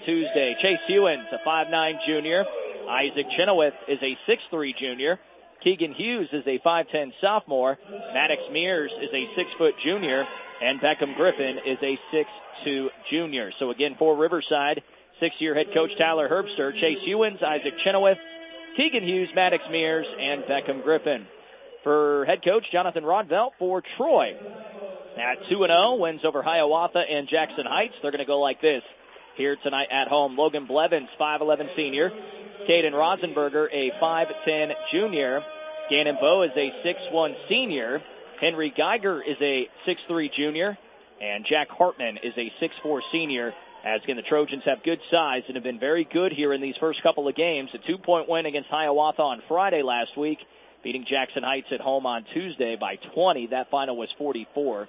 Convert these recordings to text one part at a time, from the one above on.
Tuesday. Chase Hewins, a 5'9 junior. Isaac Chenoweth is a 6'3 junior. Keegan Hughes is a 5'10 sophomore. Maddox Mears is a 6' junior. And Beckham Griffin is a 6'2 junior. So again, for Riverside, 6-year head coach Tyler Herbster, Chase Hewins, Isaac Chenoweth, Keegan Hughes, Maddox Mears, and Beckham Griffin. For head coach Jonathan Rodvelt for Troy, at 2-0, wins over Hiawatha and Jackson Heights. They're going to go like this here tonight at home. Logan Blevins, 5'11 senior. Caden Rosenberger, a 5'10 junior. Gannon Bowe is a 6'1 senior. Henry Geiger is a 6'3 junior. And Jack Hartman is a 6'4 senior. As again, the Trojans have good size and have been very good here in these first couple of games. A 2-point win against Hiawatha on Friday last week, beating Jackson Heights at home on Tuesday by 20. That final was 44-24.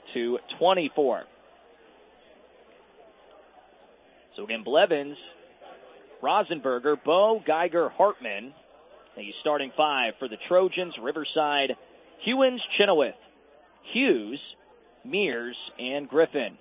So again, Blevins, Rosenberger, Bowe, Geiger, Hartman. The starting five for the Trojans. Riverside, Hewins, Chenoweth, Hughes, Mears, and Griffin.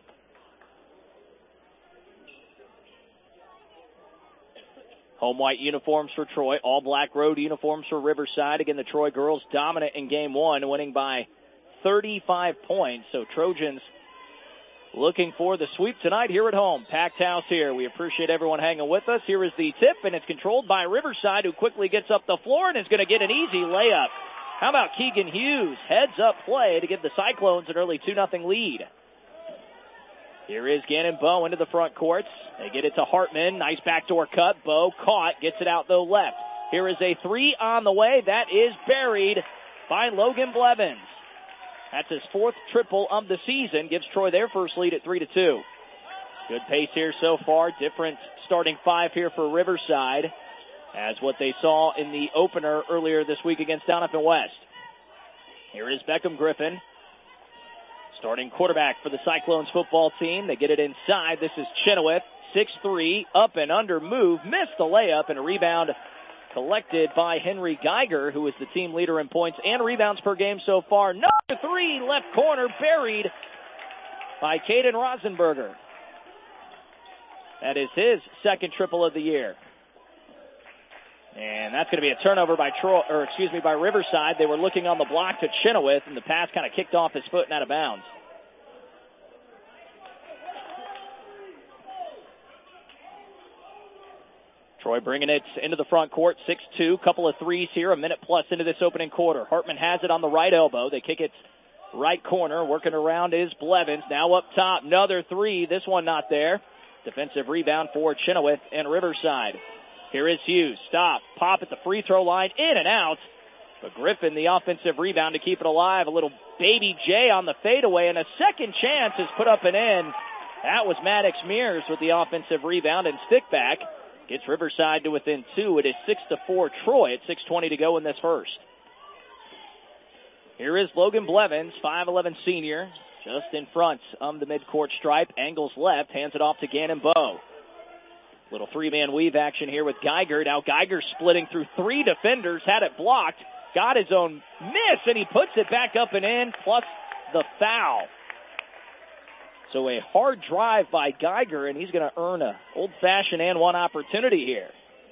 Home white uniforms for Troy, all black road uniforms for Riverside. Again, the Troy girls dominant in game one, winning by 35 points. So Trojans looking for the sweep tonight here at home. Packed house here. We appreciate everyone hanging with us. Here is the tip, and it's controlled by Riverside, who quickly gets up the floor and is going to get an easy layup. How about Keegan Hughes? Heads up play to give the Cyclones an early 2-0 lead. Here is Gannon Bowe into the front courts. They get it to Hartman. Nice backdoor cut. Bowe caught. Gets it out, though, left. Here is a three on the way. That is buried by Logan Blevins. That's his fourth triple of the season. Gives Troy their first lead at 3-2. Good pace here so far. Different starting five here for Riverside, as what they saw in the opener earlier this week against Donovan West. Here is Beckham Griffin, starting quarterback for the Cyclones football team. They get it inside. This is Chenoweth, 6'3", up and under move. Missed the layup, and a rebound collected by Henry Geiger, who is the team leader in points and rebounds per game so far. Number 3, left corner, buried by Caden Rosenberger. That is his second triple of the year. And that's going to be a turnover by by Riverside. They were looking on the block to Chenoweth, and the pass kind of kicked off his foot and out of bounds. Troy bringing it into the front court, 6-2, couple of threes here, a minute plus into this opening quarter. Hartman has it on the right elbow. They kick it right corner. Working around is Blevins. Now up top, another three. This one not there. Defensive rebound for Chenoweth and Riverside. Here is Hughes. Stop. Pop at the free throw line. In and out. But Griffin, the offensive rebound to keep it alive. A little baby J on the fadeaway. And a second chance is put up and in. That was Maddox Mears with the offensive rebound and stick back. Gets Riverside to within 2. It is 6-4 Troy at 6:20 to go in this first. Here is Logan Blevins, 5'11 senior, just in front of the midcourt stripe. Angles left, hands it off to Gannon Bowe. Little three-man weave action here with Geiger. Now Geiger splitting through 3 defenders, had it blocked, got his own miss, and he puts it back up and in, plus the foul. So a hard drive by Geiger, and he's going to earn a old-fashioned and one opportunity here.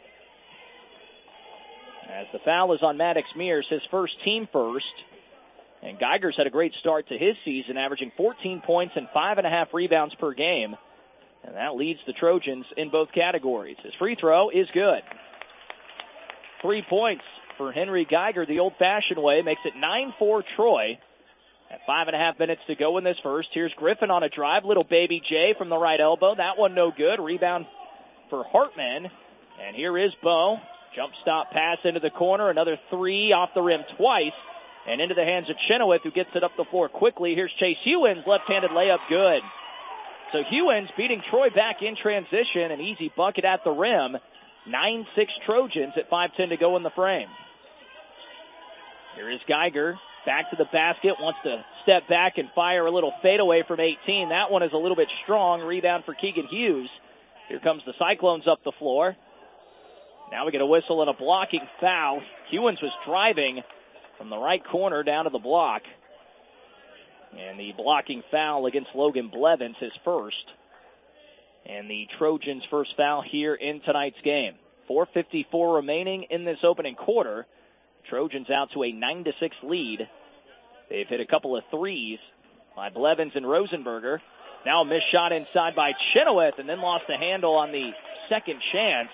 As the foul is on Maddox Mears, his first team first. And Geiger's had a great start to his season, averaging 14 points and 5.5 rebounds per game. And that leads the Trojans in both categories. His free throw is good. 3 points for Henry Geiger the old-fashioned way. Makes it 9-4 Troy. At 5.5 minutes to go in this first. Here's Griffin on a drive. Little baby J from the right elbow. That one no good. Rebound for Hartman. And here is Bowe. Jump stop pass into the corner. Another 3 off the rim twice. And into the hands of Chenoweth, who gets it up the floor quickly. Here's Chase Hewins. Left-handed layup good. So Hewins beating Troy back in transition. An easy bucket at the rim. 9-6 Trojans at 5:10 to go in the frame. Here is Geiger. Back to the basket, wants to step back and fire a little fadeaway from 18. That one is a little bit strong. Rebound for Keegan Hughes. Here comes the Cyclones up the floor. Now we get a whistle and a blocking foul. Hewins was driving from the right corner down to the block. And the blocking foul against Logan Blevins, his first. And the Trojans' first foul here in tonight's game. 4:54 remaining in this opening quarter. Trojans out to a 9-6 lead. They've hit a couple of threes by Blevins and Rosenberger. Now a missed shot inside by Chenoweth, and then lost the handle on the second chance.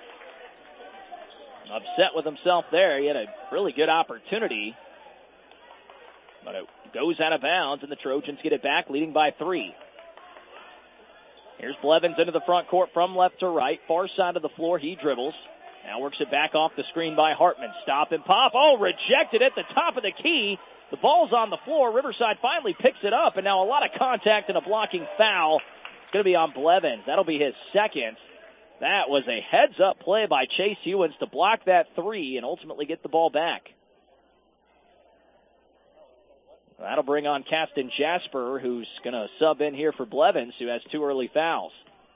Upset with himself there. He had a really good opportunity, but it goes out of bounds, and the Trojans get it back, leading by 3. Here's Blevins into the front court from left to right. Far side of the floor, he dribbles. Now works it back off the screen by Hartman. Stop and pop. Oh, rejected at the top of the key. The ball's on the floor. Riverside finally picks it up, and now a lot of contact and a blocking foul. It's going to be on Blevins. That'll be his second. That was a heads-up play by Chase Hewins to block that 3 and ultimately get the ball back. That'll bring on Caston Jasper, who's going to sub in here for Blevins, who has 2 early fouls.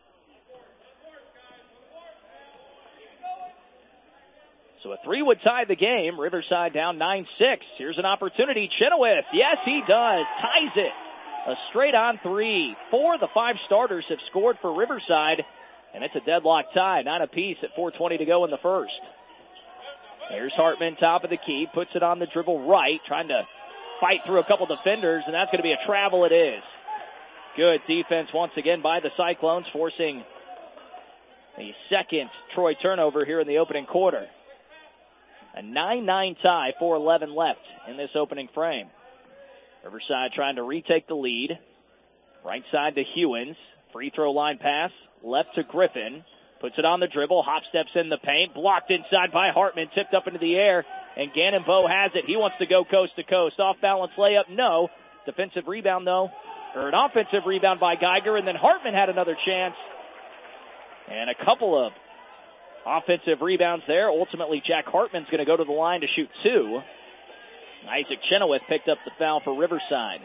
So a 3 would tie the game. Riverside down 9-6. Here's an opportunity. Chenoweth. Yes, he does. Ties it. A straight-on 3. 4 of the 5 starters have scored for Riverside, and it's a deadlock tie. 9 apiece at 4:20 to go in the first. Here's Hartman, top of the key. Puts it on the dribble right, trying to fight through a couple defenders, and that's going to be a travel. It is. Good defense once again by the Cyclones, forcing the second Troy turnover here in the opening quarter. A 9-9 tie, 4:11 left in this opening frame. Riverside trying to retake the lead. Right side to Hewins. Free throw line pass, left to Griffin. Puts it on the dribble, hop steps in the paint, blocked inside by Hartman, tipped up into the air, and Gannon Bowe has it. He wants to go coast to coast. Off balance layup, no. Defensive rebound, though, or an offensive rebound by Geiger, and then Hartman had another chance. And a couple of offensive rebounds there. Ultimately, Jack Hartman's going to go to the line to shoot 2. Isaac Chenoweth picked up the foul for Riverside.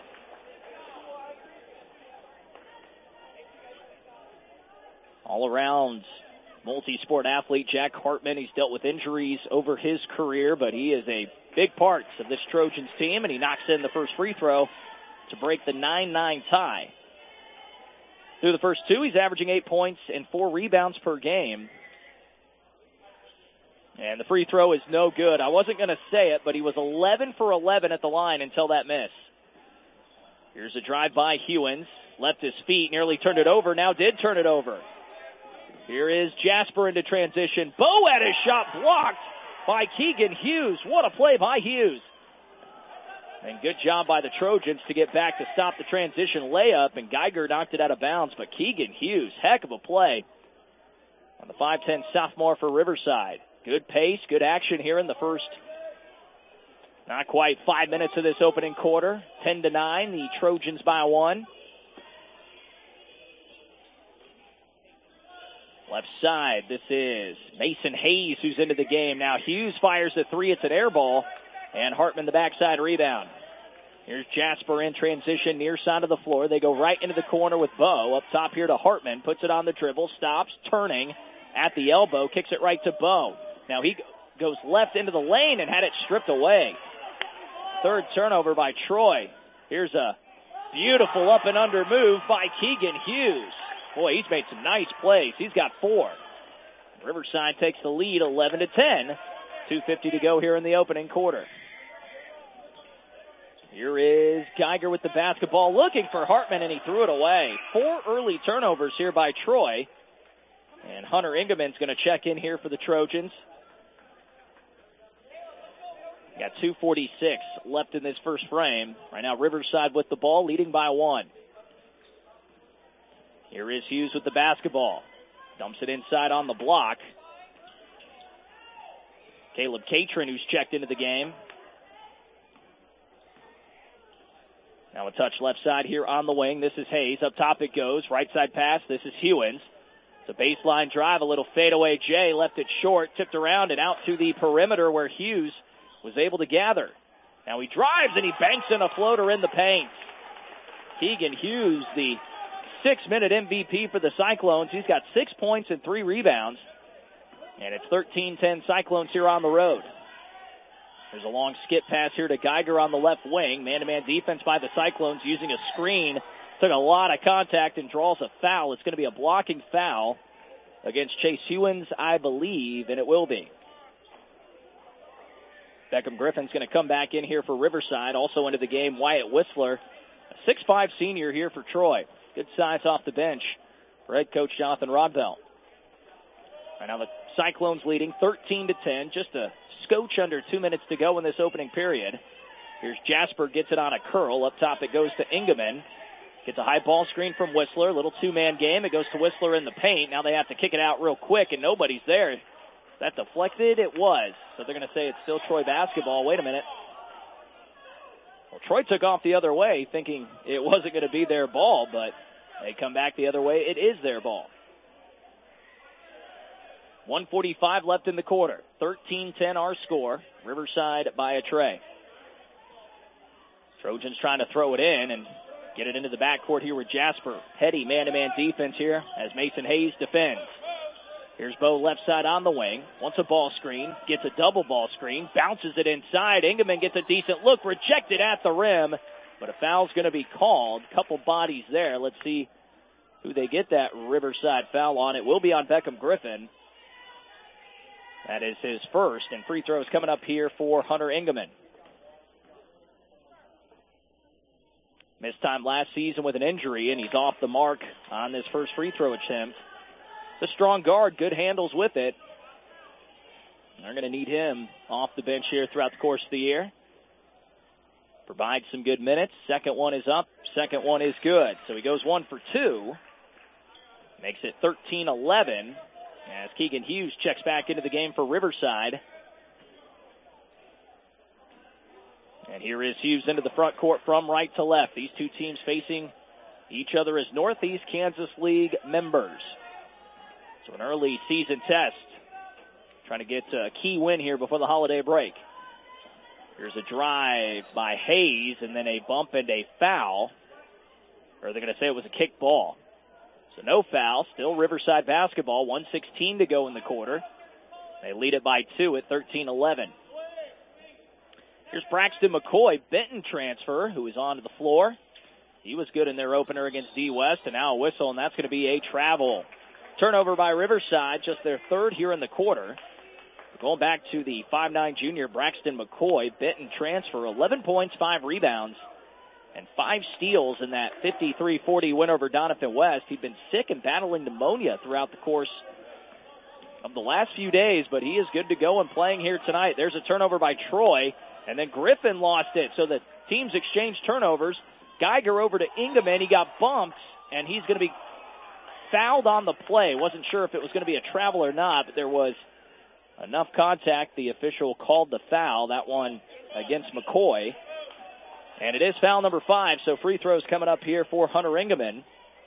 All-around multi-sport athlete Jack Hartman. He's dealt with injuries over his career, but he is a big part of this Trojans team, and he knocks in the first free throw to break the 9-9 tie. Through the first 2, he's averaging 8 points and 4 rebounds per game. And the free throw is no good. I wasn't going to say it, but he was 11 for 11 at the line until that miss. Here's a drive by Hewins. Left his feet, nearly turned it over, now did turn it over. Here is Jasper into transition. Bowe had his shot blocked by Keegan Hughes. What a play by Hughes. And good job by the Trojans to get back to stop the transition layup, and Geiger knocked it out of bounds, but Keegan Hughes, heck of a play on the 5'10 sophomore for Riverside. Good pace, good action here in the first, not quite 5 minutes of this opening quarter. 10-9, the Trojans by 1. Left side, this is Mason Hayes who's into the game. Now Hughes fires the 3, it's an air ball, and Hartman the backside rebound. Here's Jasper in transition, near side of the floor. They go right into the corner with Bowe. Up top here to Hartman, puts it on the dribble, stops, turning at the elbow, kicks it right to Bowe. Now he goes left into the lane and had it stripped away. Third turnover by Troy. Here's a beautiful up and under move by Keegan Hughes. Boy, he's made some nice plays. He's got 4. Riverside takes the lead 11-10. 2:50 to go here in the opening quarter. Here is Geiger with the basketball, looking for Hartman, and he threw it away. 4 early turnovers here by Troy. And Hunter Ingeman's going to check in here for the Trojans. Got 2:46 left in this first frame. Right now, Riverside with the ball, leading by 1. Here is Hughes with the basketball. Dumps it inside on the block. Caleb Catron, who's checked into the game. Now a touch left side here on the wing. This is Hayes. Up top it goes. Right side pass. This is Hewins. It's a baseline drive. A little fadeaway J. Left it short. Tipped around and out to the perimeter where Hughes was able to gather. Now he drives and he banks in a floater in the paint. Keegan Hughes, the 6-minute MVP for the Cyclones. He's got 6 points and 3 rebounds. And it's 13-10 Cyclones here on the road. There's a long skip pass here to Geiger on the left wing. Man-to-man defense by the Cyclones using a screen took a lot of contact and draws a foul. It's going to be a blocking foul against Chase Hewins, I believe, and it will be. Beckham Griffin's going to come back in here for Riverside. Also into the game, Wyatt Whistler, a 6'5 senior here for Troy. Good size off the bench for head coach Jonathan Rodbell. Right now the Cyclones leading 13-10, just a scotch under 2 minutes to go in this opening period. Here's Jasper, gets it on a curl. Up top it goes to Ingeman. Gets a high ball screen from Whistler. Little two-man game. It goes to Whistler in the paint. Now they have to kick it out real quick, and nobody's there. That deflected? It was. So they're going to say it's still Troy basketball. Wait a minute. Well, Troy took off the other way thinking it wasn't going to be their ball, but they come back the other way. It is their ball. 1:45 left in the quarter. 13-10 our score. Riverside by a tray. Trojans trying to throw it in and get it into the backcourt here with Jasper. Heady man-to-man defense here as Mason Hayes defends. Here's Bo left side on the wing. Wants a ball screen. Gets a double ball screen. Bounces it inside. Ingeman gets a decent look. Rejected at the rim. But a foul's going to be called. Couple bodies there. Let's see who they get that Riverside foul on. It will be on Beckham Griffin. That is his first. And free throws coming up here for Hunter Ingeman. Missed time last season with an injury, and he's off the mark on this first free throw attempt. The strong guard, good handles with it. They're going to need him off the bench here throughout the course of the year. Provides some good minutes. Second one is up. Second one is good. So he goes 1 for 2. Makes it 13-11 as Keegan Hughes checks back into the game for Riverside. And here is Hughes into the front court from right to left. These two teams facing each other as Northeast Kansas League members. So an early season test. Trying to get a key win here before the holiday break. Here's a drive by Hayes and then a bump and a foul. Or they're going to say it was a kick ball. So no foul. Still Riverside basketball. 1:16 to go in the quarter. They lead it by 2 at 13-11. Here's Braxton McCoy, Benton transfer, who is onto the floor. He was good in their opener against D West, and now a whistle, and that's going to be a travel. Turnover by Riverside, just their third here in the quarter. Going back to the 5'9 junior Braxton McCoy, Benton transfer, 11 points, 5 rebounds, and 5 steals in that 53-40 win over Donovan West. He'd been sick and battling pneumonia throughout the course of the last few days, but he is good to go and playing here tonight. There's a turnover by Troy, and then Griffin lost it. So the teams exchanged turnovers. Geiger over to Ingeman. He got bumped, and he's going to be fouled on the play. Wasn't sure if it was going to be a travel or not, but there was enough contact. The official called the foul, that one against McCoy. And it is foul number 5, so free throws coming up here for Hunter Ingeman.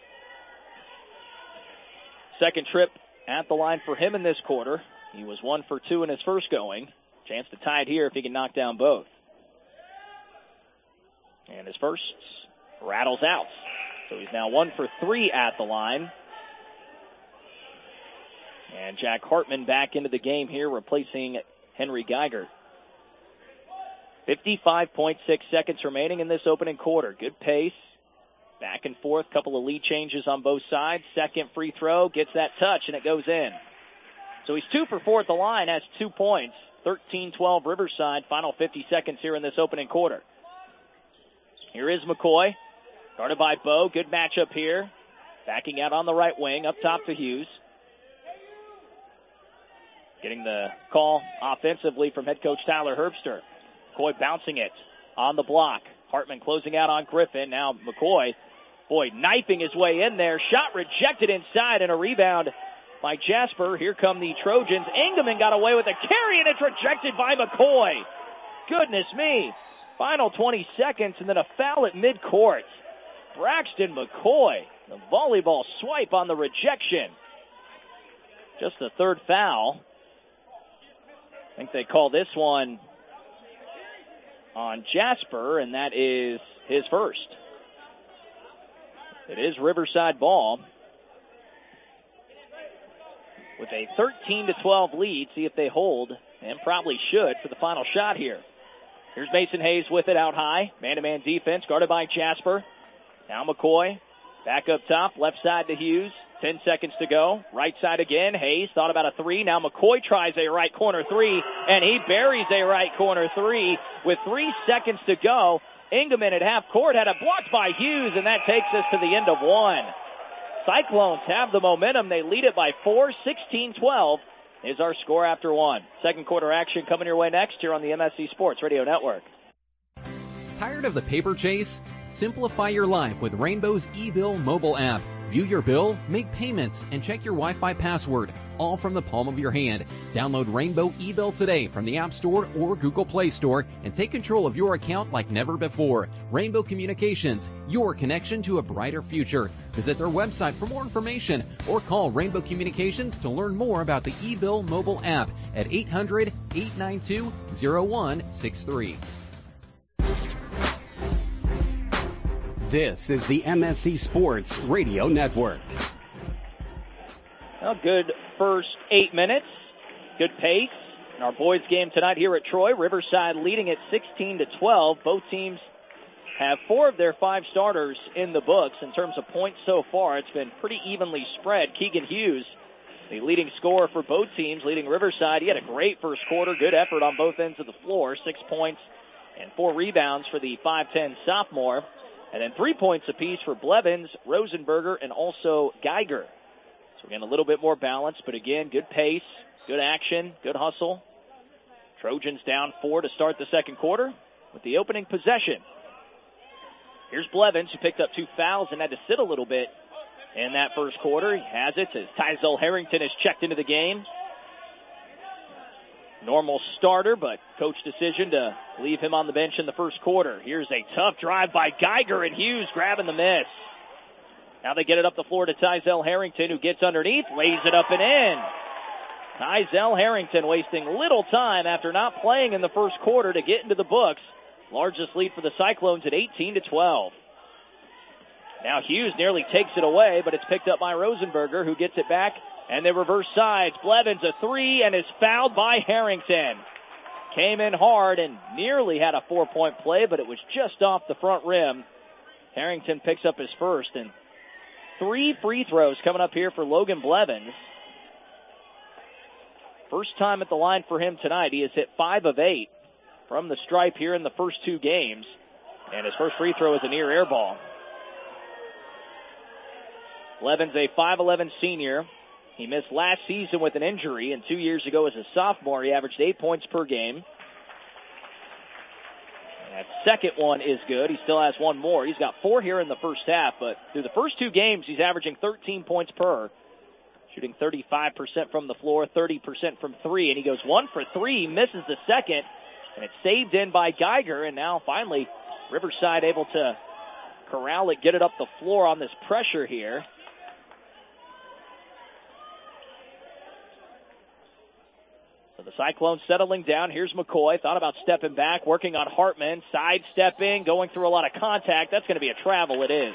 Second trip at the line for him in this quarter. He was 1 for 2 in his first going. Chance to tie it here if he can knock down both. And his first rattles out. So he's now 1 for 3 at the line. And Jack Hartman back into the game here, replacing Henry Geiger. 55.6 seconds remaining in this opening quarter. Good pace. Back and forth, couple of lead changes on both sides. Second free throw, gets that touch, and it goes in. So he's 2 for 4 at the line, has 2 points. 13-12 Riverside, final 50 seconds here in this opening quarter. Here is McCoy, guarded by Bo. Good matchup here. Backing out on the right wing, up top to Hughes. Getting the call offensively from head coach Tyler Herbster. McCoy bouncing it on the block. Hartman closing out on Griffin. Now McCoy, knifing his way in there. Shot rejected inside, and a rebound by Jasper. Here come the Trojans. Ingeman got away with a carry, and it's rejected by McCoy. Goodness me. Final 20 seconds, and then a foul at midcourt. Braxton McCoy, the volleyball swipe on the rejection. Just the third foul. I think they call this one on Jasper, and that is his first. It is Riverside ball. With a 13-12 lead, see if they hold, and probably should for the final shot here. Here's Mason Hayes with it out high. Man-to-man defense guarded by Jasper. Now McCoy back up top, left side to Hughes. 10 seconds to go. Right side again. Hayes thought about a three. Now McCoy tries a right corner three, and he buries a right corner three with 3 seconds to go. Engelman at half court had it blocked by Hughes, and that takes us to the end of one. Cyclones have the momentum. They lead it by 4. 16-12 is our score after one. Second quarter action coming your way next here on the MSC Sports Radio Network. Tired of the paper chase? Simplify your life with Rainbow's eBill mobile app. View your bill, make payments, and check your Wi-Fi password, all from the palm of your hand. Download Rainbow eBill today from the App Store or Google Play Store and take control of your account like never before. Rainbow Communications, your connection to a brighter future. Visit their website for more information or call Rainbow Communications to learn more about the eBill mobile app at 800-892-0163. This is the MSC Sports Radio Network. Well, good first 8 minutes. Good pace. In our boys game tonight here at Troy, Riverside leading at 16-12. Both teams have 4 of their 5 starters in the books. In terms of points so far, it's been pretty evenly spread. Keegan Hughes, the leading scorer for both teams, leading Riverside. He had a great first quarter. Good effort on both ends of the floor. 6 points and 4 rebounds for the 5'10 sophomore. And then 3 points apiece for Blevins, Rosenberger, and also Geiger. So again, a little bit more balance, but again, good pace, good action, good hustle. Trojans down 4 to start the second quarter with the opening possession. Here's Blevins, who picked up 2 fouls and had to sit a little bit in that first quarter. He has it as Tyzel Harrington is checked into the game. Normal starter, but coach decision to leave him on the bench in the first quarter. Here's a tough drive by Geiger, and Hughes grabbing the miss. Now they get it up the floor to Tyzel Harrington, who gets underneath, lays it up and in. Tyzel Harrington wasting little time after not playing in the first quarter to get into the books. Largest lead for the Cyclones at 18-12. Now Hughes nearly takes it away, but it's picked up by Rosenberger, who gets it back. And they reverse sides. Blevins a 3 and is fouled by Harrington. Came in hard and nearly had a 4-point play, but it was just off the front rim. Harrington picks up his first, and 3 free throws coming up here for Logan Blevins. First time at the line for him tonight. He has hit 5 of 8 from the stripe here in the first 2 games. And his first free throw is a near air ball. Blevins a 5'11 senior. He missed last season with an injury, and 2 years ago as a sophomore, he averaged 8 points per game. That second one is good. He still has 1 more. He's got 4 here in the first half, but through the first 2 games, he's averaging 13 points per, shooting 35% from the floor, 30% from 3, and he goes 1 for 3, misses the second, and it's saved in by Geiger, and now finally Riverside able to corral it, get it up the floor on this pressure here. The Cyclones settling down. Here's McCoy. Thought about stepping back, working on Hartman. Sidestepping, going through a lot of contact. That's going to be a travel. It is.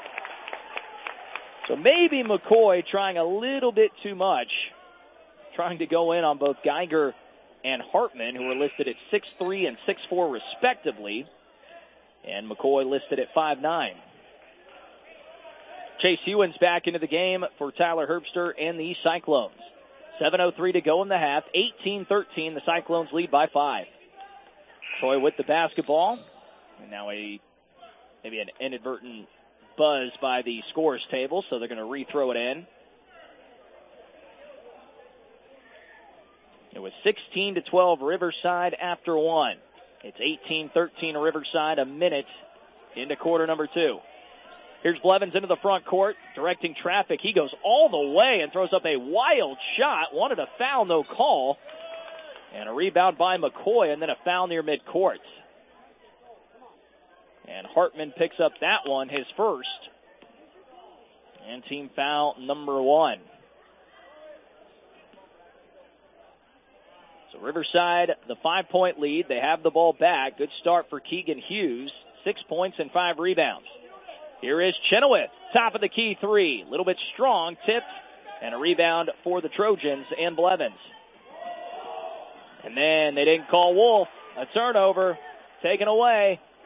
So maybe McCoy trying a little bit too much. Trying to go in on both Geiger and Hartman, who are listed at 6'3" and 6'4" respectively. And McCoy listed at 5'9". Chase Hewins back into the game for Tyler Herbster and the East Cyclones. 7:03 to go in the half. 18-13. The Cyclones lead by 5. Troy with the basketball. And now maybe an inadvertent buzz by the scorer's table, so they're going to re-throw it in. It was 16-12 Riverside after 1. It's 18-13 Riverside, a minute into quarter number 2. Here's Blevins into the front court, directing traffic. He goes all the way and throws up a wild shot. Wanted a foul, no call. And a rebound by McCoy, and then a foul near midcourt. And Hartman picks up that one, his first. And team foul number 1. So Riverside, the 5-point lead. They have the ball back. Good start for Keegan Hughes. 6 points and 5 rebounds. Here is Chenoweth, top of the key 3. A little bit strong, tipped, and a rebound for the Trojans and Blevins. And then they didn't call Wolf. A turnover taken away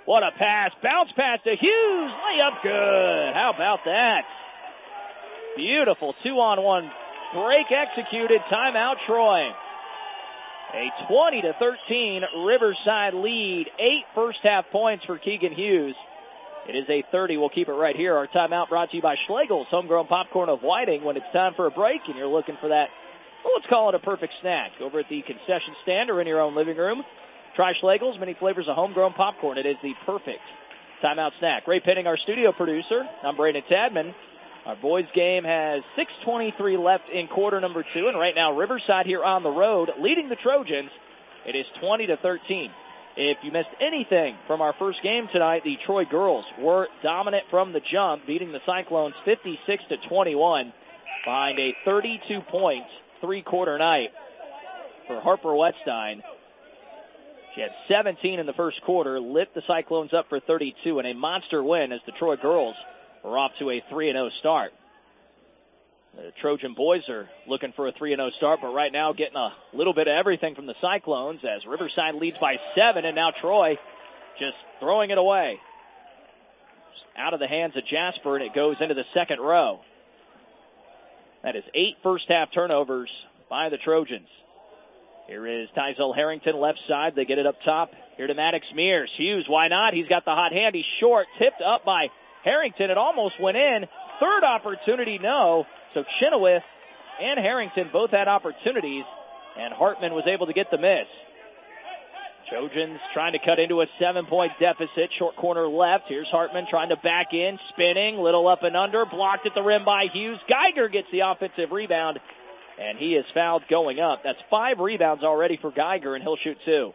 What a pass. Bounce pass to Hughes. Layup good. How about that? Beautiful 2-on-1 break executed. Timeout, Troy. A 20-13 Riverside lead. 8 first-half points for Keegan Hughes. It is 8:30. We'll keep it right here. Our timeout brought to you by Schlegel's Homegrown Popcorn of Whiting. When it's time for a break and you're looking for that, well, let's call it a perfect snack over at the concession stand or in your own living room, try Schlegel's. Many flavors of homegrown popcorn. It is the perfect timeout snack. Ray Penning, our studio producer. I'm Brandon Tadman. Our boys game has 6:23 left in quarter number 2, and right now Riverside here on the road leading the Trojans. It is 20-13. If you missed anything from our first game tonight, the Troy girls were dominant from the jump, beating the Cyclones 56-21 behind a 32-point three-quarter night for Harper Wetstein. She had 17 in the first quarter, lit the Cyclones up for 32, and a monster win as the Troy girls are off to a 3-0 start. The Trojan boys are looking for a 3-0 start, but right now getting a little bit of everything from the Cyclones as Riverside leads by 7, and now Troy just throwing it away. Just out of the hands of Jasper, and it goes into the second row. That is 8 first-half turnovers by the Trojans. Here is Tyzel Harrington, left side. They get it up top. Here to Maddox Mears. Hughes, why not? He's got the hot hand. He's short. Tipped up by Harrington. It almost went in. Third opportunity, no. So Chenoweth and Harrington both had opportunities, and Hartman was able to get the miss. Trojans trying to cut into a 7-point deficit. Short corner left. Here's Hartman trying to back in, spinning, little up and under, blocked at the rim by Hughes. Geiger gets the offensive rebound, and he is fouled going up. That's 5 rebounds already for Geiger, and he'll shoot 2.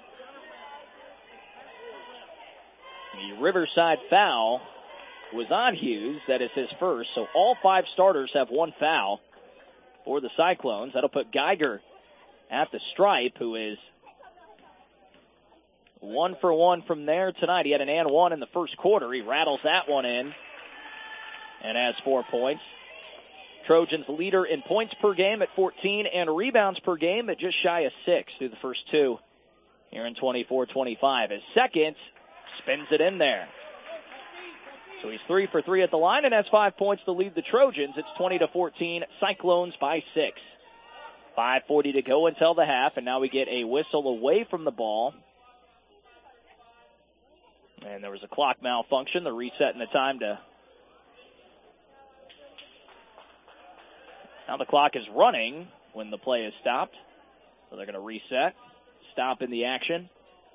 The Riverside foul was on Hughes. That is his first. So all 5 starters have 1 foul for the Cyclones. That'll put Geiger at the stripe, who is 1 for 1 from there tonight. He had an and 1 in the first quarter. He rattles that one in and has 4 points. Trojans leader in points per game at 14 and rebounds per game at just shy of 6 through the first 2 here in 24-25. His second spins it in there. So he's 3 for 3 at the line and has 5 points to lead the Trojans. It's 20-14, Cyclones by 6. 5:40 to go until the half, and now we get a whistle away from the ball. And there was a clock malfunction. They're resetting the time to... Now the clock is running when the play is stopped. So they're going to reset, stop in the action.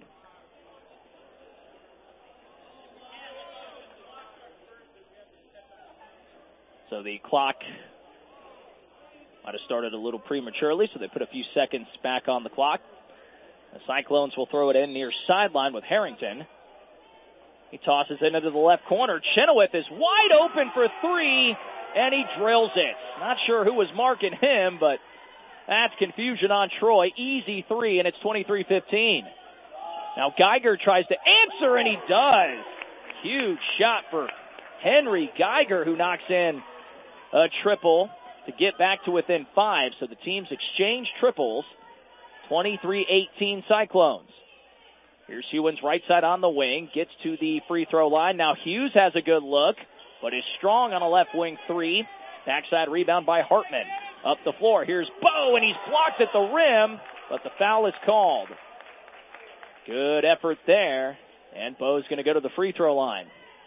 So the clock might have started a little prematurely, so they put a few seconds back on the clock. The Cyclones will throw it in near sideline with Harrington. He tosses it into the left corner. Chenoweth is wide open for 3, and he drills it. Not sure who was marking him, but that's confusion on Troy. Easy 3, and it's 23-15. Now Geiger tries to answer, and he does. Huge shot for Henry Geiger, who knocks in a triple to get back to within 5. So the teams exchange triples. 23-18 Cyclones. Here's Hewins right side on the wing. Gets to the free throw line. Now Hughes has a good look, but is strong on a left wing 3. Backside rebound by Hartman. Up the floor. Here's Bowe, and he's blocked at the rim, but the foul is called. Good effort there, and Bowe's going to go to the free throw line.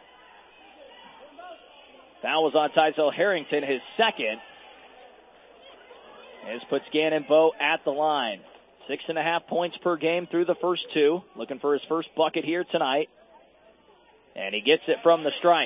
Foul was on Tyzel Harrington, his second. This puts Gannon Bowe at the line. 6.5 points per game through the first 2. Looking for his first bucket here tonight. And he gets it from the stripe.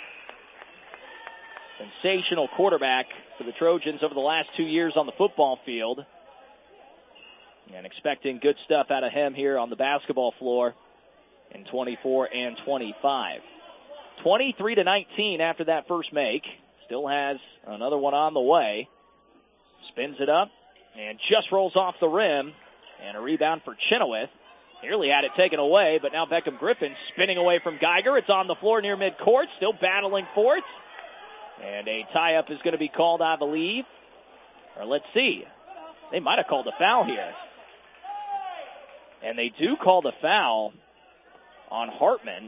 Sensational quarterback for the Trojans over the last 2 years on the football field. And expecting good stuff out of him here on the basketball floor in 24 and 25. 23-19 after that first make. Still has another one on the way. Spins it up and just rolls off the rim. And a rebound for Chenoweth. Nearly had it taken away, but now Beckham Griffin spinning away from Geiger. It's on the floor near midcourt, still battling for it. And a tie-up is going to be called, I believe. Or let's see. They might have called a foul here. And they do call the foul. on Hartman.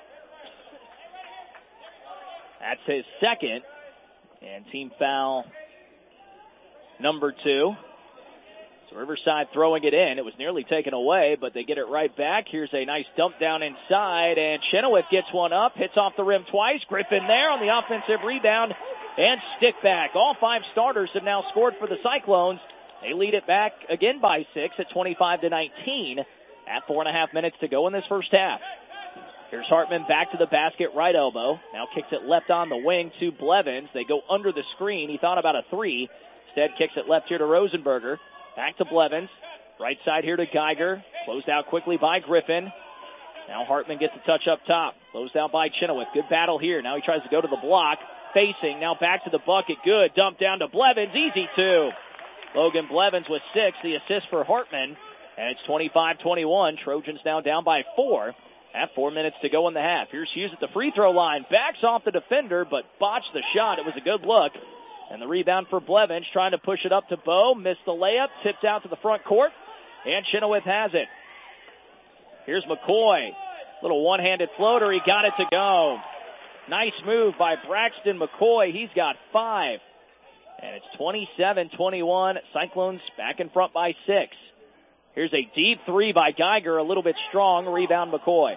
That's his second. And team foul number 2. So Riverside throwing it in. It was nearly taken away, but they get it right back. Here's a nice dump down inside, and Chenoweth gets one up, hits off the rim twice. Griffin there on the offensive rebound and stick back. All 5 starters have now scored for the Cyclones. They lead it back again by 6 at 25-19 at 4.5 minutes to go in this first half. Here's Hartman back to the basket, right elbow. Now kicks it left on the wing to Blevins. They go under the screen. He thought about a 3. Instead kicks it left here to Rosenberger. Back to Blevins. Right side here to Geiger. Closed out quickly by Griffin. Now Hartman gets a touch up top. Closed out by Chenoweth. Good battle here. Now he tries to go to the block. Facing. Now back to the bucket. Good. Dump down to Blevins. Easy 2. Logan Blevins with 6. The assist for Hartman. And it's 25-21. Trojans now down by 4 at 4 minutes to go in the half. Here's Hughes at the free throw line. Backs off the defender, but botched the shot. It was a good look. And the rebound for Blevins, trying to push it up to Bowe. Missed the layup. Tipped out to the front court. And Chenoweth has it. Here's McCoy. Little one-handed floater. He got it to go. Nice move by Braxton McCoy. He's got 5. And it's 27-21. Cyclones back in front by 6. Here's a deep 3 by Geiger. A little bit strong. Rebound McCoy.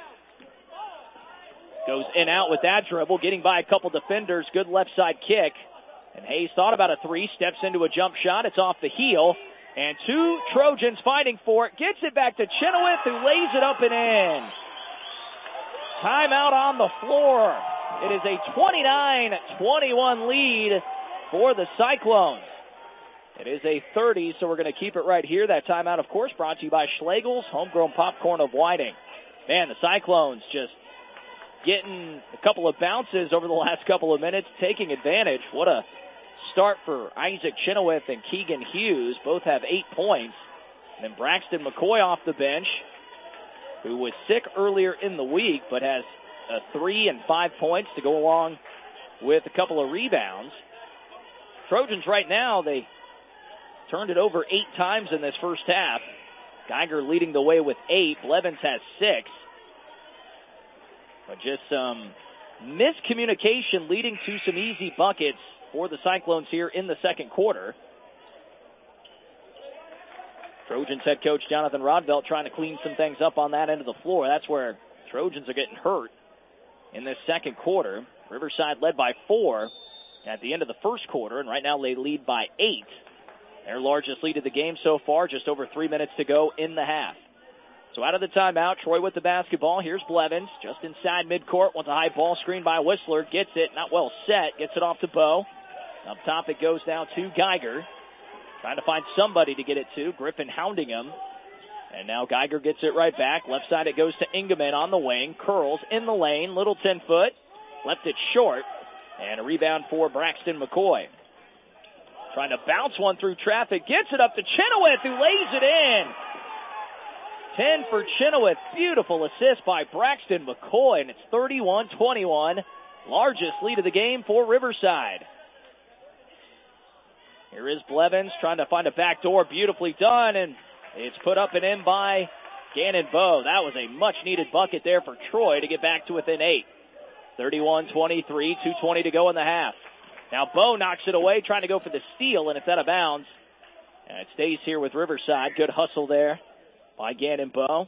Goes in out with that dribble. Getting by a couple defenders. Good left side kick. And Hayes thought about a 3, steps into a jump shot. It's off the heel. And 2 Trojans fighting for it. Gets it back to Chenoweth, who lays it up and in. Timeout on the floor. It is a 29-21 lead for the Cyclones. It is a 30, so we're going to keep it right here. That timeout, of course, brought to you by Schlegel's Homegrown Popcorn of Whiting. Man, the Cyclones just getting a couple of bounces over the last couple of minutes, taking advantage. What a start for Isaac Chenoweth and Keegan Hughes. Both have 8 points. And then Braxton McCoy off the bench, who was sick earlier in the week, but has 3 and 5 points to go along with a couple of rebounds. Trojans right now, they turned it over 8 times in this first half. Geiger leading the way with 8. Blevins has 6. But just some miscommunication leading to some easy buckets for the Cyclones here in the second quarter. Trojans head coach Jonathan Rodvelt trying to clean some things up on that end of the floor. That's where Trojans are getting hurt in this second quarter. Riverside led by 4 at the end of the first quarter, and right now they lead by 8. Their largest lead of the game so far, just over 3 minutes to go in the half. So out of the timeout, Troy with the basketball. Here's Blevins, just inside midcourt. Wants a high ball screen by Whistler. Gets it, not well set. Gets it off to Bowe. Up top it goes now to Geiger. Trying to find somebody to get it to. Griffin hounding him. And now Geiger gets it right back. Left side it goes to Ingeman on the wing. Curls in the lane. Little 10-foot. Left it short. And a rebound for Braxton McCoy. Trying to bounce one through traffic. Gets it up to Chenoweth, who lays it in. 10 for Chenoweth. Beautiful assist by Braxton McCoy. And it's 31-21. Largest lead of the game for Riverside. Here is Blevins trying to find a back door. Beautifully done. And it's put up and in by Gannon Bowe. That was a much-needed bucket there for Troy to get back to within 8. 31-23, 2:20 to go in the half. Now Bowe knocks it away, trying to go for the steal, and it's out of bounds. And it stays here with Riverside. Good hustle there by Gannon Bowe.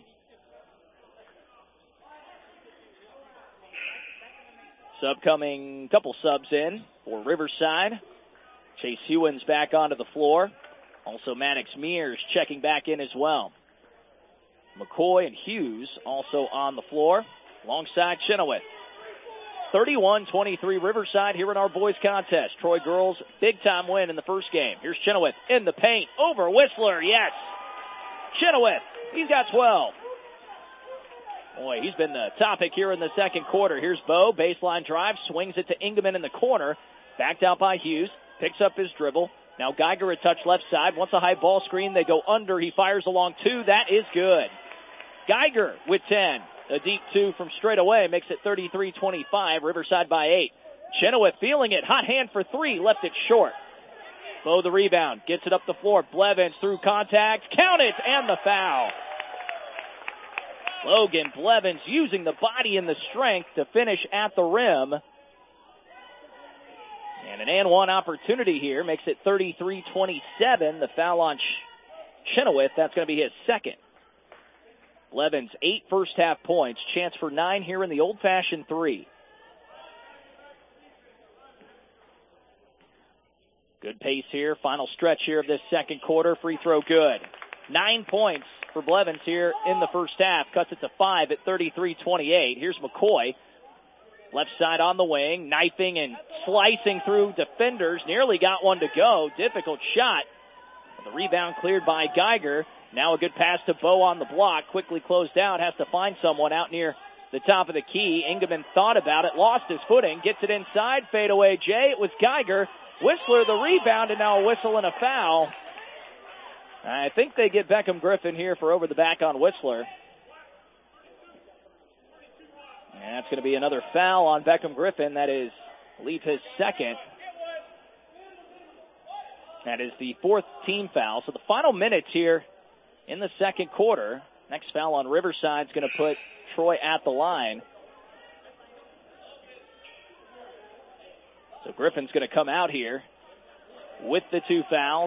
Couple subs in for Riverside. Chase Hewins back onto the floor. Also Maddox Mears checking back in as well. McCoy and Hughes also on the floor alongside Chenoweth. 31-23 Riverside here in our boys contest. Troy girls big-time win in the first game. Here's Chenoweth in the paint over Whistler. Yes. Chenoweth, he's got 12. Boy, he's been the topic here in the second quarter. Here's Bowe, baseline drive, swings it to Ingeman in the corner. Backed out by Hughes, picks up his dribble. Now Geiger a touch left side. Wants a high ball screen. They go under. He fires along 2. That is good. Geiger with 10. A deep 2 from straight away makes it 33-25. Riverside by 8. Chenoweth feeling it. Hot hand for 3. Left it short. Bowe the rebound. Gets it up the floor. Blevins through contact. Count it. And the foul. Logan Blevins using the body and the strength to finish at the rim. And an and one opportunity here makes it 33-27. The foul on Chenoweth, that's going to be his second. Blevins, 8 first-half points. Chance for 9 here in the old-fashioned 3. Good pace here. Final stretch here of this second quarter. Free throw good. 9 points for Blevins here in the first half. Cuts it to 5 at 33-28. Here's McCoy. Left side on the wing. Knifing and slicing through defenders. Nearly got one to go. Difficult shot. The rebound cleared by Geiger. Now a good pass to Bowe on the block. Quickly closed out. Has to find someone out near the top of the key. Ingeman thought about it. Lost his footing. Gets it inside. Fade away Jay. It was Geiger. Whistler the rebound, and now a whistle and a foul. I think they get Beckham Griffin here for over the back on Whistler. And that's going to be another foul on Beckham Griffin. That is, I believe, his second. That is the 4th team foul. So the final minutes here in the second quarter. Next foul on Riverside is going to put Troy at the line. So Griffin's going to come out here with the 2 fouls.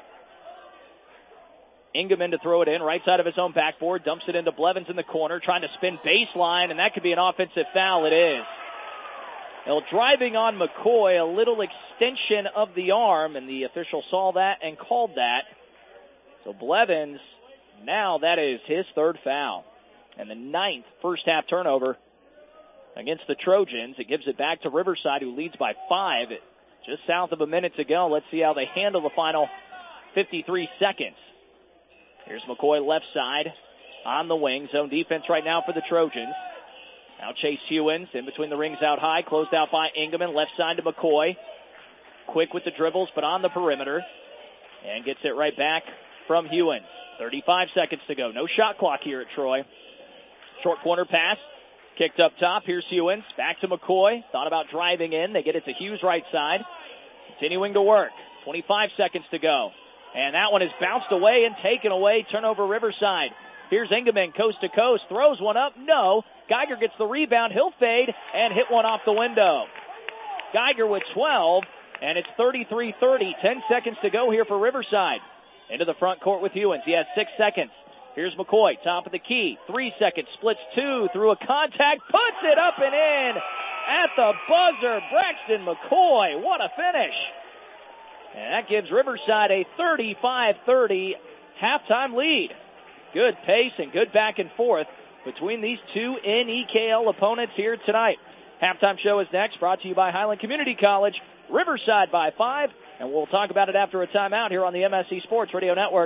Ingeman to throw it in, right side of his own backboard, dumps it into Blevins in the corner, trying to spin baseline, and that could be an offensive foul. It is. Well, driving on McCoy, a little extension of the arm, and the official saw that and called that. So Blevins, now that is his 3rd foul. And the 9th first-half turnover against the Trojans. It gives it back to Riverside, who leads by 5. Just south of a minute to go. Let's see how they handle the final 53 seconds. Here's McCoy left side on the wing. Zone defense right now for the Trojans. Now Chase Hewins in between the rings out high. Closed out by Ingeman. Left side to McCoy. Quick with the dribbles, but on the perimeter. And gets it right back from Hewins. 35 seconds to go. No shot clock here at Troy. Short corner pass. Kicked up top. Here's Hewins. Back to McCoy. Thought about driving in. They get it to Hughes right side. Continuing to work. 25 seconds to go. And that one is bounced away and taken away. Turnover Riverside. Here's Ingeman coast to coast. Throws one up. No. Geiger gets the rebound. He'll fade and hit one off the window. Geiger with 12. And it's 33-30. 10 seconds to go here for Riverside. Into the front court with Hewins. He has 6 seconds. Here's McCoy, top of the key. 3 seconds, splits 2 through a contact, puts it up and in at the buzzer. Braxton McCoy, what a finish. And that gives Riverside a 35-30 halftime lead. Good pace and good back and forth between these two NEKL opponents here tonight. Halftime show is next, brought to you by Highland Community College. Riverside by 5, and we'll talk about it after a timeout here on the MSC Sports Radio Network.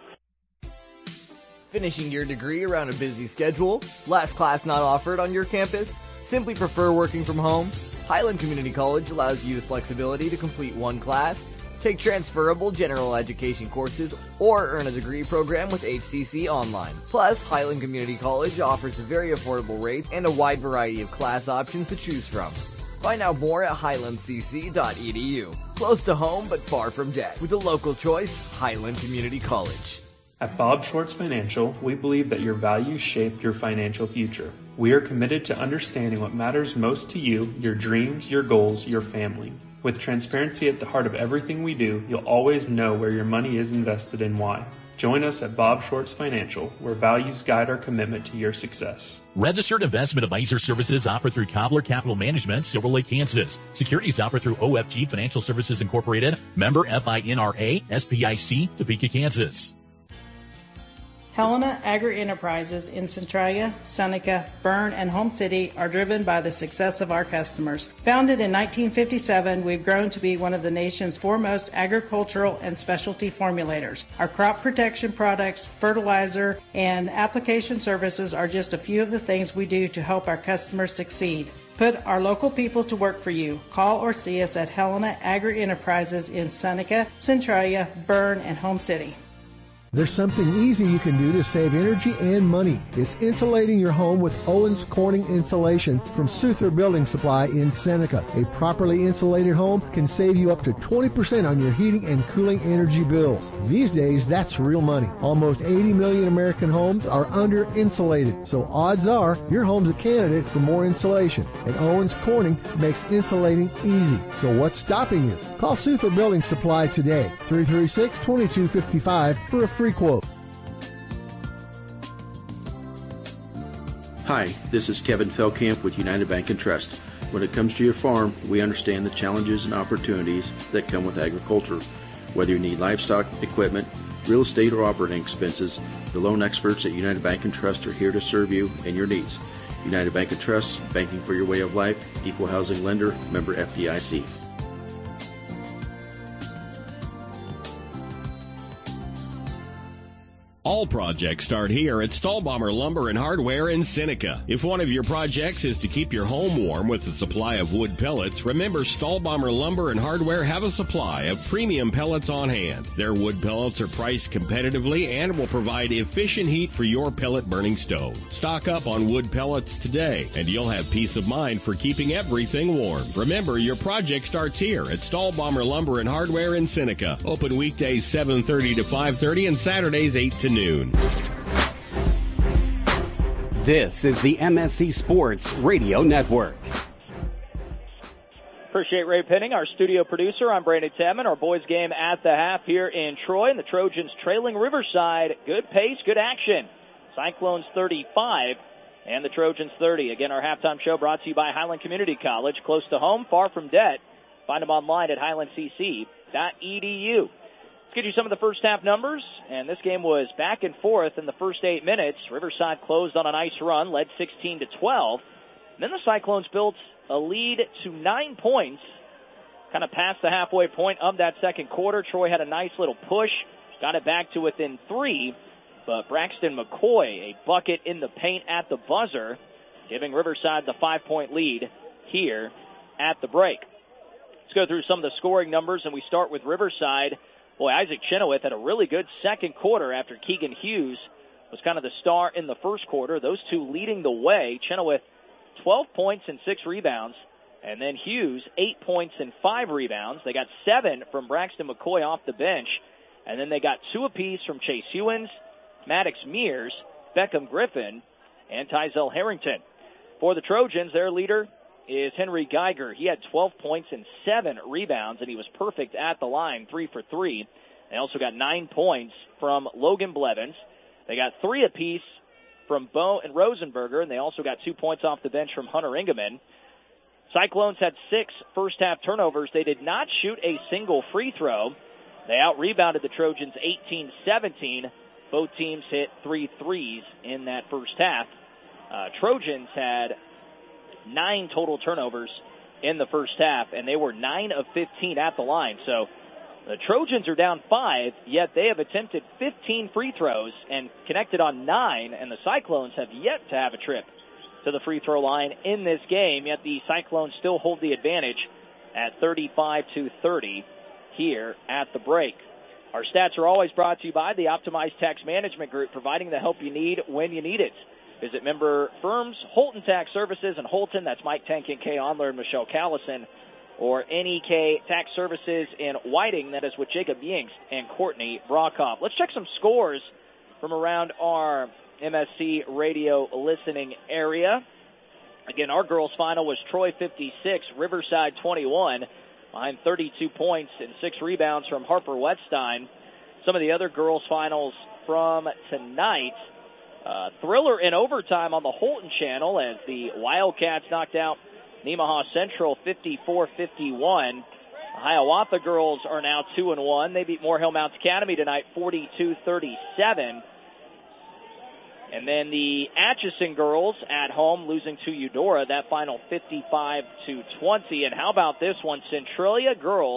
Finishing your degree around a busy schedule? Last class not offered on your campus? Simply prefer working from home? Highland Community College allows you the flexibility to complete 1 class, take transferable general education courses, or earn a degree program with HCC Online. Plus, Highland Community College offers a very affordable rate and a wide variety of class options to choose from. Find out more at highlandcc.edu. Close to home but far from debt. With a local choice, Highland Community College. At Bob Schwartz Financial, we believe that your values shape your financial future. We are committed to understanding what matters most to you, your dreams, your goals, your family. With transparency at the heart of everything we do, you'll always know where your money is invested and why. Join us at Bob Schwartz Financial, where values guide our commitment to your success. Registered investment advisor services offered through Cobbler Capital Management, Silver Lake, Kansas. Securities offered through OFG Financial Services Incorporated, member FINRA, SPIC, Topeka, Kansas. Helena Agri-Enterprises in Centralia, Seneca, Berne, and Home City are driven by the success of our customers. Founded in 1957, we've grown to be one of the nation's foremost agricultural and specialty formulators. Our crop protection products, fertilizer, and application services are just a few of the things we do to help our customers succeed. Put our local people to work for you. Call or see us at Helena Agri-Enterprises in Seneca, Centralia, Berne, and Home City. There's something easy you can do to save energy and money. It's insulating your home with Owens Corning Insulation from Souther Building Supply in Seneca. A properly insulated home can save you up to 20% on your heating and cooling energy bills. These days, that's real money. Almost 80 million American homes are under-insulated, so odds are your home's a candidate for more insulation. And Owens Corning makes insulating easy. So what's stopping you? Call Souther Building Supply today, 336-2255 for a free quote. Hi, this is Kevin Feldkamp with United Bank and Trust. When it comes to your farm, we understand the challenges and opportunities that come with agriculture. Whether you need livestock, equipment, real estate, or operating expenses, the loan experts at United Bank and Trust are here to serve you and your needs. United Bank and Trust, banking for your way of life, equal housing lender, member FDIC. All projects start here at Stahlbomber Lumber and Hardware in Seneca. If one of your projects is to keep your home warm with a supply of wood pellets, remember Stahlbomber Lumber and Hardware have a supply of premium pellets on hand. Their wood pellets are priced competitively and will provide efficient heat for your pellet burning stove. Stock up on wood pellets today, and you'll have peace of mind for keeping everything warm. Remember, your project starts here at Stahlbomber Lumber and Hardware in Seneca. Open weekdays 7:30 to 5:30 and Saturdays 8 to noon. This is the MSC Sports Radio Network. Appreciate Ray Penning, our studio producer. I'm Brandon Tedman. Our boys game at the half here in Troy, and the Trojans trailing Riverside. Good pace, good action. Cyclones 35 and the Trojans 30. Again, our halftime show brought to you by Highland Community College. Close to home, far from debt. Find them online at highlandcc.edu. Let's get you some of the first half numbers, and this game was back and forth in the first 8 minutes. Riverside closed on a nice run, led 16-12. Then the Cyclones built a lead to 9 points, kind of past the halfway point of that second quarter. Troy had a nice little push, got it back to within 3, but Braxton McCoy, a bucket in the paint at the buzzer, giving Riverside the 5-point lead here at the break. Let's go through some of the scoring numbers, and we start with Riverside. Boy, Isaac Chenoweth had a really good second quarter after Keegan Hughes was kind of the star in the first quarter. Those two leading the way. Chenoweth, 12 points and 6 rebounds. And then Hughes, 8 points and 5 rebounds. They got 7 from Braxton McCoy off the bench. And then they got 2 apiece from Chase Hewins, Maddox Mears, Beckham Griffin, and Tyzel Harrington. For the Trojans, their leader is Henry Geiger. He had 12 points and 7 rebounds, and he was perfect at the line, 3 for 3. They also got 9 points from Logan Blevins. They got 3 apiece from Bo and Rosenberger, and they also got 2 points off the bench from Hunter Ingeman. Cyclones had 6 first-half turnovers. They did not shoot a single free throw. They out-rebounded the Trojans 18-17. Both teams hit 3 threes in that first half. Trojans had 9 total turnovers in the first half, and they were 9 of 15 at the line. So the Trojans are down 5, yet they have attempted 15 free throws and connected on 9, and the Cyclones have yet to have a trip to the free throw line in this game, yet the Cyclones still hold the advantage at 35-30 here at the break. Our stats are always brought to you by the Optimized Tax Management Group, providing the help you need when you need it. Visit member firms, Holton Tax Services in Holton. That's Mike Tank and Kay Onler and Michelle Callison. Or NEK Tax Services in Whiting. That is with Jacob Yingst and Courtney Brockhoff. Let's check some scores from around our MSC radio listening area. Again, our girls' final was Troy 56, Riverside 21, behind 32 points and 6 rebounds from Harper Wetstein. Some of the other girls' finals from tonight. Thriller in overtime on the Holton channel as the Wildcats knocked out Nemaha Central 54-51. The Hiawatha girls are now 2-1. They beat Moore Hill Mounts Academy tonight 42-37. And then the Atchison girls at home losing to Eudora, that final 55-20. And how about this one? Centralia girls,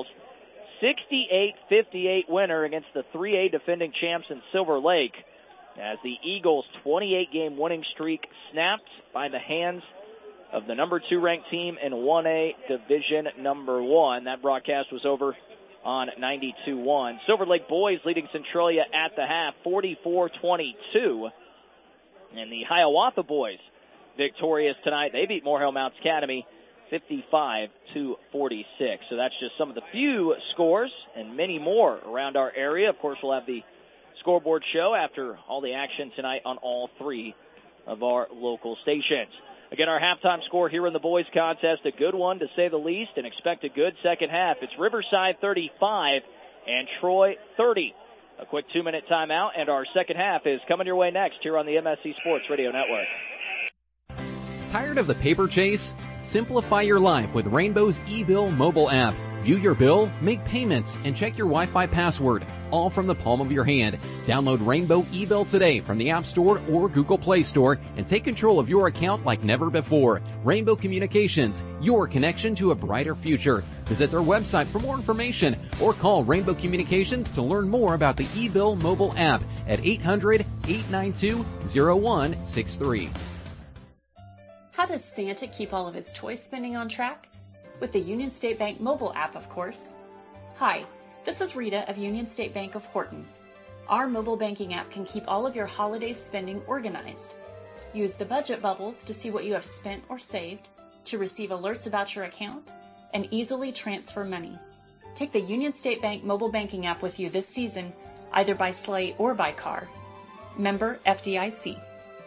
68-58 winner against the 3A defending champs in Silver Lake, as the Eagles' 28-game winning streak snapped by the hands of the number 2 ranked team in 1A Division number 1. That broadcast was over on 92.1. Silver Lake boys leading Centralia at the half, 44-22. And the Hiawatha boys victorious tonight. They beat Morehill Mounts Academy 55-46. So that's just some of the few scores and many more around our area. Of course, we'll have the scoreboard show after all the action tonight on all three of our local stations. Again, our halftime score here in the boys contest, a good one to say the least, and expect a good second half. It's Riverside 35 and Troy 30. A quick 2-minute timeout, and our second half is coming your way next here on the MSC Sports Radio Network. Tired of the paper chase? Simplify your life with Rainbow's eBill mobile app. View your bill, make payments, and check your Wi-Fi password, all from the palm of your hand. Download Rainbow eBill today from the App Store or Google Play Store and take control of your account like never before. Rainbow Communications, your connection to a brighter future. Visit their website for more information or call Rainbow Communications to learn more about the eBill mobile app at 800-892-0163. How does Santa keep all of his toy spending on track? With the Union State Bank mobile app, of course. Hi, this is Rita of Union State Bank of Horton. Our mobile banking app can keep all of your holiday spending organized. Use the budget bubbles to see what you have spent or saved, to receive alerts about your account, and easily transfer money. Take the Union State Bank mobile banking app with you this season, either by sleigh or by car. Member FDIC.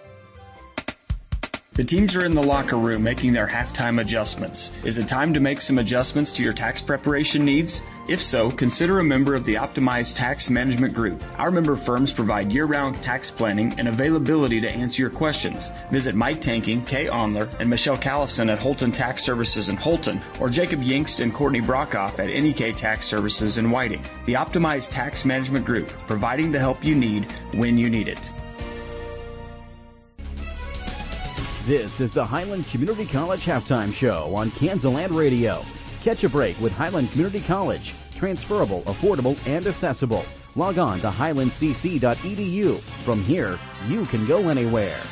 The teams are in the locker room making their halftime adjustments. Is it time to make some adjustments to your tax preparation needs? If so, consider a member of the Optimized Tax Management Group. Our member firms provide year-round tax planning and availability to answer your questions. Visit Mike Tanking, Kay Onler, and Michelle Callison at Holton Tax Services in Holton, or Jacob Yingst and Courtney Brockhoff at NEK Tax Services in Whiting. The Optimized Tax Management Group, providing the help you need when you need it. This is the Highland Community College Halftime Show on Kansaland Radio. Catch a break with Highland Community College. Transferable, affordable, and accessible. Log on to highlandcc.edu. From here, you can go anywhere.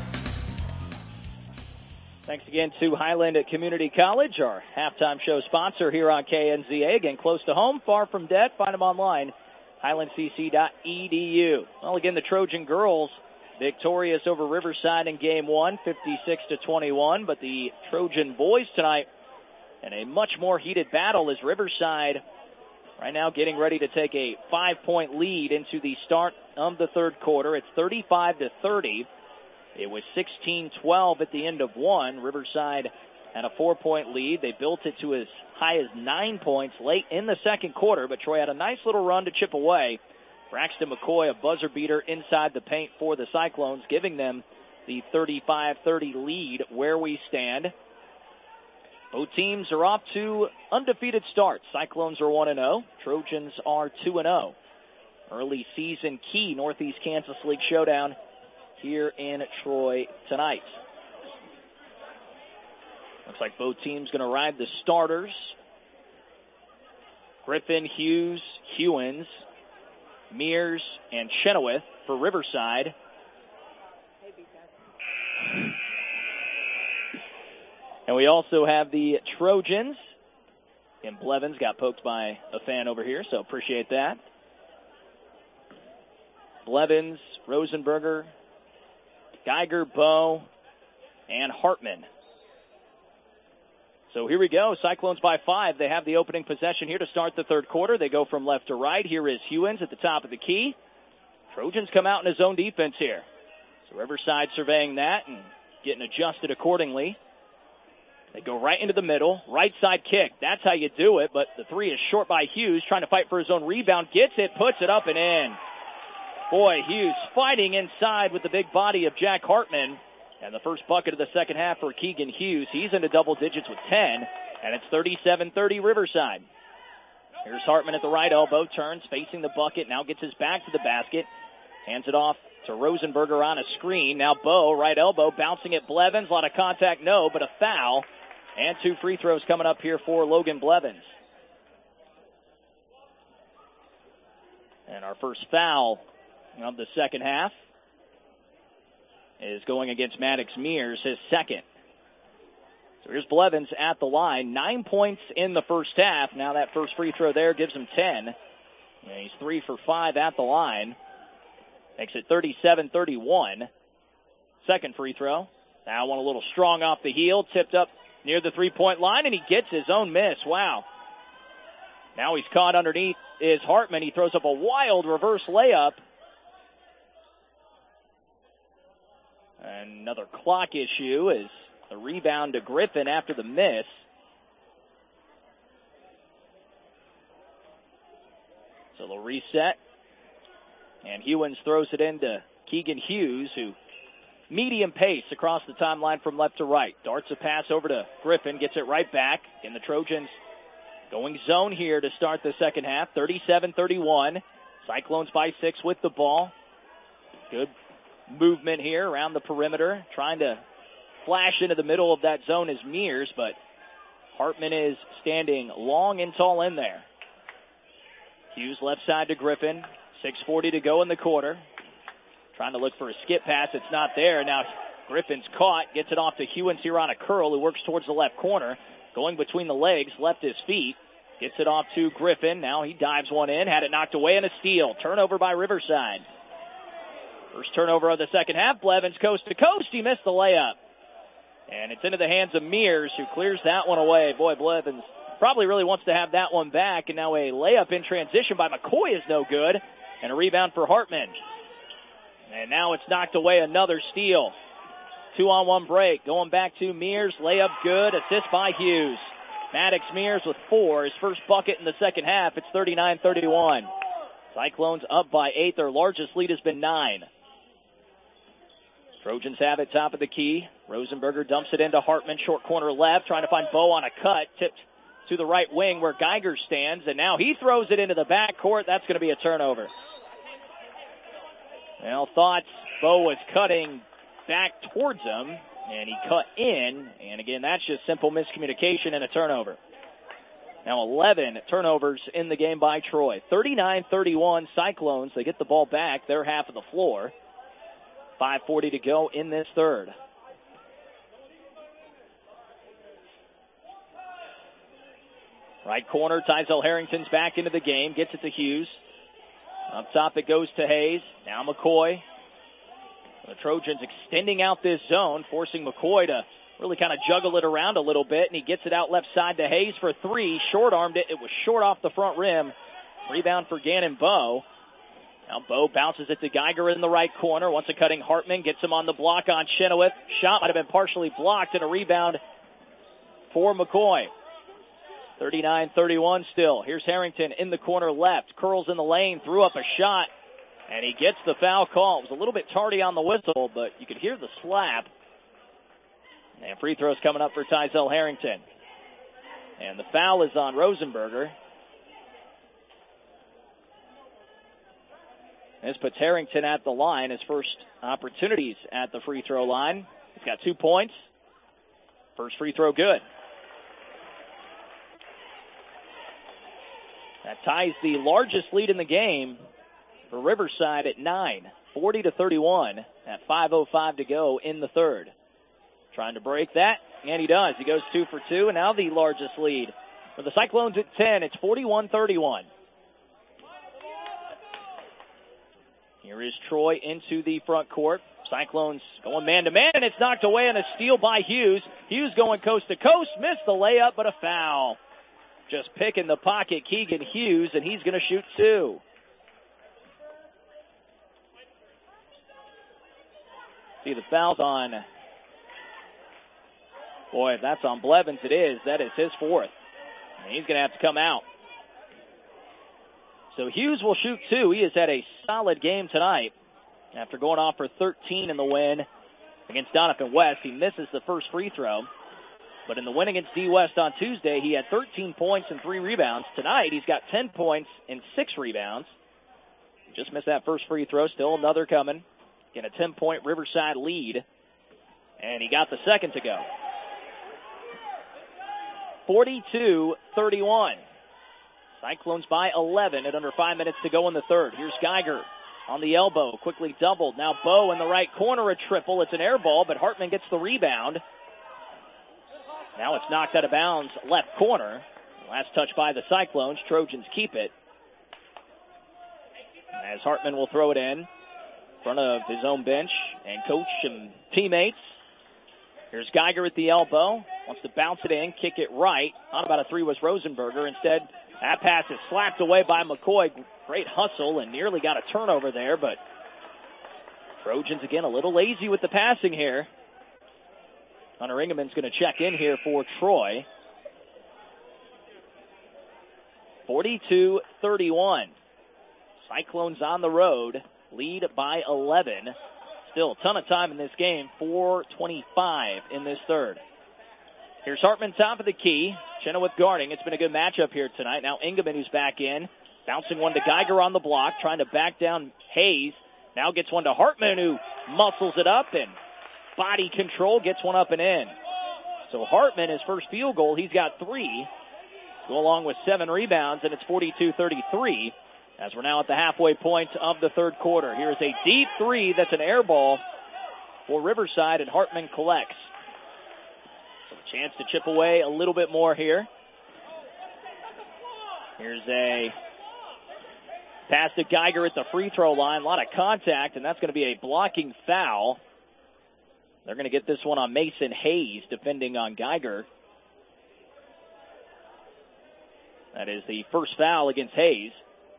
Thanks again to Highland Community College, our halftime show sponsor here on KNZA. Again, close to home, far from debt. Find them online, highlandcc.edu. Well, again, the Trojan girls victorious over Riverside in game one, 56-21. But the Trojan boys tonight in a much more heated battle as Riverside right now getting ready to take a 5-point lead into the start of the third quarter. It's 35-30. It was 16-12 at the end of one. Riverside had a 4-point lead. They built it to as high as 9 points late in the second quarter, but Troy had a nice little run to chip away. Braxton McCoy, a buzzer beater inside the paint for the Cyclones, giving them the 35-30 lead where we stand. Both teams are off to undefeated starts. Cyclones are 1-0. Trojans are 2-0. Early season key Northeast Kansas League showdown here in Troy tonight. Looks like both teams going to ride the starters. Griffin, Hughes, Hewins, Mears, and Chenoweth for Riverside. And we also have the Trojans. And Blevins got poked by a fan over here, so appreciate that. Blevins, Rosenberger, Geiger, Bowe, and Hartman. So here we go. Cyclones by 5. They have the opening possession here to start the third quarter. They go from left to right. Here is Hewins at the top of the key. Trojans come out in his own defense here. So Riverside surveying that and getting adjusted accordingly. They go right into the middle. Right side kick. That's how you do it, but the three is short by Hughes, trying to fight for his own rebound. Gets it, puts it up and in. Boy, Hughes fighting inside with the big body of Jack Hartman. And the first bucket of the second half for Keegan Hughes. He's into double digits with 10, and it's 37-30 Riverside. Here's Hartman at the right elbow, turns, facing the bucket, now gets his back to the basket, hands it off to Rosenberger on a screen. Now Bowe, right elbow, bouncing at Blevins. A lot of contact, no, but a foul. And 2 free throws coming up here for Logan Blevins. And our first foul of the second half is going against Maddox Mears, his second. So here's Blevins at the line. 9 points in the first half. Now that first free throw there gives him 10. And he's 3 for 5 at the line. Makes it 37-31. Second free throw. Now one a little strong off the heel. Tipped up near the three-point line, and he gets his own miss. Wow. Now he's caught underneath is Hartman. He throws up a wild reverse layup. Another clock issue is the rebound to Griffin after the miss. So they'll reset. And Hewins throws it into Keegan Hughes, who medium pace across the timeline from left to right. Darts a pass over to Griffin, gets it right back. And the Trojans going zone here to start the second half. 37-31. Cyclones by 6 with the ball. Good movement here around the perimeter. Trying to flash into the middle of that zone is Mears, but Hartman is standing long and tall in there. Hughes left side to Griffin. 6:40 to go in the quarter. Trying to look for a skip pass. It's not there. Now Griffin's caught. Gets it off to Hewins here on a curl, who works towards the left corner. Going between the legs. Left his feet. Gets it off to Griffin. Now he dives one in. Had it knocked away and a steal. Turnover by Riverside. First turnover of the second half. Blevins coast to coast. He missed the layup. And it's into the hands of Mears, who clears that one away. Boy, Blevins probably really wants to have that one back. And now a layup in transition by McCoy is no good. And a rebound for Hartman. And now it's knocked away, another steal. 2-on-1 break. Going back to Mears. Layup good. Assist by Hughes. Maddox Mears with 4. His first bucket in the second half. It's 39-31. Cyclones up by 8. Their largest lead has been 9. Trojans have it top of the key. Rosenberger dumps it into Hartman. Short corner left. Trying to find Bo on a cut. Tipped to the right wing where Geiger stands. And now he throws it into the backcourt. That's going to be a turnover. Well, thoughts Bo was cutting back towards him, and he cut in. And again, that's just simple miscommunication and a turnover. Now 11 turnovers in the game by Troy. 39-31 Cyclones. They get the ball back, their half of the floor. 5:40 to go in this third. Right corner, Tysel Harrington's back into the game. Gets it to Hughes. Up top it goes to Hayes. Now McCoy. The Trojans extending out this zone, forcing McCoy to really kind of juggle it around a little bit, and he gets it out left side to Hayes for 3. Short-armed it. It was short off the front rim. Rebound for Gannon Bowe. Now Bowe bounces it to Geiger in the right corner. Wants a cutting Hartman. Gets him on the block on Chenoweth. Shot might have been partially blocked, and a rebound for McCoy. 39-31 still. Here's Harrington in the corner left. Curls in the lane. Threw up a shot. And he gets the foul call. It was a little bit tardy on the whistle, but you could hear the slap. And free throws coming up for Tysel Harrington. And the foul is on Rosenberger. This puts Harrington at the line. His first opportunities at the free throw line. He's got 2 points. First free throw good. That ties the largest lead in the game for Riverside at 9, 40-31 at 5:05 to go in the third. Trying to break that, and he does. He goes 2 for 2, and now the largest lead for the Cyclones at 10. It's 41-31. Here is Troy into the front court. Cyclones going man-to-man, and it's knocked away on a steal by Hughes. Hughes going coast to coast, missed the layup, but a foul. Just picking the pocket, Keegan Hughes, and he's going to shoot 2. See the foul's on. Boy, if that's on Blevins, it is. That is his 4th. And he's going to have to come out. So Hughes will shoot 2. He has had a solid game tonight. After going off for 13 in the win against Donovan West, he misses the first free throw. But in the win against D West on Tuesday, he had 13 points and 3 rebounds. Tonight, he's got 10 points and 6 rebounds. Just missed that first free throw. Still another coming. Getting a 10-point Riverside lead. And he got the second to go. 42-31. Cyclones by 11 at under 5 minutes to go in the third. Here's Geiger on the elbow. Quickly doubled. Now Bowe in the right corner, a triple. It's an air ball, but Hartman gets the rebound. Now it's knocked out of bounds, left corner. Last touch by the Cyclones. Trojans keep it. As Hartman will throw it in front of his own bench and coach and teammates. Here's Geiger at the elbow. Wants to bounce it in, kick it right. On about a three was Rosenberger. Instead, that pass is slapped away by McCoy. Great hustle and nearly got a turnover there, but Trojans again a little lazy with the passing here. Hunter Ingeman's going to check in here for Troy. 42-31. Cyclones on the road, lead by 11. Still a ton of time in this game, 4:25 in this third. Here's Hartman top of the key. Chenoweth guarding. It's been a good matchup here tonight. Now Ingeman, who's back in, bouncing one to Geiger on the block, trying to back down Hayes. Now gets one to Hartman, who muscles it up and body control, gets one up and in. So Hartman, his first field goal, he's got 3. Go along with 7 rebounds, and it's 42-33 as we're now at the halfway point of the third quarter. Here's a deep 3 that's an air ball for Riverside, and Hartman collects. So a chance to chip away a little bit more here. Here's a pass to Geiger at the free throw line. A lot of contact, and that's going to be a blocking foul. They're going to get this one on Mason Hayes, defending on Geiger. That is the first foul against Hayes.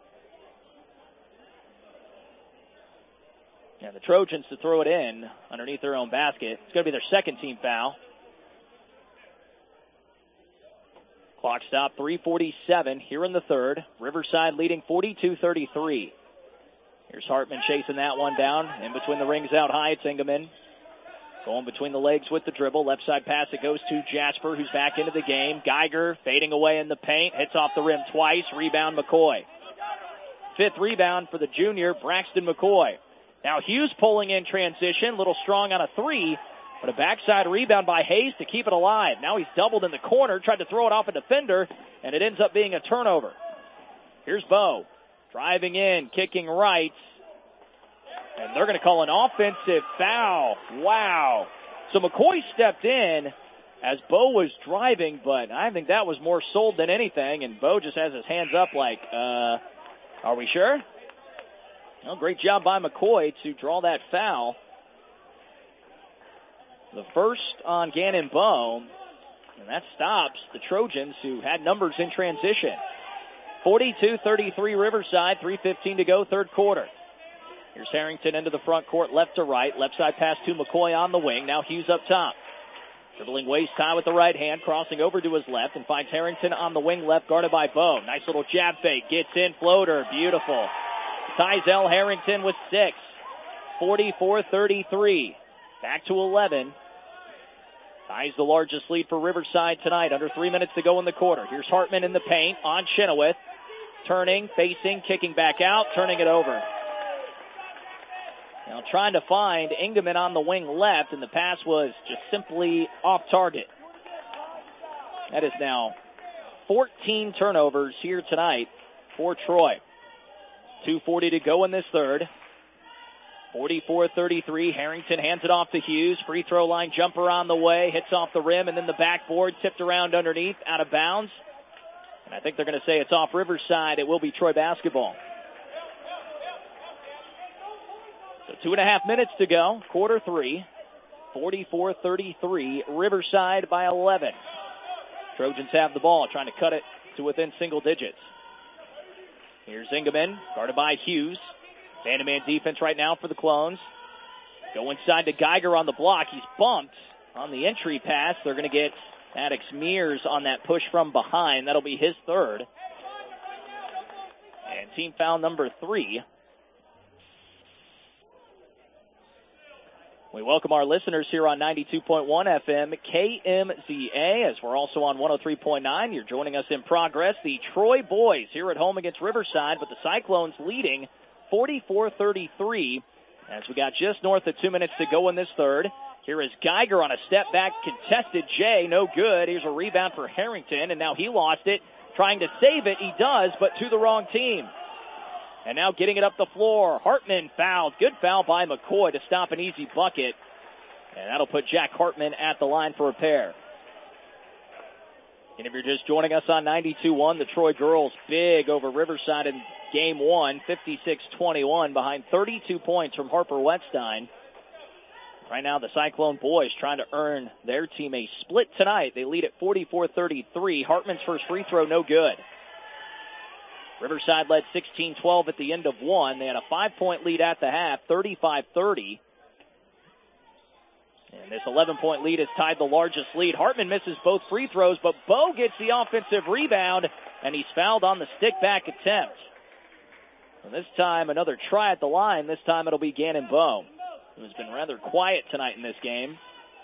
And the Trojans to throw it in underneath their own basket. It's going to be their second team foul. Clock stop, 3:47 here in the third. Riverside leading 42-33. Here's Hartman chasing that one down. In between the rings out high, it's Ingeman. Going between the legs with the dribble. Left side pass, it goes to Jasper, who's back into the game. Geiger fading away in the paint. Hits off the rim twice. Rebound McCoy. 5th rebound for the junior, Braxton McCoy. Now Hughes pulling in transition. Little strong on a 3. But a backside rebound by Hayes to keep it alive. Now he's doubled in the corner. Tried to throw it off a defender. And it ends up being a turnover. Here's Bo. Driving in. Kicking right. And they're going to call an offensive foul. Wow. So McCoy stepped in as Bo was driving, but I think that was more sold than anything, and Bo just has his hands up like, are we sure? Well, great job by McCoy to draw that foul. The first on Gannon Bo, and that stops the Trojans, who had numbers in transition. 42-33 Riverside, 3:15 to go, third quarter. Here's Harrington into the front court, left to right. Left side pass to McCoy on the wing. Now Hughes up top. Dribbling waist high with the right hand, crossing over to his left, and finds Harrington on the wing left, guarded by Bo. Nice little jab fake. Gets in, floater. Beautiful. Tyzel Harrington with 6. 44-33. Back to 11. Ties the largest lead for Riverside tonight. Under 3 minutes to go in the quarter. Here's Hartman in the paint on Chenoweth. Turning, facing, kicking back out, turning it over. Now trying to find Ingeman on the wing left, and the pass was just simply off target. That is now 14 turnovers here tonight for Troy. 2:40 to go in this third. 44-33. Harrington hands it off to Hughes. Free throw line jumper on the way. Hits off the rim, and then the backboard tipped around underneath, out of bounds. And I think they're going to say it's off Riverside. It will be Troy basketball. So 2.5 minutes to go, quarter 3, 44-33, Riverside by 11. Trojans have the ball, trying to cut it to within single digits. Here's Ingeman, guarded by Hughes. Man-to-man defense right now for the Clones. Go inside to Geiger on the block. He's bumped on the entry pass. They're going to get Maddox Mears on that push from behind. That'll be his third. And team foul number 3. We welcome our listeners here on 92.1 FM KMZA, as we're also on 103.9. You're joining us in progress. The Troy boys here at home against Riverside, but the Cyclones leading 44-33 as we got just north of 2 minutes to go in this third. Here is Geiger on a step-back contested J. No good. Here's a rebound for Harrington, and now he lost it. Trying to save it, he does, but to the wrong team. And now getting it up the floor. Hartman fouled. Good foul by McCoy to stop an easy bucket. And that'll put Jack Hartman at the line for a pair. And if you're just joining us on 92.1, the Troy girls big over Riverside in game one, 56-21, behind 32 points from Harper Wettstein. Right now, the Cyclone boys trying to earn their team a split tonight. They lead at 44-33. Hartman's first free throw, no good. Riverside led 16-12 at the end of one. They had a 5-point lead at the half, 35-30. And this 11-point lead has tied the largest lead. Hartman misses both free throws, but Bo gets the offensive rebound, and he's fouled on the stick-back attempt. And this time, another try at the line. This time it'll be Gannon Bo, who has been rather quiet tonight in this game.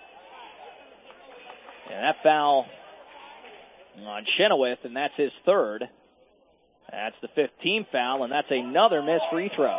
And that foul on Chenoweth, and that's his third. That's the 15th foul, and that's another missed free throw.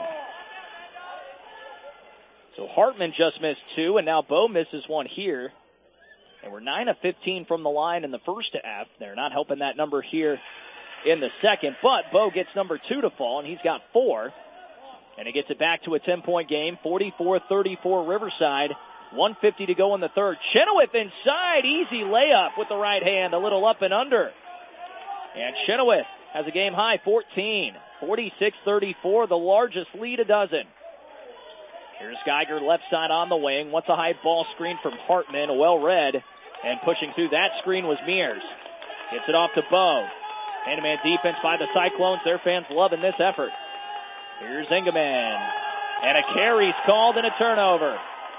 So Hartman just missed two, and now Bo misses one here. And we're 9 of 15 from the line in the first half. They're not helping that number here in the second, but Bo gets number 2 to fall, and he's got 4. And he gets it back to a 10-point game, 44-34 Riverside. 1:50 to go in the third. Chenoweth inside, easy layup with the right hand, a little up and under. And Chenoweth has a game-high 14, 46-34, the largest lead a dozen. Here's Geiger left side on the wing. Wants a high ball screen from Hartman, well read. And pushing through that screen was Mears. Gets it off to Bo. Man-to-man defense by the Cyclones. Their fans loving this effort. Here's Engelman. And a carry's called and a turnover.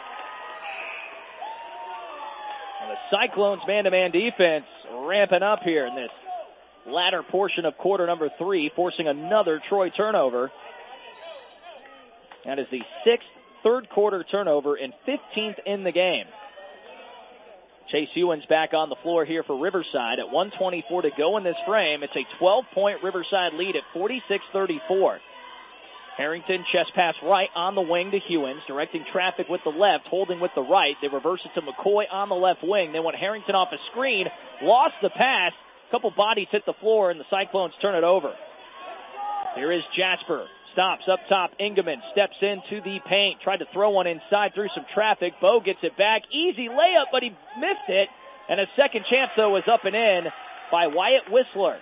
Well, the Cyclones man-to-man defense ramping up here in this latter portion of quarter number 3, forcing another Troy turnover. That is the 6th third-quarter turnover and 15th in the game. Chase Ewins back on the floor here for Riverside at 1:24 to go in this frame. It's a 12-point Riverside lead at 46-34. Harrington, chest pass right on the wing to Hewins, directing traffic with the left, holding with the right. They reverse it to McCoy on the left wing. They want Harrington off a screen, lost the pass. A couple bodies hit the floor, and the Cyclones turn it over. Here is Jasper. Stops up top. Engelman steps into the paint. Tried to throw one inside through some traffic. Bo gets it back. Easy layup, but he missed it. And a second chance, though, was up and in by Wyatt Whistler.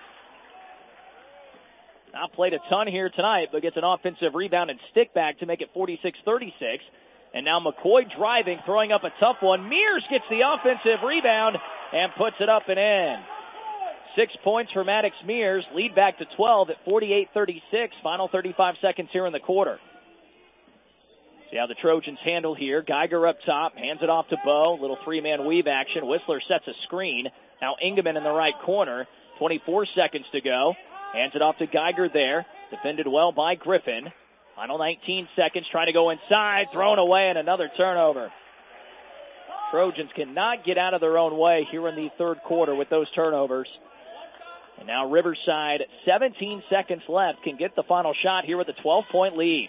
Not played a ton here tonight, but gets an offensive rebound and stick back to make it 46-36. And now McCoy driving, throwing up a tough one. Mears gets the offensive rebound and puts it up and in. 6 points for Maddox Mears. Lead back to 12 at 48-36. Final 35 seconds here in the quarter. See how the Trojans handle here. Geiger up top, hands it off to Bo. Little three-man weave action. Whistler sets a screen. Now Engelman in the right corner. 24 seconds to go. Hands it off to Geiger there. Defended well by Griffin. Final 19 seconds. Trying to go inside. Thrown away and another turnover. Trojans cannot get out of their own way here in the third quarter with those turnovers. And now Riverside, 17 seconds left, can get the final shot here with a 12-point lead.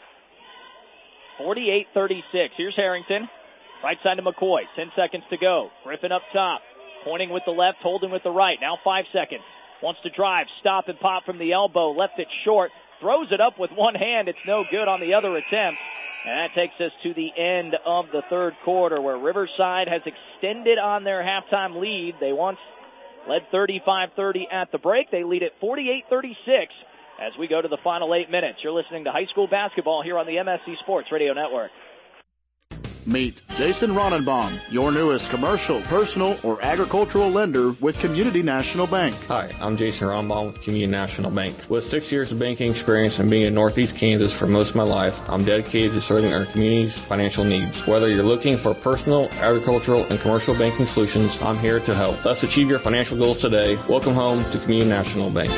48-36. Here's Harrington. Right side to McCoy. 10 seconds to go. Griffin up top. Pointing with the left, holding with the right. Now 5 seconds. Wants to drive. Stop and pop from the elbow. Left it short. Throws it up with one hand. It's no good on the other attempt. And that takes us to the end of the third quarter, where Riverside has extended on their halftime lead. They once led 35-30 at the break. They lead at 48-36 as we go to the final 8 minutes. You're listening to high school basketball here on the MSC Sports Radio Network. Meet Jason Ronenbaum, your newest commercial, personal, or agricultural lender with Community National Bank. Hi, I'm Jason Ronenbaum with Community National Bank. With 6 years of banking experience and being in Northeast Kansas for most of my life, I'm dedicated to serving our community's financial needs. Whether you're looking for personal, agricultural, and commercial banking solutions, I'm here to help. Let's achieve your financial goals today. Welcome home to Community National Bank.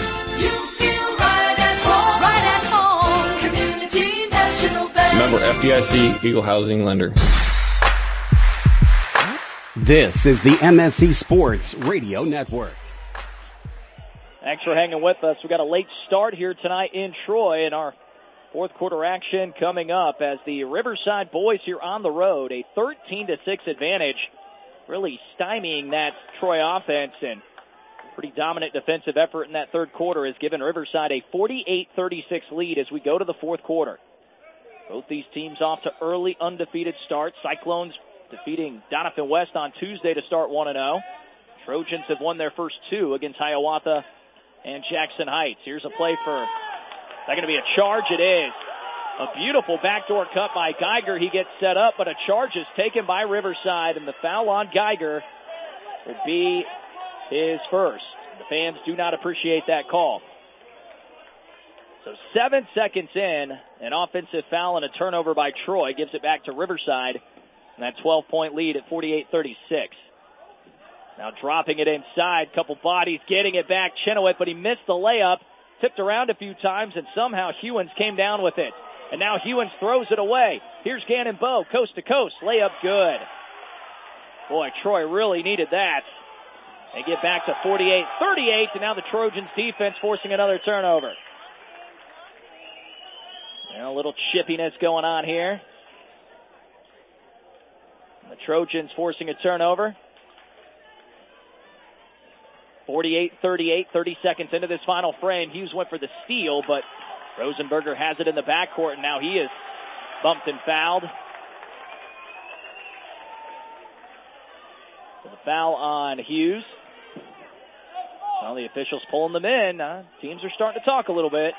Member FDIC, Eagle Housing Lender. This is the MSC Sports Radio Network. Thanks for hanging with us. We've got a late start here tonight in Troy, and our fourth quarter action coming up as the Riverside boys here on the road, a 13-6 advantage, really stymieing that Troy offense, and pretty dominant defensive effort in that third quarter has given Riverside a 48-36 lead as we go to the fourth quarter. Both these teams off to early undefeated starts. Cyclones defeating Doniphan West on Tuesday to start 1-0. Trojans have won their first two against Hiawatha and Jackson Heights. Here's a play for, is that going to be a charge? It is. A beautiful backdoor cut by Geiger. He gets set up, but a charge is taken by Riverside, and the foul on Geiger will be his first. The fans do not appreciate that call. So 7 seconds in, an offensive foul and a turnover by Troy gives it back to Riverside, and that 12-point lead at 48-36. Now dropping it inside, couple bodies getting it back. Chenoweth, but he missed the layup, tipped around a few times, and somehow Hewins came down with it. And now Hewins throws it away. Here's Gannon Bowe, coast to coast, layup good. Boy, Troy really needed that. They get back to 48-38, and now the Trojans defense forcing another turnover. A little chippiness going on here. The Trojans forcing a turnover. 48-38, 30 seconds into this final frame. Hughes went for the steal, but Rosenberger has it in the backcourt, and now he is bumped and fouled. So the foul on Hughes. Well, the officials pulling them in. Teams are starting to talk a little bit.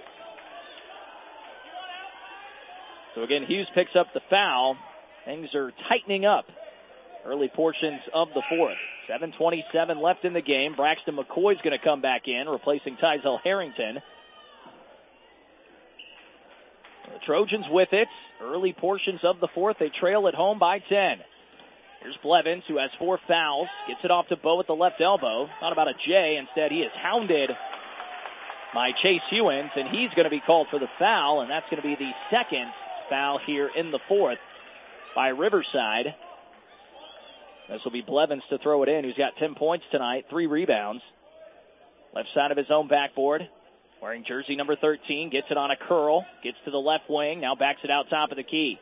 So again, Hughes picks up the foul. Things are tightening up early portions of the fourth. 7:27 left in the game. Braxton McCoy's going to come back in, replacing Tyzel Harrington. The Trojans with it. Early portions of the fourth. They trail at home by 10. Here's Blevins, who has 4 fouls. Gets it off to Bowe at the left elbow. Thought about a J. Instead, he is hounded by Chase Hewins, and he's going to be called for the foul, and that's going to be the second foul here in the fourth by Riverside. This will be Blevins to throw it in, who's got 10 points tonight, 3 rebounds. Left side of his own backboard. Wearing jersey number 13, gets it on a curl, gets to the left wing, now backs it out top of the key.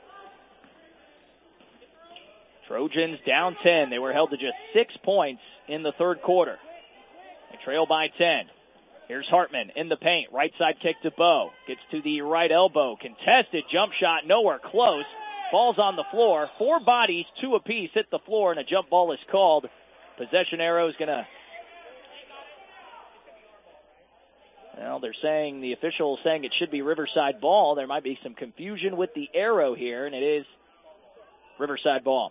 Trojans down 10. They were held to just 6 points in the third quarter. They trail by 10. Here's Hartman in the paint. Right side kick to Bowe. Gets to the right elbow. Contested jump shot, nowhere close. Falls on the floor. 4 bodies, 2 apiece, hit the floor, and a jump ball is called. Possession arrow is going to... Well, they're saying, the official saying it should be Riverside ball. There might be some confusion with the arrow here, and it is Riverside ball.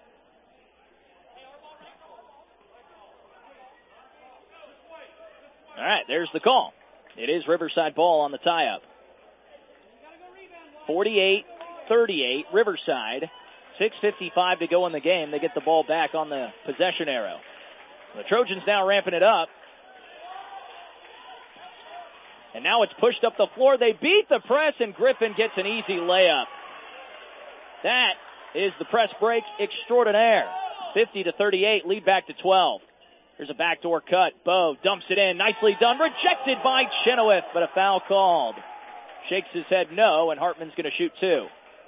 All right, there's the call. It is Riverside ball on the tie-up. 48-38, Riverside. 6:55 to go in the game. They get the ball back on the possession arrow. The Trojans now ramping it up. And now it's pushed up the floor. They beat the press, and Griffin gets an easy layup. That is the press break extraordinaire. 50-38, lead back to 12. There's a backdoor cut. Bowe dumps it in. Nicely done. Rejected by Chenoweth, but a foul called. Shakes his head no, and Hartman's going to shoot 2.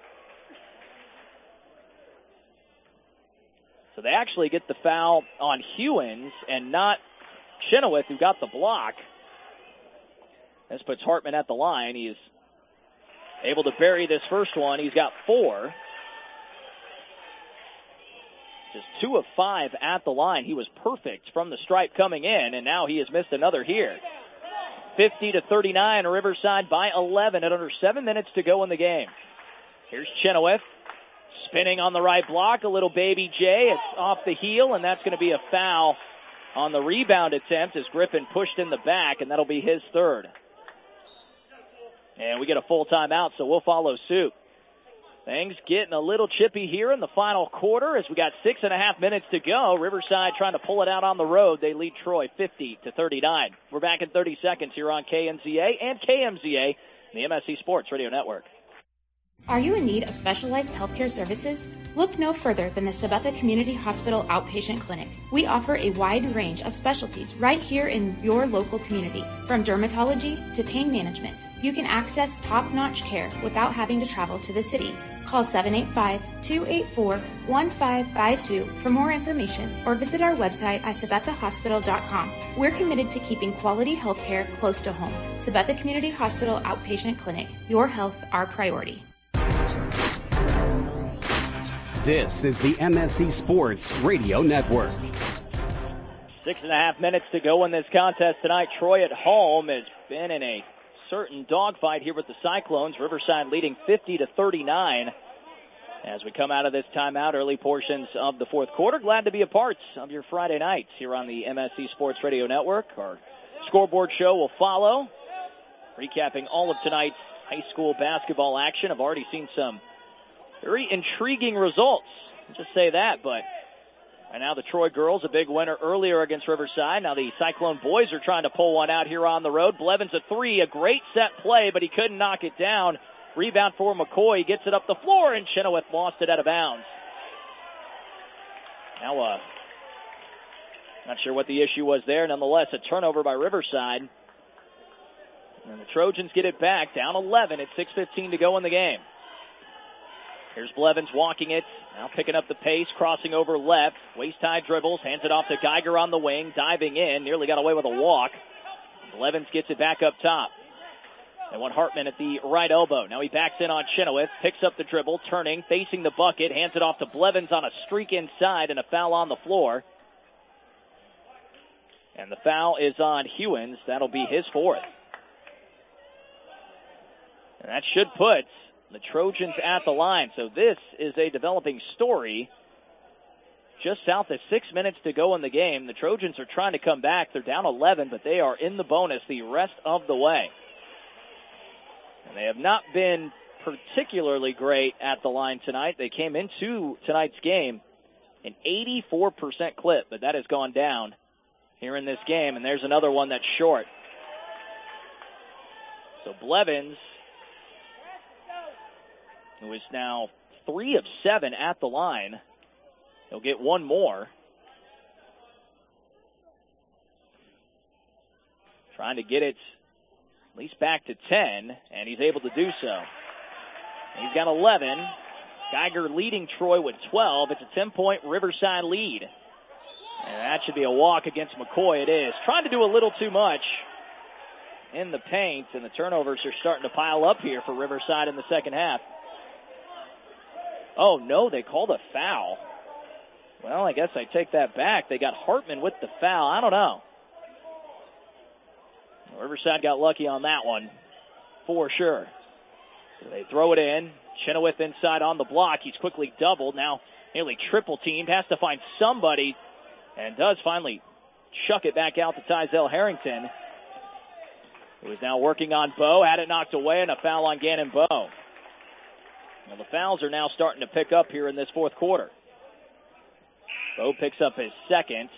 So they actually get the foul on Hewins and not Chenoweth, who got the block. This puts Hartman at the line. He is able to bury this first one. He's got 4. Just 2 of 5 at the line. He was perfect from the stripe coming in, and now he has missed another here. 50-39, Riverside by 11 at under 7 minutes to go in the game. Here's Chenoweth spinning on the right block. A little baby J. It's off the heel, and that's going to be a foul on the rebound attempt as Griffin pushed in the back, and that'll be his third. And we get a full timeout, so we'll follow suit. Things getting a little chippy here in the final quarter as we got 6.5 minutes to go. Riverside trying to pull it out on the road. They lead Troy 50-39. We're back in 30 seconds here on KNZA and KMZA, the MSC Sports Radio Network. Are you in need of specialized healthcare services? Look no further than the Sabetha Community Hospital Outpatient Clinic. We offer a wide range of specialties right here in your local community, from dermatology to pain management. You can access top-notch care without having to travel to the city. Call 785-284-1552 for more information or visit our website at sabethahospital.com. We're committed to keeping quality health care close to home. Sabetha Community Hospital Outpatient Clinic. Your health, our priority. This is the MSC Sports Radio Network. 6.5 minutes to go in this contest tonight. Troy at home has been in a certain dogfight here with the Cyclones. Riverside leading 50-39 as we come out of this timeout, early portions of the fourth quarter. Glad to be a part of your Friday nights here on the MSC Sports Radio Network. Our scoreboard show will follow, recapping all of tonight's high school basketball action. I've already seen some very intriguing results. I'll just say that, but and now the Troy girls, a big winner earlier against Riverside. Now the Cyclone boys are trying to pull one out here on the road. Blevins a three, a great set play, but he couldn't knock it down. Rebound for McCoy, gets it up the floor, and Chenoweth lost it out of bounds. Now, not sure what the issue was there. Nonetheless, a turnover by Riverside. And the Trojans get it back, down 11 at 6:15 to go in the game. Here's Blevins walking it, now picking up the pace, crossing over left. Waist-high dribbles, hands it off to Geiger on the wing, diving in, nearly got away with a walk. Blevins gets it back up top. They want Hartman at the right elbow. Now he backs in on Chenoweth, picks up the dribble, turning, facing the bucket, hands it off to Blevins on a streak inside, and a foul on the floor. And the foul is on Hewins. That'll be his fourth. And that should put the Trojans at the line. So this is a developing story. Just south of 6 minutes to go in the game. The Trojans are trying to come back. They're down 11, but they are in the bonus the rest of the way. And they have not been particularly great at the line tonight. They came into tonight's game an 84% clip, but that has gone down here in this game. And there's another one that's short. So Blevins, who is now 3 of 7 at the line, he'll get one more. Trying to get it at least back to 10, and he's able to do so. He's got 11. Geiger leading Troy with 12. It's a 10-point Riverside lead. And that should be a walk against McCoy. It is. Trying to do a little too much in the paint, and the turnovers are starting to pile up here for Riverside in the second half. Oh, no, they called a foul. Well, I guess I take that back. They got Hartman with the foul. I don't know. Riverside got lucky on that one, for sure. So they throw it in. Chenoweth inside on the block. He's quickly doubled. Now nearly triple teamed. Has to find somebody, and does finally chuck it back out to Tizell Harrington, who is now working on Bowe. Had it knocked away, and a foul on Gannon Bowe. Well, the fouls are now starting to pick up here in this fourth quarter. Bowe picks up his second.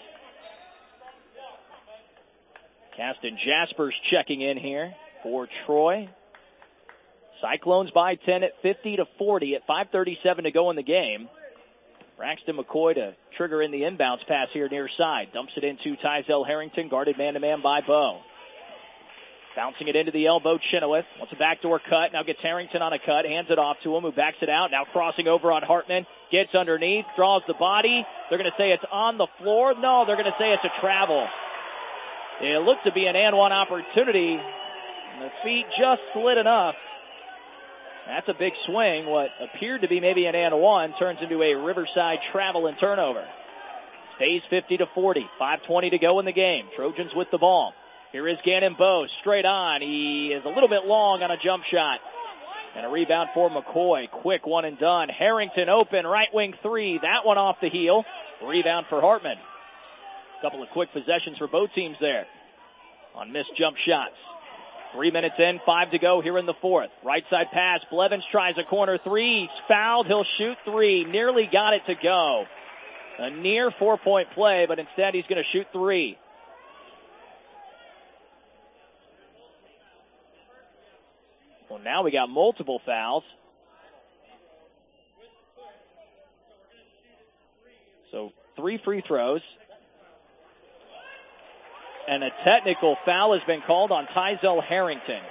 Caston Jaspers checking in here for Troy. Cyclones by 10 at 50-40 at 5:37 to go in the game. Braxton McCoy to trigger in the inbounds pass here near side. Dumps it into Tizell Harrington, guarded man-to-man by Bowe. Bouncing it into the elbow, Chenoweth wants a backdoor cut. Now gets Harrington on a cut, hands it off to him, who backs it out. Now crossing over on Hartman, gets underneath, draws the body. They're going to say it's on the floor. No, they're going to say it's a travel. It looked to be an and one opportunity. The feet just slid enough. That's a big swing. What appeared to be maybe an and one turns into a Riverside travel and turnover. Stays 50-40. 5:20 to go in the game. Trojans with the ball. Here is Gannon Bowe, straight on. He is a little bit long on a jump shot. And a rebound for McCoy. Quick one and done. Harrington open, right wing three. That one off the heel. Rebound for Hartman. A couple of quick possessions for both teams there on missed jump shots. 3 minutes in, 5 to go here in the fourth. Right side pass. Blevins tries a corner three. He's fouled. He'll shoot three. Nearly got it to go. A near 4-point play, but instead he's going to shoot three. Well, now we got multiple fouls. So 3 free throws. And a technical foul has been called on Tizell Harrington.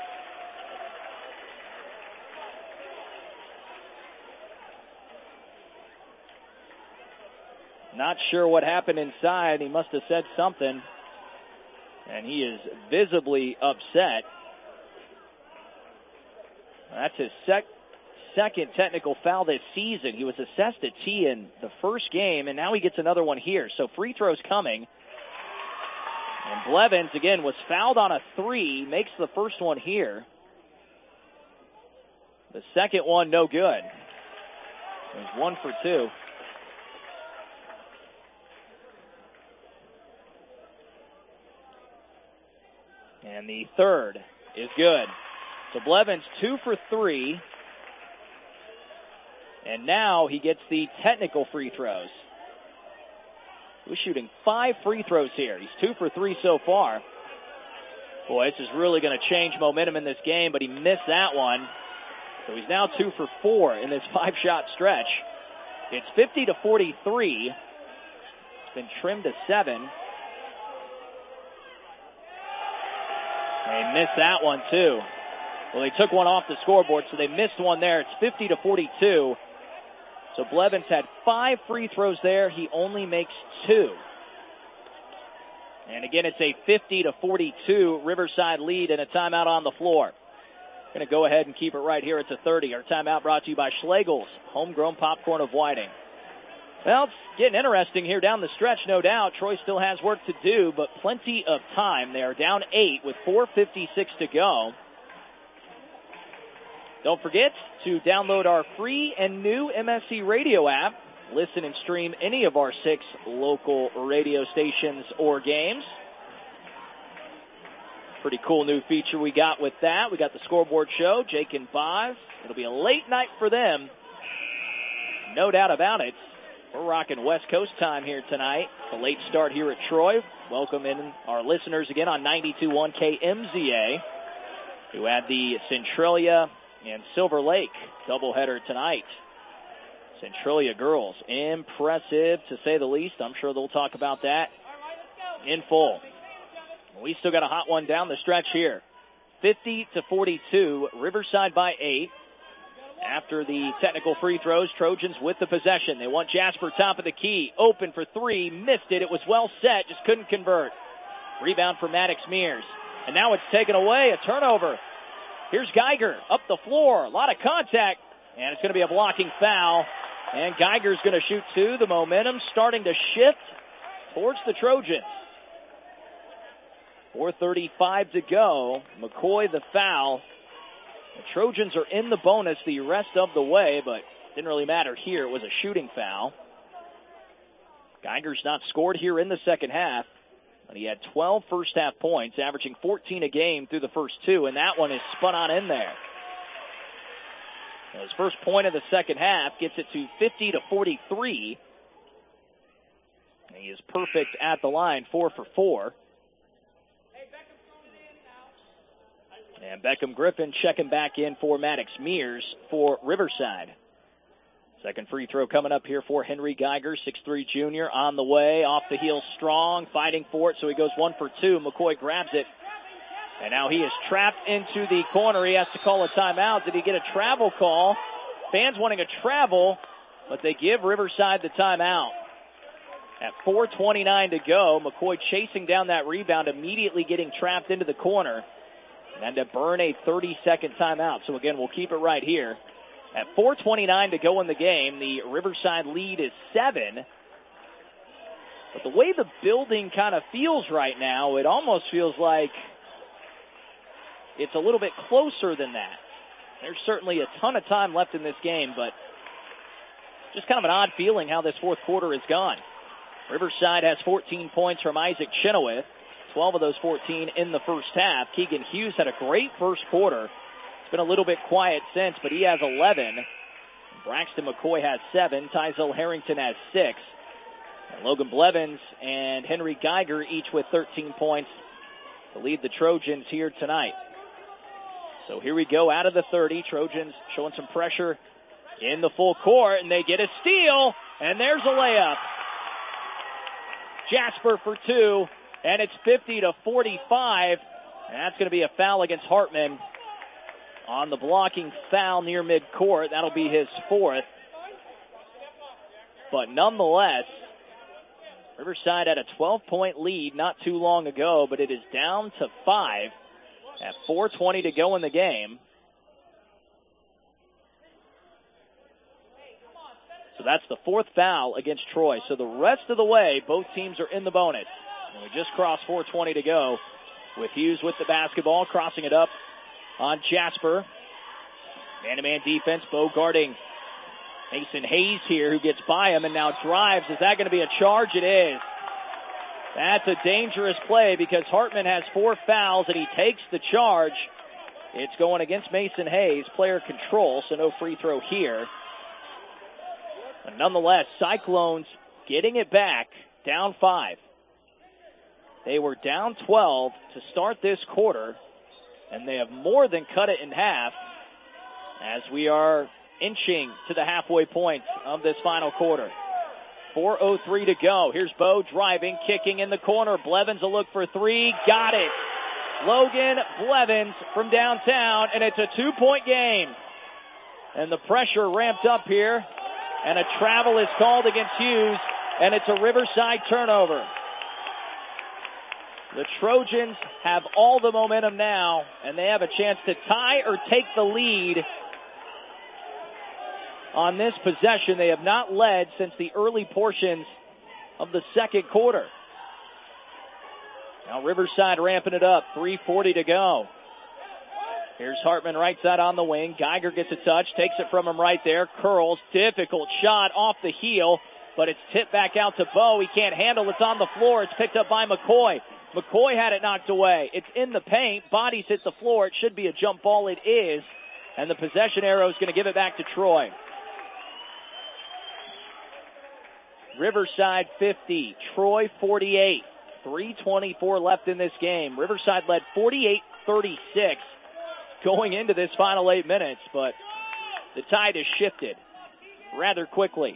Not sure what happened inside. He must have said something. And he is visibly upset. That's his second technical foul this season. He was assessed a T in the first game, and now he gets another one here. So free throws coming. And Blevins, again, was fouled on a 3, makes the first one here. The second one, no good. It was 1 for 2. And the third is good. So Blevins 2 for 3. And now he gets the technical free throws. He's shooting 5 free throws here. He's 2 for 3 so far. Boy, this is really going to change momentum in this game, but he missed that one. So he's now 2 for 4 in this 5-shot stretch. It's 50-43. It's been trimmed to 7. They missed that one too. Well, they took one off the scoreboard, so they missed one there. It's 50-42. So Blevins had 5 free throws there. He only makes 2. And again, it's a 50-42 Riverside lead and a timeout on the floor. Going to go ahead and keep it right here. It's a 30. Our timeout brought to you by Schlegel's, homegrown popcorn of Whiting. Well, it's getting interesting here down the stretch, no doubt. Troy still has work to do, but plenty of time. They are down 8 with 4:56 to go. Don't forget to download our free and new MSC radio app. Listen and stream any of our 6 local radio stations or games. Pretty cool new feature we got with that. We got the scoreboard show, Jake and Boz. It'll be a late night for them. No doubt about it. We're rocking West Coast time here tonight. The late start here at Troy. Welcome in our listeners again on 92.1 KMZA, who had the Centralia and Silver Lake doubleheader tonight. Centralia girls, impressive to say the least. I'm sure they'll talk about that in full. We still got a hot one down the stretch here. 50-42, Riverside by 8. After the technical free throws, Trojans with the possession. They want Jasper top of the key. Open for 3, missed it. It was well set, just couldn't convert. Rebound for Maddox Mears. And now it's taken away, a turnover. Here's Geiger up the floor. A lot of contact. And it's going to be a blocking foul. And Geiger's going to shoot 2. The momentum starting to shift towards the Trojans. 4:35 to go. McCoy the foul. The Trojans are in the bonus the rest of the way, but didn't really matter here. It was a shooting foul. Geiger's not scored here in the second half, but he had 12 first-half points, averaging 14 a game through the first 2, and that one is spun on in there. His first point of the second half gets it to 50-43. He is perfect at the line, 4 for 4. And Beckham Griffin checking back in for Maddox Mears for Riverside. Second free throw coming up here for Henry Geiger, 6'3 junior, on the way. Off the heel strong, fighting for it, so he goes 1 for 2. McCoy grabs it. And now he is trapped into the corner. He has to call a timeout. Did he get a travel call? Fans wanting a travel, but they give Riverside the timeout. At 4:29 to go, McCoy chasing down that rebound, immediately getting trapped into the corner. And to burn a 30-second timeout. So, again, we'll keep it right here. At 4:29 to go in the game, the Riverside lead is 7. But the way the building kind of feels right now, it almost feels like it's a little bit closer than that. There's certainly a ton of time left in this game, but just kind of an odd feeling how this fourth quarter has gone. Riverside has 14 points from Isaac Chenoweth. 12 of those 14 in the first half. Keegan Hughes had a great first quarter. It's been a little bit quiet since, but he has 11. Braxton McCoy has 7. Tyzel Harrington has 6. And Logan Blevins and Henry Geiger each with 13 points to lead the Trojans here tonight. So here we go out of the 30. Trojans showing some pressure in the full court, and they get a steal, and there's a layup. Jasper for 2. And it's 50-45, and that's going to be a foul against Hartman on the blocking foul near midcourt. That'll be his 4th. But nonetheless, Riverside had a 12-point lead not too long ago, but it is down to 5 at 4:20 to go in the game. So that's the 4th foul against Troy. So the rest of the way, both teams are in the bonus. And we just crossed 4:20 to go with Hughes with the basketball, crossing it up on Jasper. Man-to-man defense, Bo guarding Mason Hayes here, who gets by him and now drives. Is that going to be a charge? It is. That's a dangerous play because Hartman has 4 fouls and he takes the charge. It's going against Mason Hayes. Player control, so no free throw here. But nonetheless, Cyclones getting it back, down 5. They were down 12 to start this quarter, and they have more than cut it in half as we are inching to the halfway point of this final quarter. 4:03 to go. Here's Bo driving, kicking in the corner. Blevins will look for 3. Got it. Logan Blevins from downtown, and it's a 2-point game. And the pressure ramped up here, and a travel is called against Hughes, and it's a Riverside turnover. The Trojans have all the momentum now, and they have a chance to tie or take the lead on this possession. They have not led since the early portions of the second quarter. Now Riverside ramping it up, 3:40 to go. Here's Hartman right side on the wing. Geiger gets a touch, takes it from him right there, curls, difficult shot off the heel, but it's tipped back out to Bo. He can't handle it. It's on the floor. It's picked up by McCoy. McCoy had it knocked away. It's in the paint. Bodies hit the floor. It should be a jump ball. It is. And the possession arrow is going to give it back to Troy. Riverside 50, Troy 48. 3:24 left in this game. Riverside led 48-36 going into this final 8 minutes, but the tide has shifted rather quickly.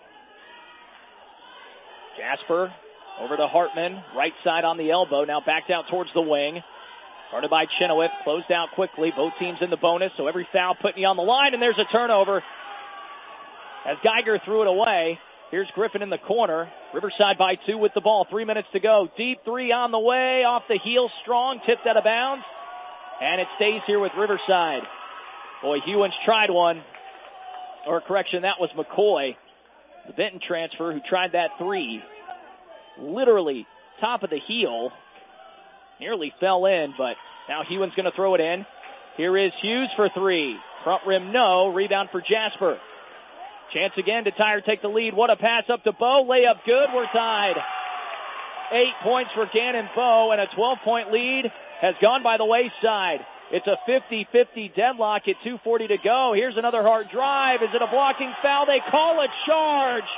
Jasper over to Hartman, right side on the elbow, now backed out towards the wing. Guarded by Chenoweth, closed out quickly. Both teams in the bonus, so every foul putting you on the line, and there's a turnover as Geiger threw it away. Here's Griffin in the corner. Riverside by 2 with the ball. 3 minutes to go. Deep 3 on the way. Off the heel, strong, tipped out of bounds. And it stays here with Riverside. Boy, Hewins tried one. Or correction, that was McCoy, the Benton transfer, who tried that 3. Literally top of the heel. Nearly fell in, but now Hewins going to throw it in. Here is Hughes for 3. Front rim, no. Rebound for Jasper. Chance again to tie or take the lead. What a pass up to Bo. Layup good. We're tied. 8 points for Gannon Bo, and a 12-point lead has gone by the wayside. It's a 50-50 deadlock at 2:40 to go. Here's another hard drive. Is it a blocking foul? They call a charge.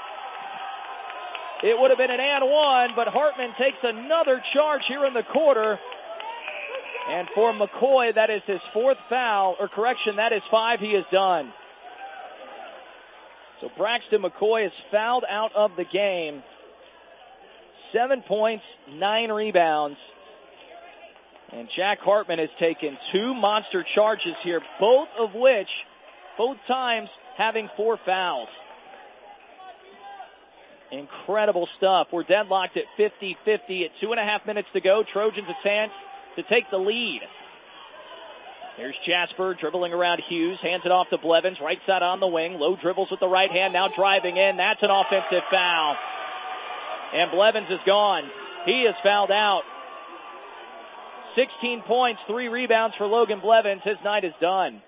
It would have been an and one, but Hartman takes another charge here in the quarter. And for McCoy, that is his 4th foul, or correction, that is 5 he has done. So Braxton McCoy is fouled out of the game. 7 points, 9 rebounds. And Jack Hartman has taken 2 monster charges here, both times having 4 fouls. Incredible stuff. We're deadlocked at 50-50 at 2.5 minutes to go. Trojans a chance to take the lead. Here's Jasper dribbling around Hughes, hands it off to Blevins, right side on the wing, low dribbles with the right hand, now driving in. That's an offensive foul. And Blevins is gone. He is fouled out. 16 points, 3 rebounds for Logan Blevins. His night is done.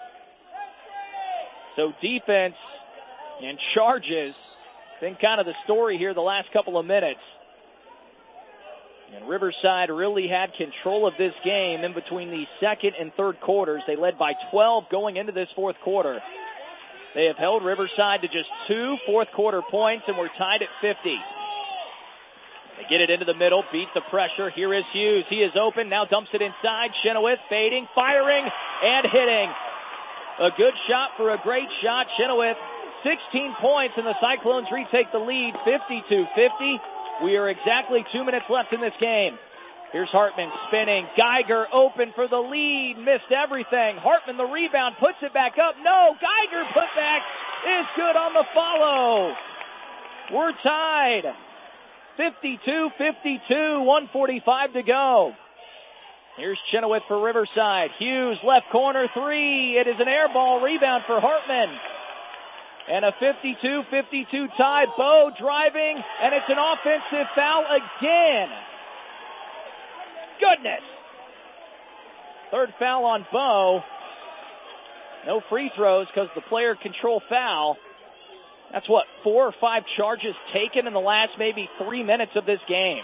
So defense and charges been kind of the story here the last couple of minutes. And Riverside really had control of this game in between the second and third quarters. They led by 12 going into this fourth quarter. They have held Riverside to just 2 fourth-quarter points, and we're tied at 50. They get it into the middle, beat the pressure. Here is Hughes. He is open, now dumps it inside. Chenoweth fading, firing, and hitting. A good shot for a great shot. Chenoweth, 16 points, and the Cyclones retake the lead, 52-50. We are exactly 2 minutes left in this game. Here's Hartman spinning. Geiger open for the lead. Missed everything. Hartman the rebound. Puts it back up. No. Geiger put back is good on the follow. We're tied. 52-52. 1:45 to go. Here's Chenoweth for Riverside. Hughes left corner 3. It is an air ball rebound for Hartman. And a 52-52 tie. Bo driving, and it's an offensive foul again. goodness! Third foul on Bo. No free throws because the player control foul. That's 4 or 5 charges taken in the last maybe 3 minutes of this game.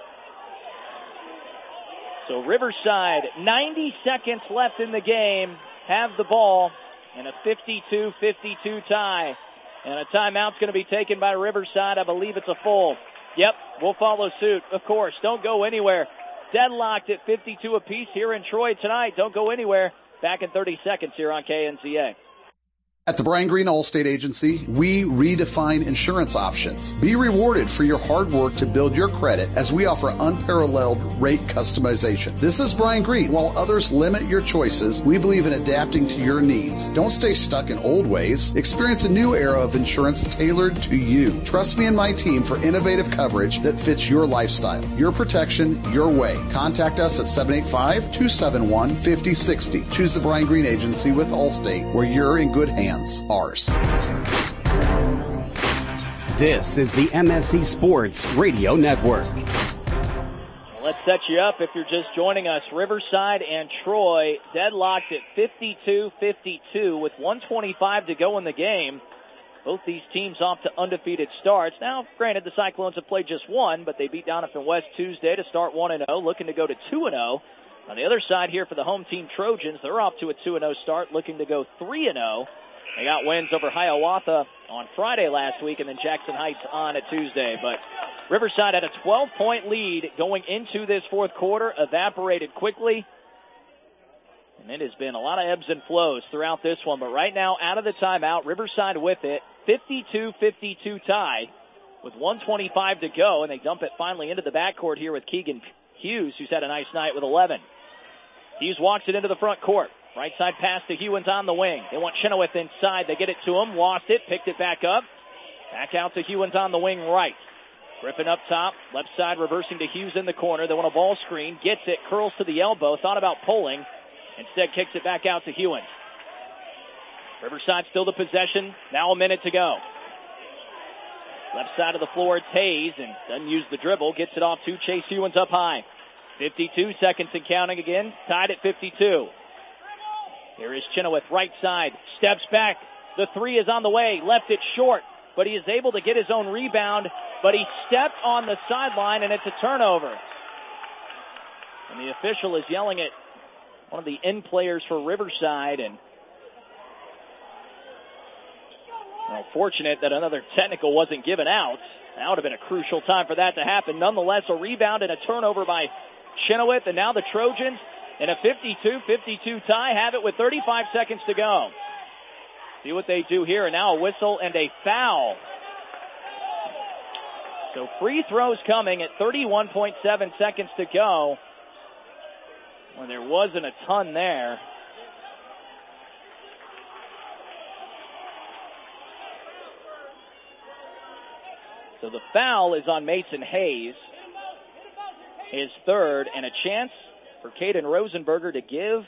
So Riverside, 90 seconds left in the game, have the ball, and a 52-52 tie. And a timeout's going to be taken by Riverside. I believe it's a full. Yep, we'll follow suit, of course. Don't go anywhere. Deadlocked at 52 apiece here in Troy tonight. Don't go anywhere. Back in 30 seconds here on KNCA. At the Brian Green Allstate Agency, we redefine insurance options. Be rewarded for your hard work to build your credit as we offer unparalleled rate customization. This is Brian Green. While others limit your choices, we believe in adapting to your needs. Don't stay stuck in old ways. Experience a new era of insurance tailored to you. Trust me and my team for innovative coverage that fits your lifestyle. Your protection, your way. Contact us at 785-271-5060. Choose the Brian Green Agency with Allstate, where you're in good hands. Ours. This is the MSC Sports Radio Network. Let's set you up if you're just joining us. Riverside and Troy deadlocked at 52-52 with 1:25 to go in the game. Both these teams off to undefeated starts. Now, granted, the Cyclones have played just one, but they beat Donovan West Tuesday to start 1-0, looking to go to 2-0. On the other side here for the home team Trojans, they're off to a 2-0 start, looking to go 3-0. They got wins over Hiawatha on Friday last week and then Jackson Heights on a Tuesday. But Riverside had a 12-point lead going into this fourth quarter, evaporated quickly. And it has been a lot of ebbs and flows throughout this one. But right now, out of the timeout, Riverside with it, 52-52 tie with 1:25 to go. And they dump it finally into the backcourt here with Keegan Hughes, who's had a nice night with 11. Hughes walks it into the front court. Right side pass to Hewins on the wing. They want Chenoweth inside. They get it to him. Lost it. Picked it back up. Back out to Hewins on the wing right. Griffin up top. Left side reversing to Hughes in the corner. They want a ball screen. Gets it. Curls to the elbow. Thought about pulling. Instead kicks it back out to Hewins. Riverside still the possession. Now a minute to go. Left side of the floor, it's Hayes, and doesn't use the dribble. Gets it off to Chase Hewins up high. 52 seconds and counting again. Tied at 52. Here is Chenoweth, right side, steps back. The three is on the way, left it short, but he is able to get his own rebound, but he stepped on the sideline, and it's a turnover. And the official is yelling at one of the end players for Riverside, and fortunate that another technical wasn't given out. That would have been a crucial time for that to happen. Nonetheless, a rebound and a turnover by Chenoweth, and now the Trojans in a 52-52 tie have it with 35 seconds to go. See what they do here, and now a whistle and a foul. So free throws coming at 31.7 seconds to go. Well, there wasn't a ton there. So the foul is on Mason Hayes, his third, and a chance for Caden Rosenberger to give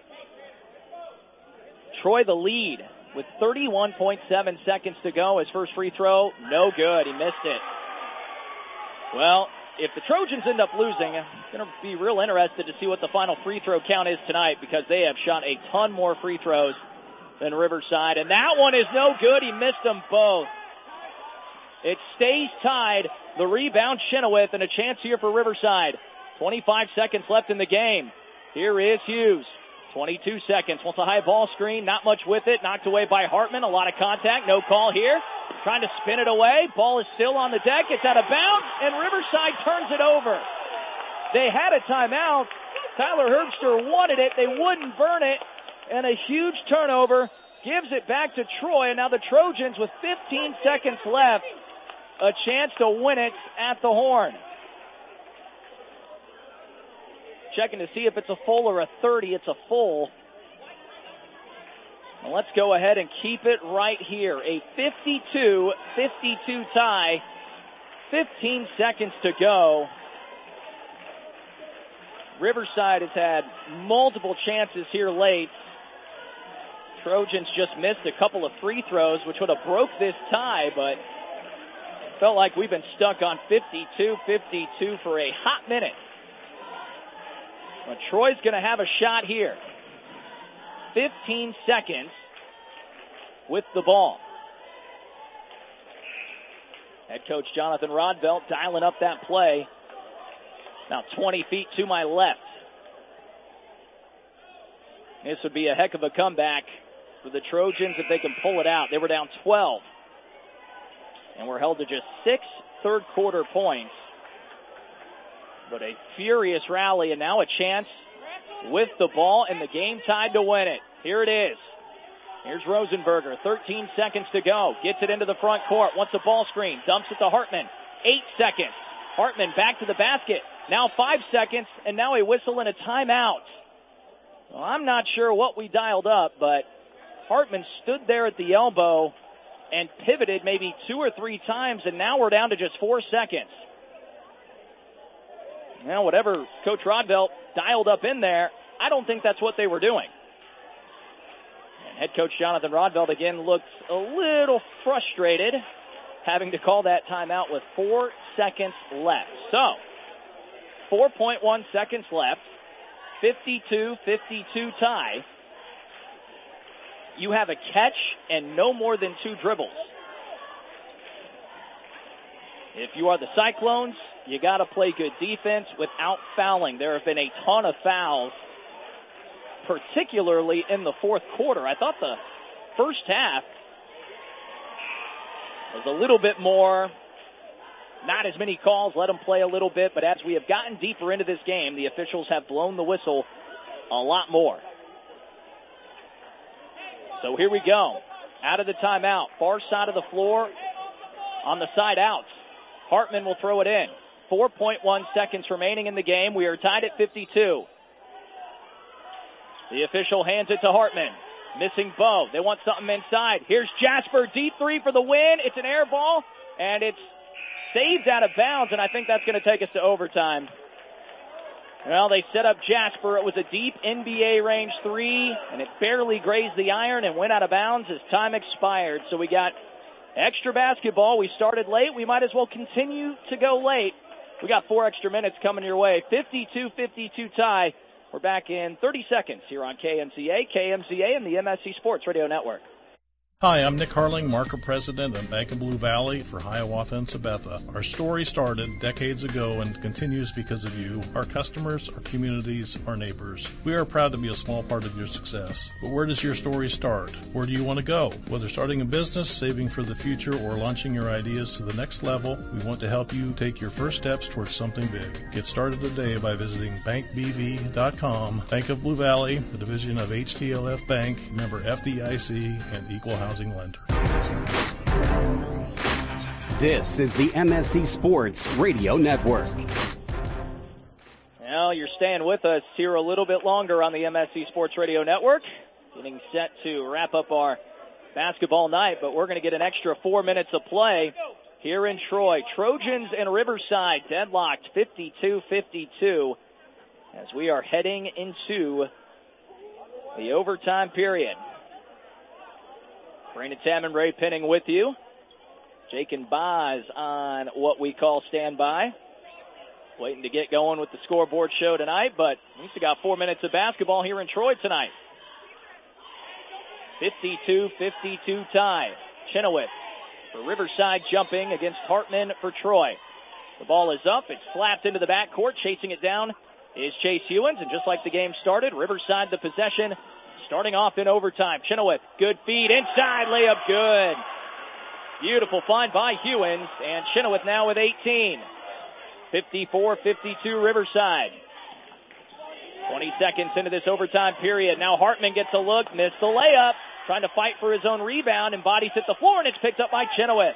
Troy the lead with 31.7 seconds to go. His first free throw, no good. He missed it. Well, if the Trojans end up losing, I'm going to be real interested to see what the final free throw count is tonight, because they have shot a ton more free throws than Riverside. And that one is no good. He missed them both. It stays tied. The rebound, Chenoweth, and a chance here for Riverside. 25 seconds left in the game. Here is Hughes. 22 seconds. Wants a high ball screen. Not much with it. Knocked away by Hartman. A lot of contact. No call here. Trying to spin it away. Ball is still on the deck. It's out of bounds, and Riverside turns it over. They had a timeout. Tyler Herbster wanted it. They wouldn't burn it. And a huge turnover gives it back to Troy. And now the Trojans, with 15 seconds left, a chance to win it at the Horn. Checking to see if it's a full or a 30. It's a full. Well, let's go ahead and keep it right here. A 52-52 tie. 15 seconds to go. Riverside has had multiple chances here late. Trojans just missed a couple of free throws, which would have broke this tie, but felt like we've been stuck on 52-52 for a hot minute. But Troy's going to have a shot here. 15 seconds with the ball. Head coach Jonathan Rodvelt dialing up that play. Now 20 feet to my left. This would be a heck of a comeback for the Trojans if they can pull it out. They were down 12. And we're held to just 6 third-quarter points. But a furious rally, and now a chance with the ball and the game tied to win it. Here it is. Here's Rosenberger, 13 seconds to go. Gets it into the front court, wants a ball screen, dumps it to Hartman. 8 seconds. Hartman back to the basket. Now 5 seconds, and now a whistle and a timeout. Well, I'm not sure what we dialed up, but Hartman stood there at the elbow and pivoted maybe 2 or 3 times, and now we're down to just 4 seconds. Now, whatever Coach Rodvelt dialed up in there, I don't think that's what they were doing. And head coach Jonathan Rodvelt again looks a little frustrated having to call that timeout with 4 seconds left. So, 4.1 seconds left, 52-52 tie. You have a catch and no more than 2 dribbles. If you are the Cyclones, you got to play good defense without fouling. There have been a ton of fouls, particularly in the fourth quarter. I thought the first half was a little bit more, not as many calls, let them play a little bit, but as we have gotten deeper into this game, the officials have blown the whistle a lot more. So here we go. Out of the timeout, far side of the floor on the side outs. Hartman will throw it in. 4.1 seconds remaining in the game. We are tied at 52. The official hands it to Hartman. Missing Bo. They want something inside. Here's Jasper. Deep three for the win. It's an air ball, and it's saved out of bounds, and I think that's going to take us to overtime. Well, they set up Jasper. It was a deep NBA range three, and it barely grazed the iron and went out of bounds as time expired. So we got extra basketball. We started late. We might as well continue to go late. We got 4 extra minutes coming your way. 52-52 tie. We're back in 30 seconds here on KMCA, and the MSC Sports Radio Network. Hi, I'm Nick Harling, market president at Bank of Blue Valley for Hiawatha and Sabetha. Our story started decades ago and continues because of you, our customers, our communities, our neighbors. We are proud to be a small part of your success. But where does your story start? Where do you want to go? Whether starting a business, saving for the future, or launching your ideas to the next level, we want to help you take your first steps towards something big. Get started today by visiting bankbv.com. Bank of Blue Valley, a division of HTLF Bank, member FDIC, and equal housing lender. This is the MSC Sports Radio Network. Well, you're staying with us here a little bit longer on the MSC Sports Radio Network. Getting set to wrap up our basketball night, but we're going to get an extra 4 minutes of play here in Troy. Trojans and Riverside deadlocked 52-52 as we are heading into the overtime period. Brandon Tam, Ray Penning with you. Jake and Boz on what we call standby. Waiting to get going with the scoreboard show tonight, but we still got 4 minutes of basketball here in Troy tonight. 52-52 tie. Chenoweth for Riverside jumping against Hartman for Troy. The ball is up. It's flapped into the backcourt. Chasing it down is Chase Hewins, and just like the game started, Riverside the possession. Starting off in overtime. Chenoweth, good feed, inside, layup good. Beautiful find by Hewins, and Chenoweth now with 18. 54-52 Riverside. 20 seconds into this overtime period. Now Hartman gets a look, missed the layup. Trying to fight for his own rebound, and bodies hit the floor, and it's picked up by Chenoweth.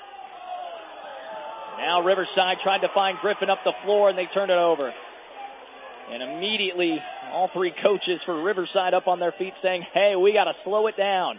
Now Riverside tried to find Griffin up the floor, and they turned it over. And immediately, all 3 coaches for Riverside up on their feet saying, hey, we got to slow it down.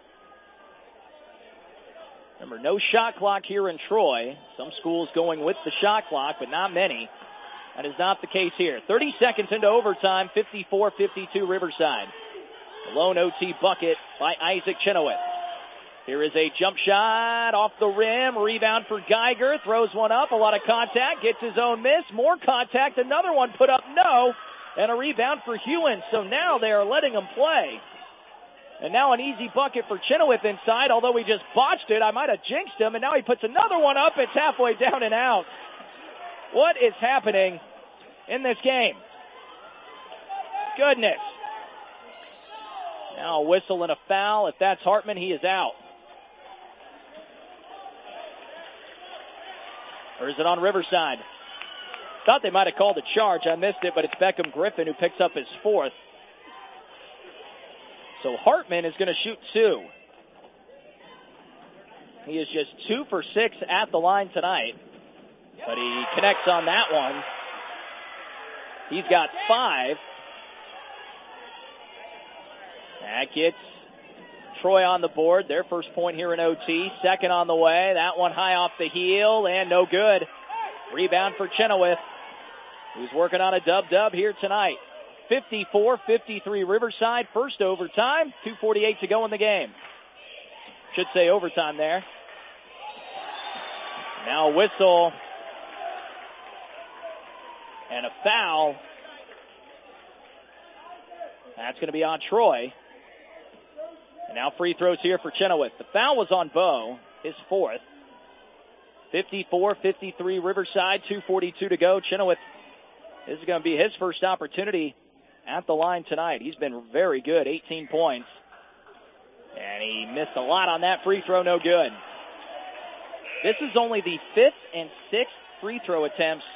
Remember, no shot clock here in Troy. Some schools going with the shot clock, but not many. That is not the case here. 30 seconds into overtime, 54-52 Riverside. The lone OT bucket by Isaac Chenoweth. Here is a jump shot off the rim. Rebound for Geiger. Throws one up. A lot of contact. Gets his own miss. More contact. Another one put up. No. and a rebound for Hewins. So now they are letting him play. And now an easy bucket for Chenoweth inside, although he just botched it. I might have jinxed him, and now he puts another one up. It's halfway down and out. What is happening in this game? Goodness. Now a whistle and a foul. If that's Hartman, he is out. Or is it on Riverside? Thought they might have called a charge. I missed it, but it's Beckham Griffin who picks up his fourth. So Hartman is going to shoot two. He is just 2 for 6 at the line tonight. But he connects on that one. He's got 5. That gets Troy on the board. Their first point here in OT. Second on the way. That one high off the heel and no good. Rebound for Chenoweth, who's working on a dub-dub here tonight. 54-53 Riverside. First overtime. 2:48 to go in the game. Should say overtime there. Now a whistle. And a foul. That's going to be on Troy. And now free throws here for Chenoweth. The foul was on Bo, his fourth. 54-53 Riverside, 2:42 to go. Chenoweth, this is going to be his first opportunity at the line tonight. He's been very good, 18 points. And he missed a lot on that free throw, no good. This is only the 5th and 6th free throw attempts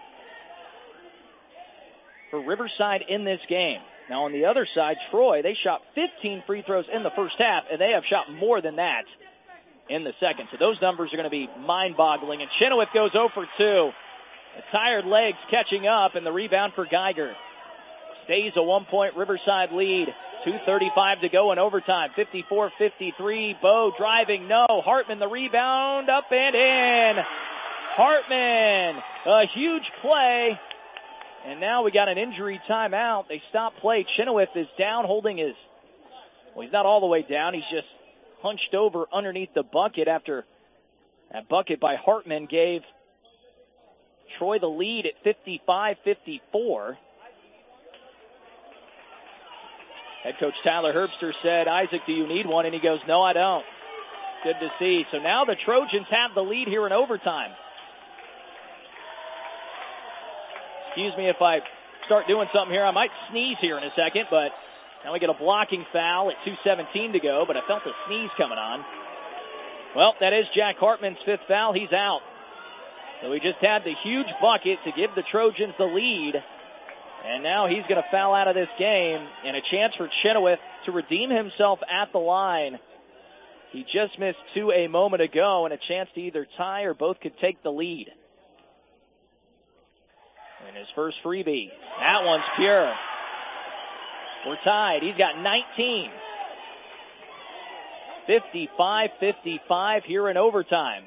for Riverside in this game. Now on the other side, Troy, they shot 15 free throws in the first half, and they have shot more than that in the second. So those numbers are going to be mind-boggling. And Chenoweth goes 0 for 2. The tired legs catching up, and the rebound for Geiger. Stays a 1-point Riverside lead. 2:35 to go in overtime. 54-53. Bo driving, no. Hartman the rebound, up and in. Hartman, a huge play. And now we got an injury timeout. They stop play. Chenoweth is down holding his, well, he's not all the way down. He's just hunched over underneath the bucket after that bucket by Hartman gave Troy the lead at 55-54. Head coach Tyler Herbster said, Isaac, do you need one? And he goes, no, I don't. Good to see. So now the Trojans have the lead here in overtime. Excuse me if I start doing something here. I might sneeze here in a second, but now we get a blocking foul at 2:17 to go, but I felt a sneeze coming on. Well, that is Jack Hartman's 5th foul. He's out. So we just had the huge bucket to give the Trojans the lead. And now he's going to foul out of this game, and a chance for Chenoweth to redeem himself at the line. He just missed 2 a moment ago, and a chance to either tie or both could take the lead. And his first freebie. That one's pure. We're tied. He's got 19. 55-55 here in overtime.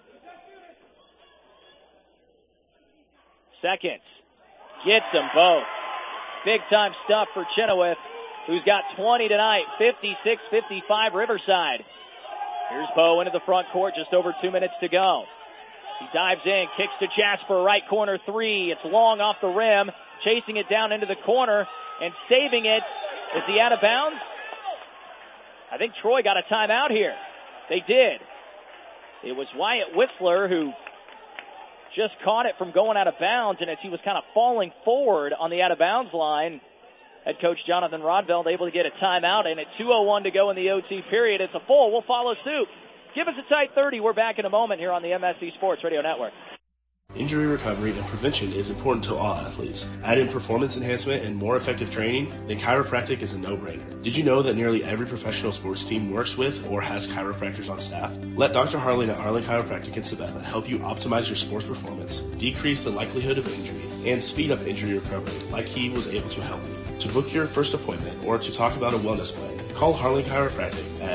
Seconds. Gets them both. Big-time stuff for Chenoweth, who's got 20 tonight. 56-55 Riverside. Here's Bo into the front court. Just over 2 minutes to go. He dives in, kicks to Jasper, right corner 3. It's long off the rim, chasing it down into the corner and saving it. Is he out of bounds? I think Troy got a timeout here. They did. It was Wyatt Whistler who just caught it from going out of bounds, and as he was kind of falling forward on the out-of-bounds line, head coach Jonathan Rodveld able to get a timeout, and at 2:01 to go in the OT period, it's a full. We'll follow suit. Give us a tight 30. We're back in a moment here on the MSC Sports Radio Network. Injury recovery and prevention is important to all athletes. Add in performance enhancement and more effective training, then chiropractic is a no-brainer. Did you know that nearly every professional sports team works with or has chiropractors on staff? Let Dr. Harlan at Arlen Chiropractic in Sabetha help you optimize your sports performance, decrease the likelihood of injury, and speed up injury recovery like he was able to help you. To book your first appointment or to talk about a wellness plan, call Harlan Chiropractic at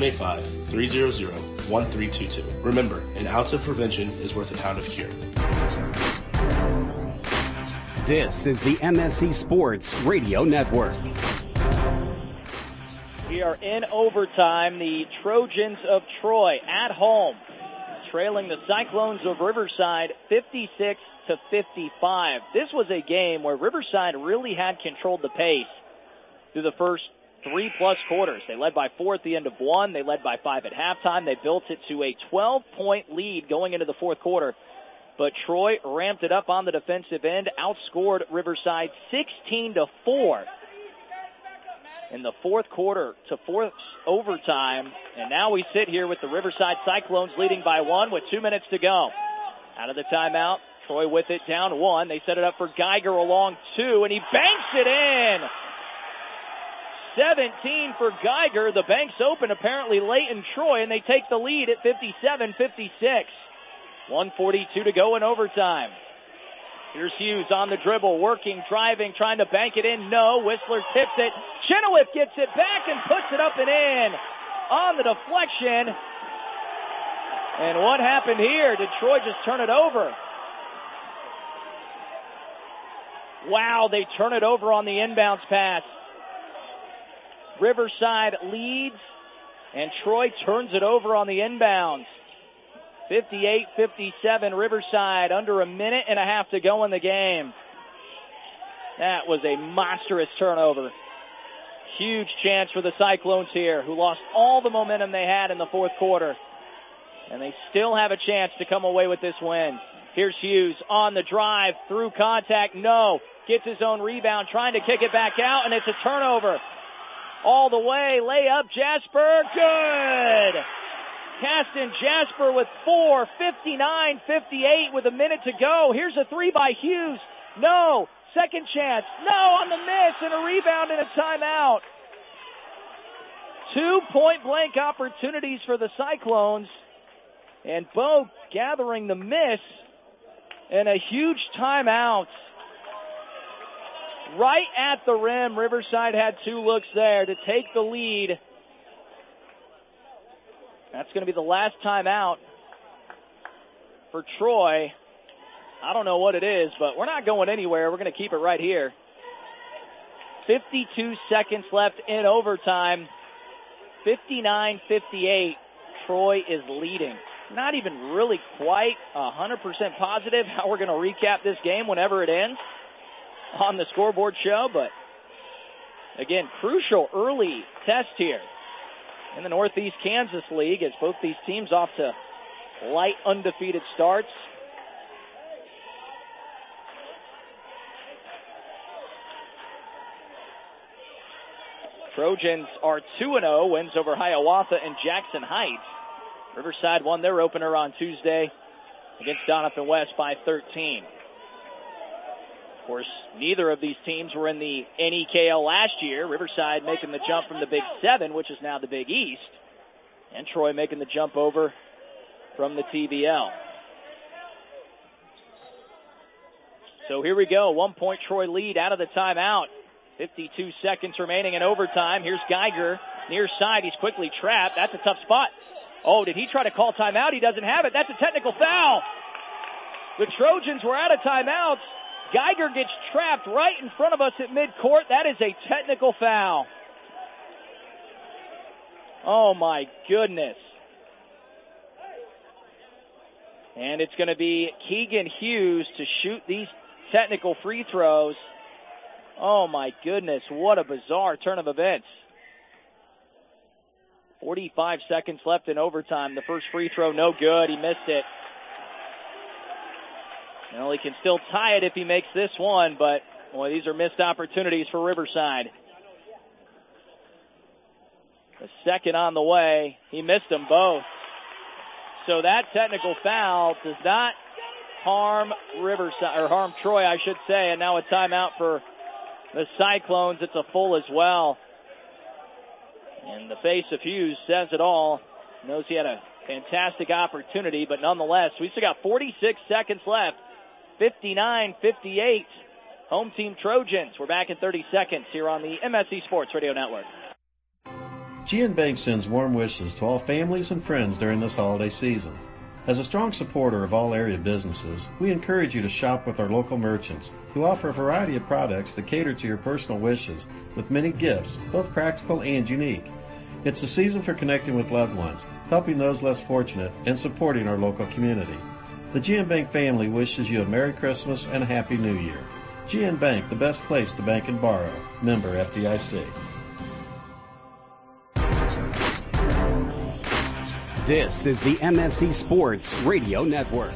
785-300-1322. Remember, an ounce of prevention is worth a pound of cure. This is the MSC Sports Radio Network. We are in overtime. The Trojans of Troy at home trailing the Cyclones of Riverside 56-55. This was a game where Riverside really had controlled the pace through the first 3+ quarters. They led by 4 at the end of 1. They led by 5 at halftime. They built it to a 12-point lead going into the fourth quarter. But Troy ramped it up on the defensive end, outscored Riverside 16-4 in the fourth quarter to force overtime. And now we sit here with the Riverside Cyclones leading by 1 with 2 minutes to go. Out of the timeout, Troy with it down 1. They set it up for Geiger along 2, and he banks it in. 17 for Geiger. The bank's open apparently late in Troy, and they take the lead at 57-56. 1:42 to go in overtime. Here's Hughes on the dribble, working, driving, trying to bank it in. No, Whistler tips it. Chenoweth gets it back and puts it up and in on the deflection. And what happened here? Did Troy just turn it over? Wow, they turn it over on the inbounds pass. Riverside leads, and Troy turns it over on the inbounds. 58-57, Riverside, under a minute and a half to go in the game. That was a monstrous turnover. Huge chance for the Cyclones here, who lost all the momentum they had in the fourth quarter. And they still have a chance to come away with this win. Here's Hughes on the drive, through contact, no. Gets his own rebound, trying to kick it back out, and it's a turnover. All the way, layup, Jasper, good! Caston Jasper with 4, 59-58 with a minute to go. Here's a 3 by Hughes. No. Second chance. No on the miss, and a rebound and a timeout. 2 point-blank opportunities for the Cyclones. And Bo gathering the miss and a huge timeout. Right at the rim, Riverside had 2 looks there to take the lead. That's going to be the last timeout for Troy. I don't know what it is, but we're not going anywhere. We're going to keep it right here. 52 seconds left in overtime. 59-58. Troy is leading. Not even really quite 100% positive how we're going to recap this game whenever it ends on the scoreboard show, but again, crucial early test here in the Northeast Kansas League as both these teams off to light undefeated starts. Trojans are 2-0, wins over Hiawatha and Jackson Heights. Riverside won their opener on Tuesday against Doniphan West by 13. Of course, neither of these teams were in the NEKL last year. Riverside making the jump from the Big 7, which is now the Big East, and Troy making the jump over from the TBL. So here we go, 1-point Troy lead out of the timeout. 52 seconds remaining in overtime. Here's Geiger, near side. He's quickly trapped. That's a tough spot. Oh, did he try to call timeout? He doesn't have it. That's a technical foul. The Trojans were out of timeouts. Geiger gets trapped right in front of us at midcourt. That is a technical foul. Oh, my goodness. And it's going to be Keegan Hughes to shoot these technical free throws. Oh, my goodness. What a bizarre turn of events. 45 seconds left in overtime. The first free throw, no good. He missed it. Well, he can still tie it if he makes this one, but, boy, these are missed opportunities for Riverside. The second on the way. He missed them both. So that technical foul does not harm Riverside, or harm Troy, I should say, and now a timeout for the Cyclones. It's a full as well. And the face of Hughes says it all. Knows he had a fantastic opportunity, but nonetheless, we still got 46 seconds left. 59-58. Home team Trojans. We're back in 30 seconds here on the MSC Sports Radio Network. GN Bank sends warm wishes to all families and friends during this holiday season. As a strong supporter of all area businesses, we encourage you to shop with our local merchants who offer a variety of products that cater to your personal wishes with many gifts, both practical and unique. It's the season for connecting with loved ones, helping those less fortunate, and supporting our local community. The GN Bank family wishes you a Merry Christmas and a Happy New Year. GN Bank, the best place to bank and borrow. Member FDIC. This is the MSC Sports Radio Network.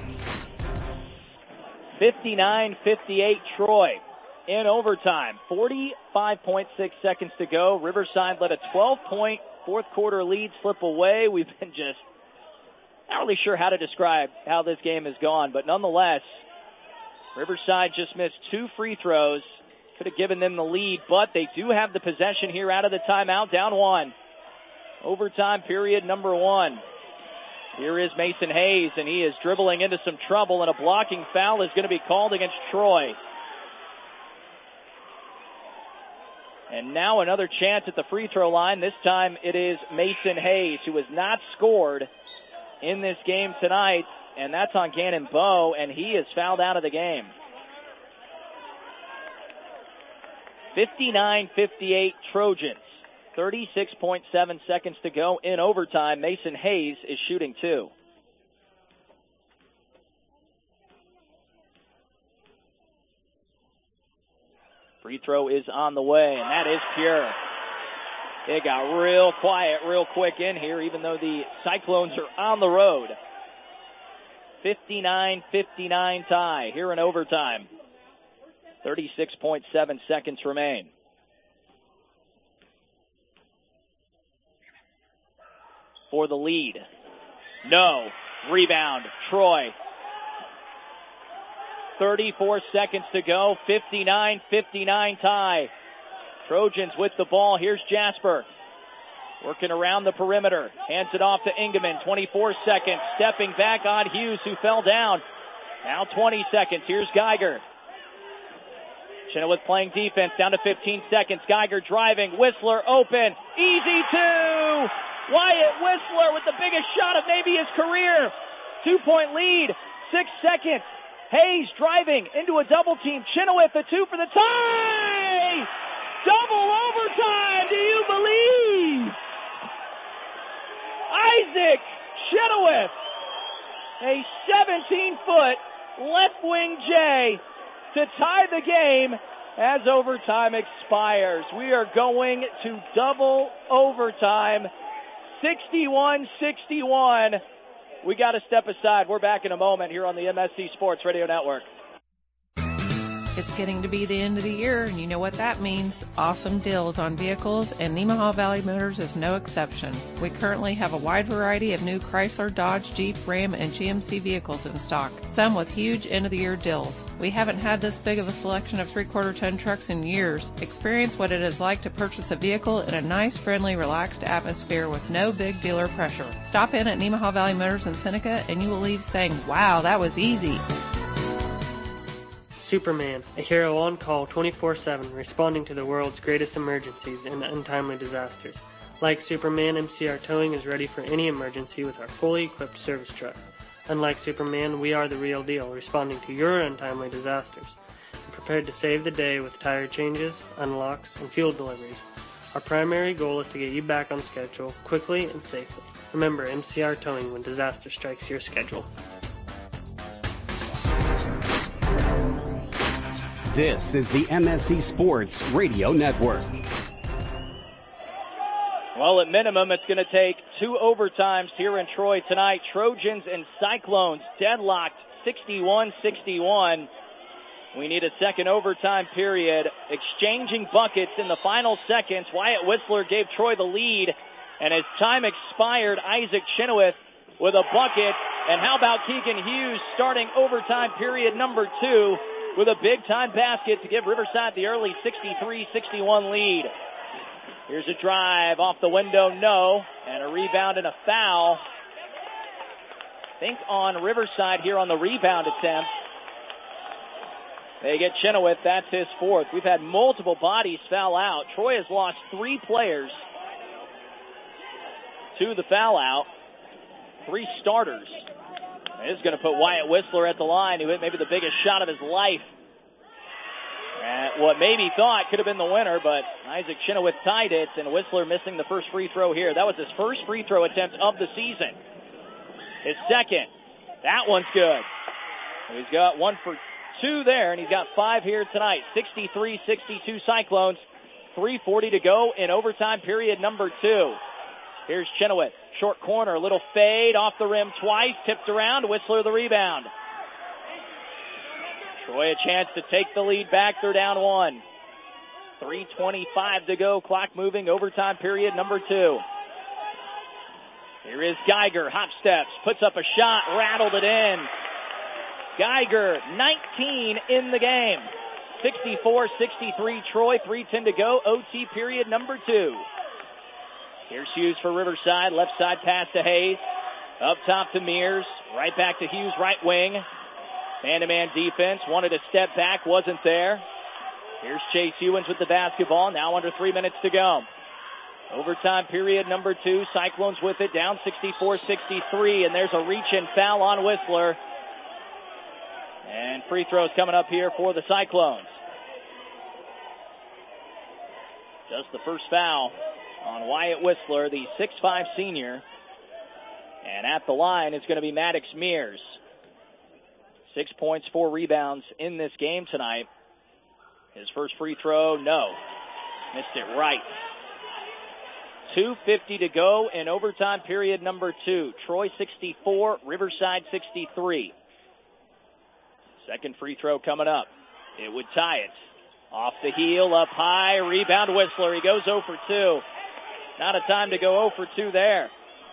59-58 Troy in overtime. 45.6 seconds to go. Riverside let a 12-point fourth quarter lead slip away. We've been just not really sure how to describe how this game has gone, but nonetheless, Riverside just missed 2 free throws. Could have given them the lead, but they do have the possession here out of the timeout, down 1. Overtime period number 1. Here is Mason Hayes, and he is dribbling into some trouble, and a blocking foul is going to be called against Troy. And now another chance at the free throw line. This time it is Mason Hayes, who has not scored in this game tonight, and that's on Gannon Bowe, and he is fouled out of the game. 59-58 Trojans. 36.7 seconds to go in overtime. Mason Hayes is shooting 2. Free throw is on the way, and that is pure. It got real quiet real quick in here, even though the Cyclones are on the road. 59-59 tie here in overtime. 36.7 seconds remain. For the lead. No. Rebound. Troy. 34 seconds to go. 59-59 tie. Trojans with the ball. Here's Jasper. Working around the perimeter. Hands it off to Ingeman. 24 seconds. Stepping back on Hughes, who fell down. Now 20 seconds. Here's Geiger. Chenoweth playing defense. Down to 15 seconds. Geiger driving. Whistler open. Easy 2. Wyatt Whistler with the biggest shot of maybe his career. 2-point lead. 6 seconds. Hayes driving into a double team. Chenoweth a 2 for the tie. Double overtime. Do you believe? Isaac Chenoweth, a 17-foot left wing J to tie the game as overtime expires. We are going to double overtime. 61-61. We got to step aside. We're back in a moment here on the MSC Sports Radio Network. It's getting to be the end of the year, and you know what that means. Awesome deals on vehicles, and Nemaha Valley Motors is no exception. We currently have a wide variety of new Chrysler, Dodge, Jeep, Ram, and GMC vehicles in stock, some with huge end-of-the-year deals. We haven't had this big of a selection of 3/4-ton trucks in years. Experience what it is like to purchase a vehicle in a nice, friendly, relaxed atmosphere with no big dealer pressure. Stop in at Nemaha Valley Motors in Seneca, and you will leave saying, wow, that was easy. Superman, a hero on call 24/7, responding to the world's greatest emergencies and untimely disasters. Like Superman, MCR Towing is ready for any emergency with our fully equipped service truck. Unlike Superman, we are the real deal, responding to your untimely disasters. We're prepared to save the day with tire changes, unlocks, and fuel deliveries. Our primary goal is to get you back on schedule quickly and safely. Remember MCR Towing when disaster strikes your schedule. This is the MSC Sports Radio Network. Well, at minimum, it's going to take 2 overtimes here in Troy tonight. Trojans and Cyclones deadlocked 61-61. We need a second overtime period. Exchanging buckets in the final seconds. Wyatt Whistler gave Troy the lead. And as time expired, Isaac Chenoweth with a bucket. And how about Keegan Hughes starting overtime period number 2 with a big-time basket to give Riverside the early 63-61 lead. Here's a drive off the window, no, and a rebound and a foul. I think on Riverside here on the rebound attempt. They get Chenoweth, that's his 4th. We've had multiple bodies foul out. Troy has lost 3 players to the foul out. 3 starters. This is going to put Wyatt Whistler at the line, who hit maybe the biggest shot of his life. What maybe thought could have been the winner, but Isaac Chenoweth tied it, and Whistler missing the first free throw here. That was his first free throw attempt of the season. His second. That one's good. He's got 1 for 2 there, and he's got 5 here tonight. 63-62 Cyclones. 3:40 to go in overtime period number 2. Here's Chenoweth. Short corner, little fade off the rim twice, tipped around. Whistler the rebound. Troy a chance to take the lead back. They're down 1. 3:25 to go. Clock moving. Overtime period number 2. Here is Geiger. Hop steps. Puts up a shot. Rattled it in. Geiger, 19 in the game. 64-63 Troy. 3:10 to go. OT period number 2. Here's Hughes for Riverside. Left side pass to Hayes. Up top to Mears. Right back to Hughes, right wing. Man-to-man defense. Wanted a step back. Wasn't there. Here's Chase Hewins with the basketball. Now under 3 minutes to go. Overtime period number 2. Cyclones with it. Down 64-63. And there's a reach-in foul on Whistler. And free throws coming up here for the Cyclones. Just the first foul on Wyatt Whistler, the 6'5 senior. And at the line is going to be Maddox Mears. 6 points, 4 rebounds in this game tonight. His first free throw, no. Missed it right. 2:50 to go in overtime period number 2. Troy 64, Riverside 63. Second free throw coming up. It would tie it. Off the heel, up high, rebound Whistler. He goes 0 for 2. Not a time to go 0 for 2 there.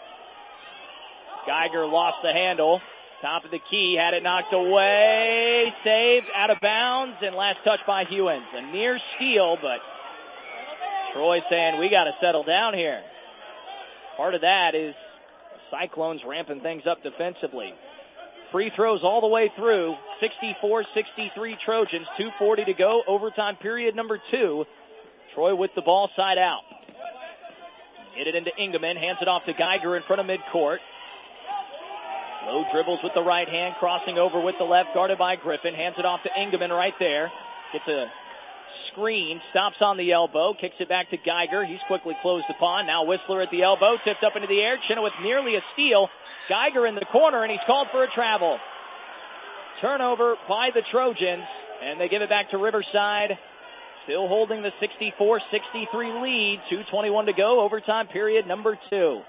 Geiger lost the handle. Top of the key, had it knocked away. Saved, out of bounds, and last touch by Hewins. A near steal, but Troy saying we got to settle down here. Part of that is Cyclones ramping things up defensively. Free throws all the way through. 64-63 Trojans. 2:40 to go. Overtime period number 2. Troy with the ball side out. Hit it into Ingeman. Hands it off to Geiger in front of midcourt. Low dribbles with the right hand. Crossing over with the left. Guarded by Griffin. Hands it off to Ingeman right there. Gets a screen. Stops on the elbow. Kicks it back to Geiger. He's quickly closed upon. Now Whistler at the elbow. Tipped up into the air. Chenoweth nearly a steal. Geiger in the corner, and he's called for a travel. Turnover by the Trojans, and they give it back to Riverside. Still holding the 64-63 lead. 2:21 to go. Overtime period number 2.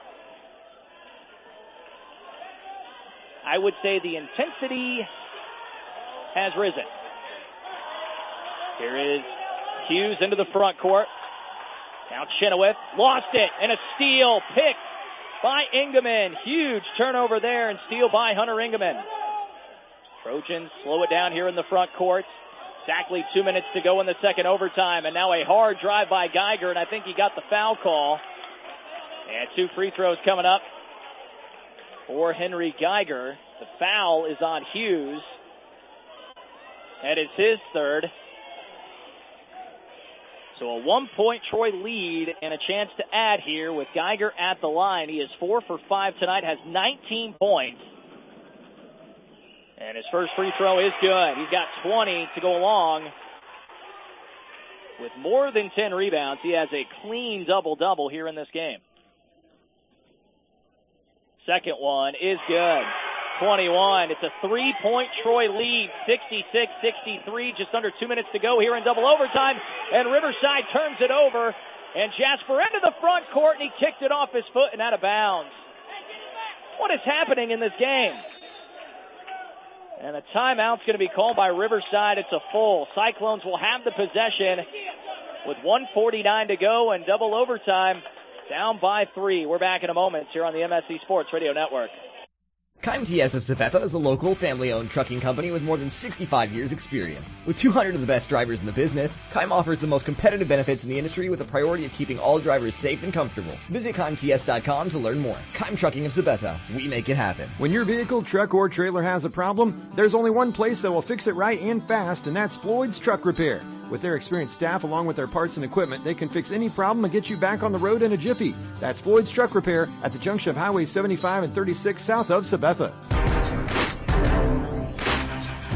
I would say the intensity has risen. Here is Hughes into the front court. Now Chenoweth lost it, and a steal picked by Ingeman. Huge turnover there, and steal by Hunter Ingeman. Trojans slow it down here in the front court. Exactly 2 minutes to go in the second overtime, and now a hard drive by Geiger, and I think he got the foul call. And 2 free throws coming up for Henry Geiger. The foul is on Hughes, and it's his third. So a 1-point Troy lead and a chance to add here with Geiger at the line. He is 4 for 5 tonight, has 19 points. And his first free throw is good. He's got 20 to go along with more than 10 rebounds. He has a clean double-double here in this game. Second one is good. 21. It's a 3-point Troy lead. 66-63. Just under 2 minutes to go here in double overtime. And Riverside turns it over. And Jasper into the front court, and he kicked it off his foot and out of bounds. What is happening in this game? And a timeout's going to be called by Riverside. It's a full. Cyclones will have the possession with 1:49 to go and double overtime. Down by 3. We're back in a moment here on the MSC Sports Radio Network. Keim TS of Sabetha is a local, family-owned trucking company with more than 65 years' experience. With 200 of the best drivers in the business, Keim offers the most competitive benefits in the industry with a priority of keeping all drivers safe and comfortable. Visit KeimTS.com to learn more. Keim Trucking of Sabetha. We make it happen. When your vehicle, truck, or trailer has a problem, there's only one place that will fix it right and fast, and that's Floyd's Truck Repair. With their experienced staff, along with their parts and equipment, they can fix any problem and get you back on the road in a jiffy. That's Floyd's Truck Repair at the junction of Highway 75 and 36 south of Sabetha.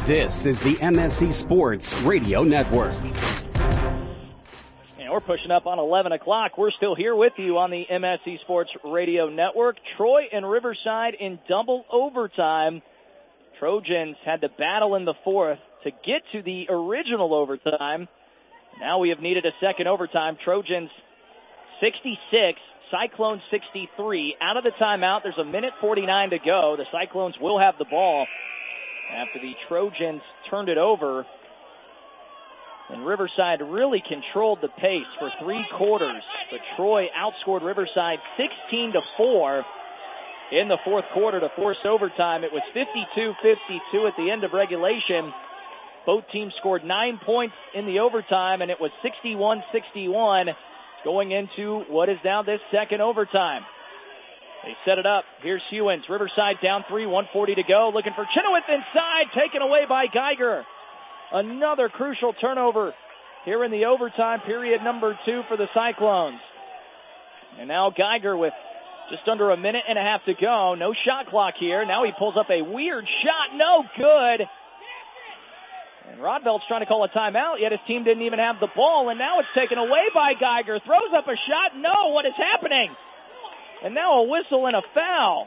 This is the MSC Sports Radio Network. And we're pushing up on 11 o'clock. We're still here with you on the MSC Sports Radio Network. Troy and Riverside in double overtime. Trojans had to battle in the fourth to get to the original overtime. Now we have needed a second overtime. Trojans 66, Cyclones 63. Out of the timeout, there's a minute 49 to go. The Cyclones will have the ball after the Trojans turned it over. And Riverside really controlled the pace for 3 quarters. But Troy outscored Riverside 16-4 in the fourth quarter to force overtime. It was 52-52 at the end of regulation. Both teams scored 9 points in the overtime, and it was 61-61 going into what is now this second overtime. They set it up. Here's Hewins. Riverside down 3, 1:40 to go. Looking for Chenoweth inside, taken away by Geiger. Another crucial turnover here in the overtime period number 2 for the Cyclones. And now Geiger with just under a minute and a half to go. No shot clock here. Now he pulls up a weird shot. No good. And Rodveld's trying to call a timeout, yet his team didn't even have the ball. And now it's taken away by Geiger. Throws up a shot. No, what is happening? And now a whistle and a foul.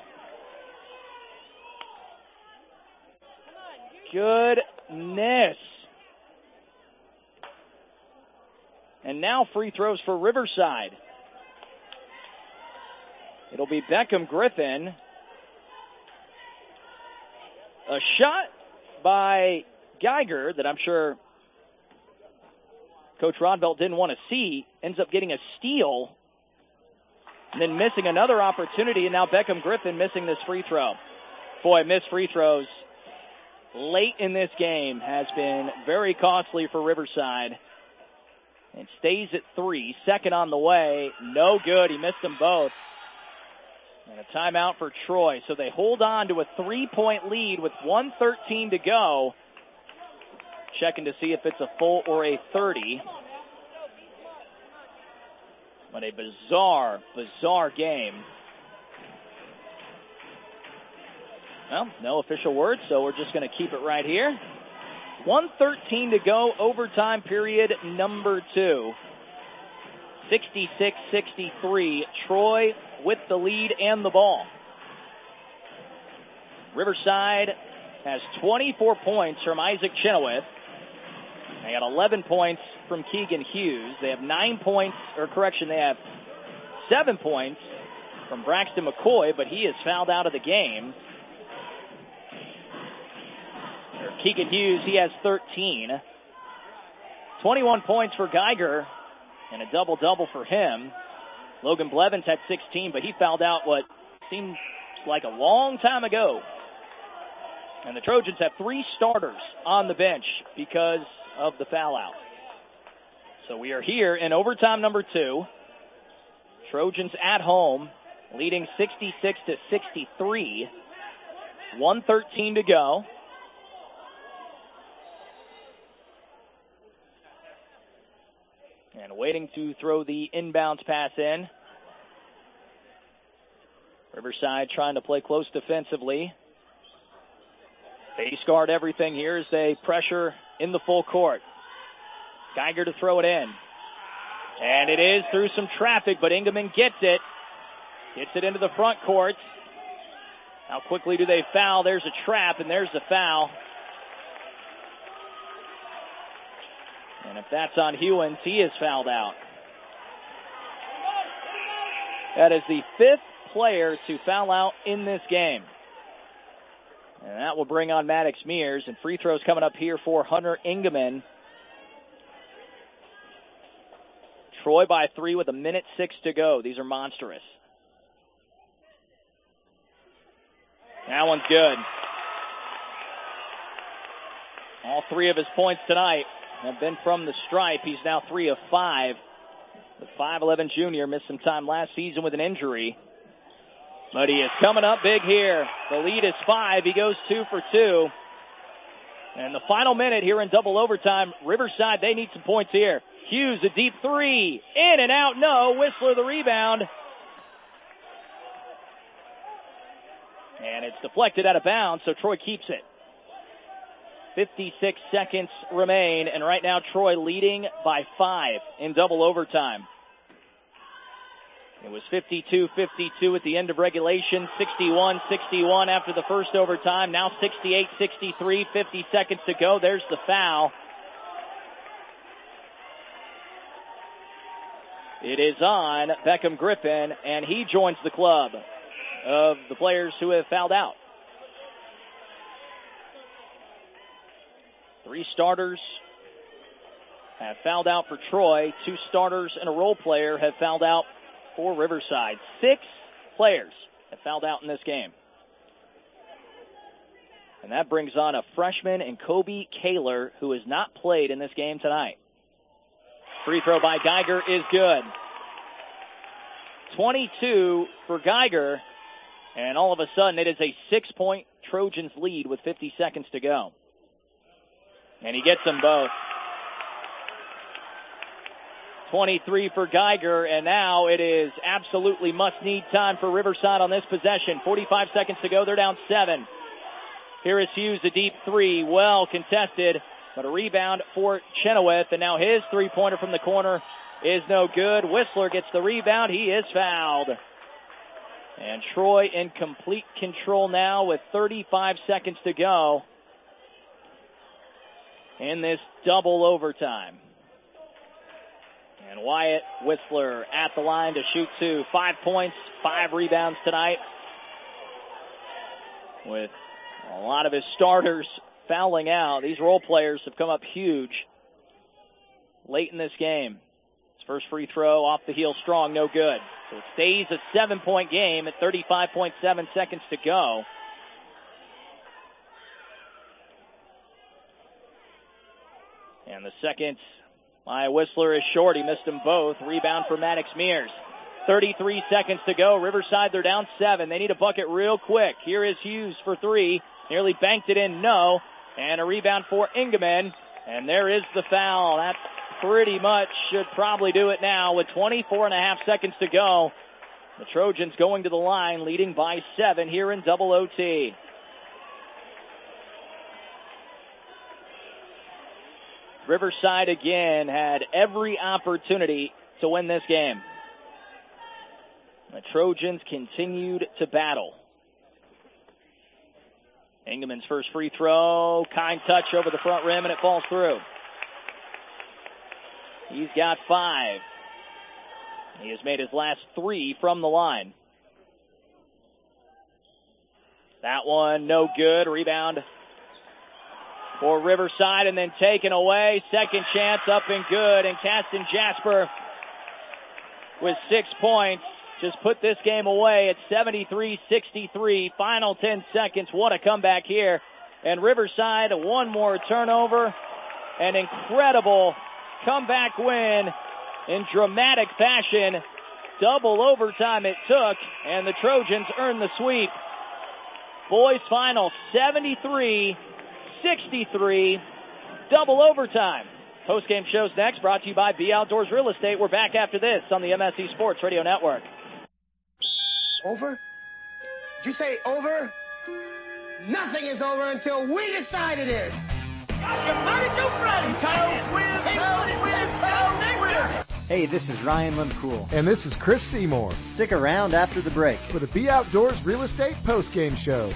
Goodness. And now free throws for Riverside. It'll be Beckham Griffin. A shot by Geiger that I'm sure Coach Rodveld didn't want to see. Ends up getting a steal. And then missing another opportunity. And now Beckham Griffin missing this free throw. Boy, missed free throws late in this game has been very costly for Riverside. And stays at 3. Second on the way. No good. He missed them both. And a timeout for Troy. So they hold on to a 3-point lead with 1:13 to go. Checking to see if it's a full or a 30. But a bizarre game. Well, no official word, so we're just going to keep it right here. 1:13 to go, overtime period number 2. 66-63. Troy with the lead and the ball. Riverside has 24 points from Isaac Chenoweth. They got 11 points from Keegan Hughes. They have 7 points from Braxton McCoy, but he is fouled out of the game. Keegan Hughes, he has 13. 21 points for Geiger, and a double-double for him. Logan Blevins had 16, but he fouled out what seemed like a long time ago. And the Trojans have 3 starters on the bench because of the foul out. So we are here in overtime number 2. Trojans at home, leading 66-63. 1:13 to go. And waiting to throw the inbounds pass in. Riverside trying to play close defensively. Base guard everything here as they pressure in the full court. Geiger to throw it in. And it is through some traffic, but Ingeman gets it. Gets it into the front court. How quickly do they foul? There's a trap, and there's the foul. And if that's on Hewins, he is fouled out. That is the 5th player to foul out in this game. And that will bring on Maddox Mears. And free throws coming up here for Hunter Ingeman. Troy by 3 with 1:06 to go. These are monstrous. That one's good. All 3 of his points tonight have been from the stripe. He's now 3 of 5. The 5'11 junior missed some time last season with an injury. But he is coming up big here. The lead is 5. He goes 2 for 2. And the final minute here in double overtime, Riverside, they need some points here. Hughes, a deep 3. In and out, no. Whistler, the rebound. And it's deflected out of bounds, so Troy keeps it. 56 seconds remain, and right now Troy leading by 5 in double overtime. It was 52-52 at the end of regulation, 61-61 after the first overtime, now 68-63, 50 seconds to go. There's the foul. It is on Beckham Griffin, and he joins the club of the players who have fouled out. 3 starters have fouled out for Troy. 2 starters and a role player have fouled out for Riverside. 6 players have fouled out in this game. And that brings on a freshman in Kobe Kaler, who has not played in this game tonight. Free throw by Geiger is good. 22 for Geiger, and all of a sudden it is a 6-point Trojans lead with 50 seconds to go. And he gets them both. 23 for Geiger, and now it is absolutely must-need time for Riverside on this possession. 45 seconds to go. They're down 7. Here is Hughes, a deep 3, well contested, but a rebound for Chenoweth, and now his three-pointer from the corner is no good. Whistler gets the rebound. He is fouled. And Troy in complete control now with 35 seconds to go in this double overtime. And Wyatt Whistler at the line to shoot 2. 5 points, 5 rebounds tonight, with a lot of his starters fouling out. These role players have come up huge late in this game. His first free throw off the heel strong, no good. So it stays a 7-point game at 35.7 seconds to go. And the second by Whistler is short. He missed them both. Rebound for Maddox Mears. 33 seconds to go. Riverside, they're down 7. They need a bucket real quick. Here is Hughes for 3. Nearly banked it in, no. And a rebound for Ingeman. And there is the foul. That pretty much should probably do it now with 24.5 seconds to go. The Trojans going to the line, leading by 7 here in double OT. Riverside again had every opportunity to win this game. The Trojans continued to battle. Ingeman's first free throw, kind touch over the front rim, and it falls through. He's got 5. He has made his last 3 from the line. That one no good. Rebound for Riverside, and then taken away. Second chance up and good, and Caston Jasper with 6 points just put this game away at 73-63. Final 10 seconds. What a comeback here. And Riverside, one more turnover. An incredible comeback win in dramatic fashion. Double overtime it took, and the Trojans earned the sweep. Boys final 73-63. Double overtime. Post-game shows next, brought to you by B Outdoors Real Estate. We're back after this on the MSC Sports Radio Network. Over? Did you say over? Nothing is over until we decide it is. Hey, this is Ryan Lempool. And this is Chris Seymour. Stick around after the break for the B Outdoors Real Estate Post-Game Show.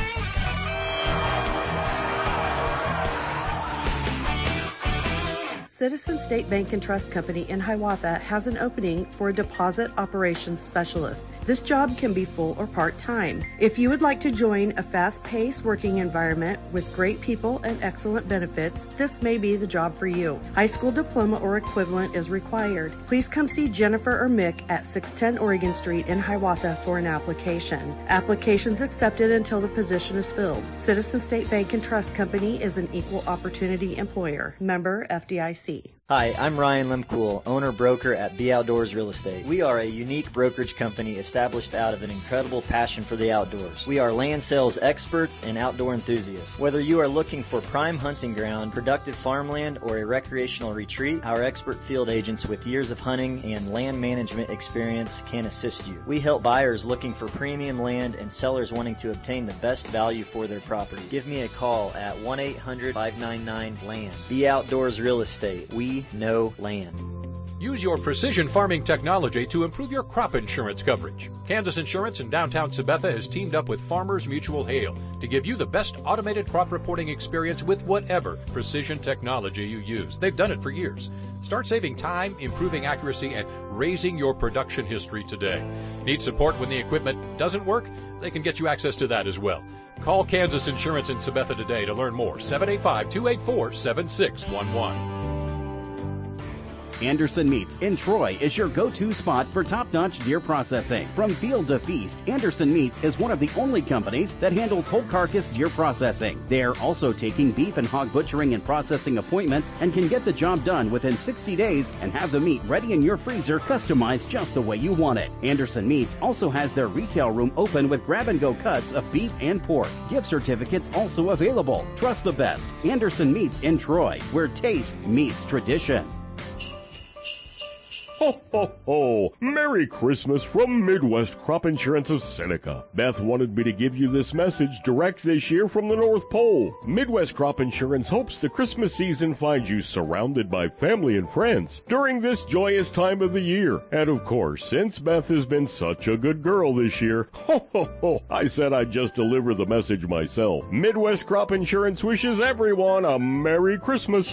Citizen State Bank and Trust Company in Hiawatha has an opening for a deposit operations specialist. This job can be full or part-time. If you would like to join a fast-paced working environment with great people and excellent benefits, this may be the job for you. High school diploma or equivalent is required. Please come see Jennifer or Mick at 610 Oregon Street in Hiawatha for an application. Applications accepted until the position is filled. Citizen State Bank and Trust Company is an equal opportunity employer. Member FDIC. Hi, I'm Ryan Lemcool, owner-broker at Be Outdoors Real Estate. We are a unique brokerage company established out of an incredible passion for the outdoors. We are land sales experts and outdoor enthusiasts. Whether you are looking for prime hunting ground, productive farmland, or a recreational retreat, our expert field agents with years of hunting and land management experience can assist you. We help buyers looking for premium land and sellers wanting to obtain the best value for their property. Give me a call at 1-800-599-LAND. Be Outdoors Real Estate. We know land. Use your precision farming technology to improve your crop insurance coverage. Kansas Insurance in downtown Sabetha has teamed up with Farmers Mutual Hail to give you the best automated crop reporting experience with whatever precision technology you use. They've done it for years. Start saving time, improving accuracy, and raising your production history today. Need support when the equipment doesn't work? They can get you access to that as well. Call Kansas Insurance in Sabetha today to learn more. 785-284-7611. Anderson Meats in Troy is your go-to spot for top-notch deer processing. From field to feast, Anderson Meats is one of the only companies that handles whole carcass deer processing. They are also taking beef and hog butchering and processing appointments and can get the job done within 60 days and have the meat ready in your freezer customized just the way you want it. Anderson Meats also has their retail room open with grab-and-go cuts of beef and pork. Gift certificates also available. Trust the best. Anderson Meats in Troy, where taste meets tradition. Ho, ho, ho! Merry Christmas from Midwest Crop Insurance of Seneca. Beth wanted me to give you this message direct this year from the North Pole. Midwest Crop Insurance hopes the Christmas season finds you surrounded by family and friends during this joyous time of the year. And of course, since Beth has been such a good girl this year, ho, ho, ho, I said I'd just deliver the message myself. Midwest Crop Insurance wishes everyone a Merry Christmas.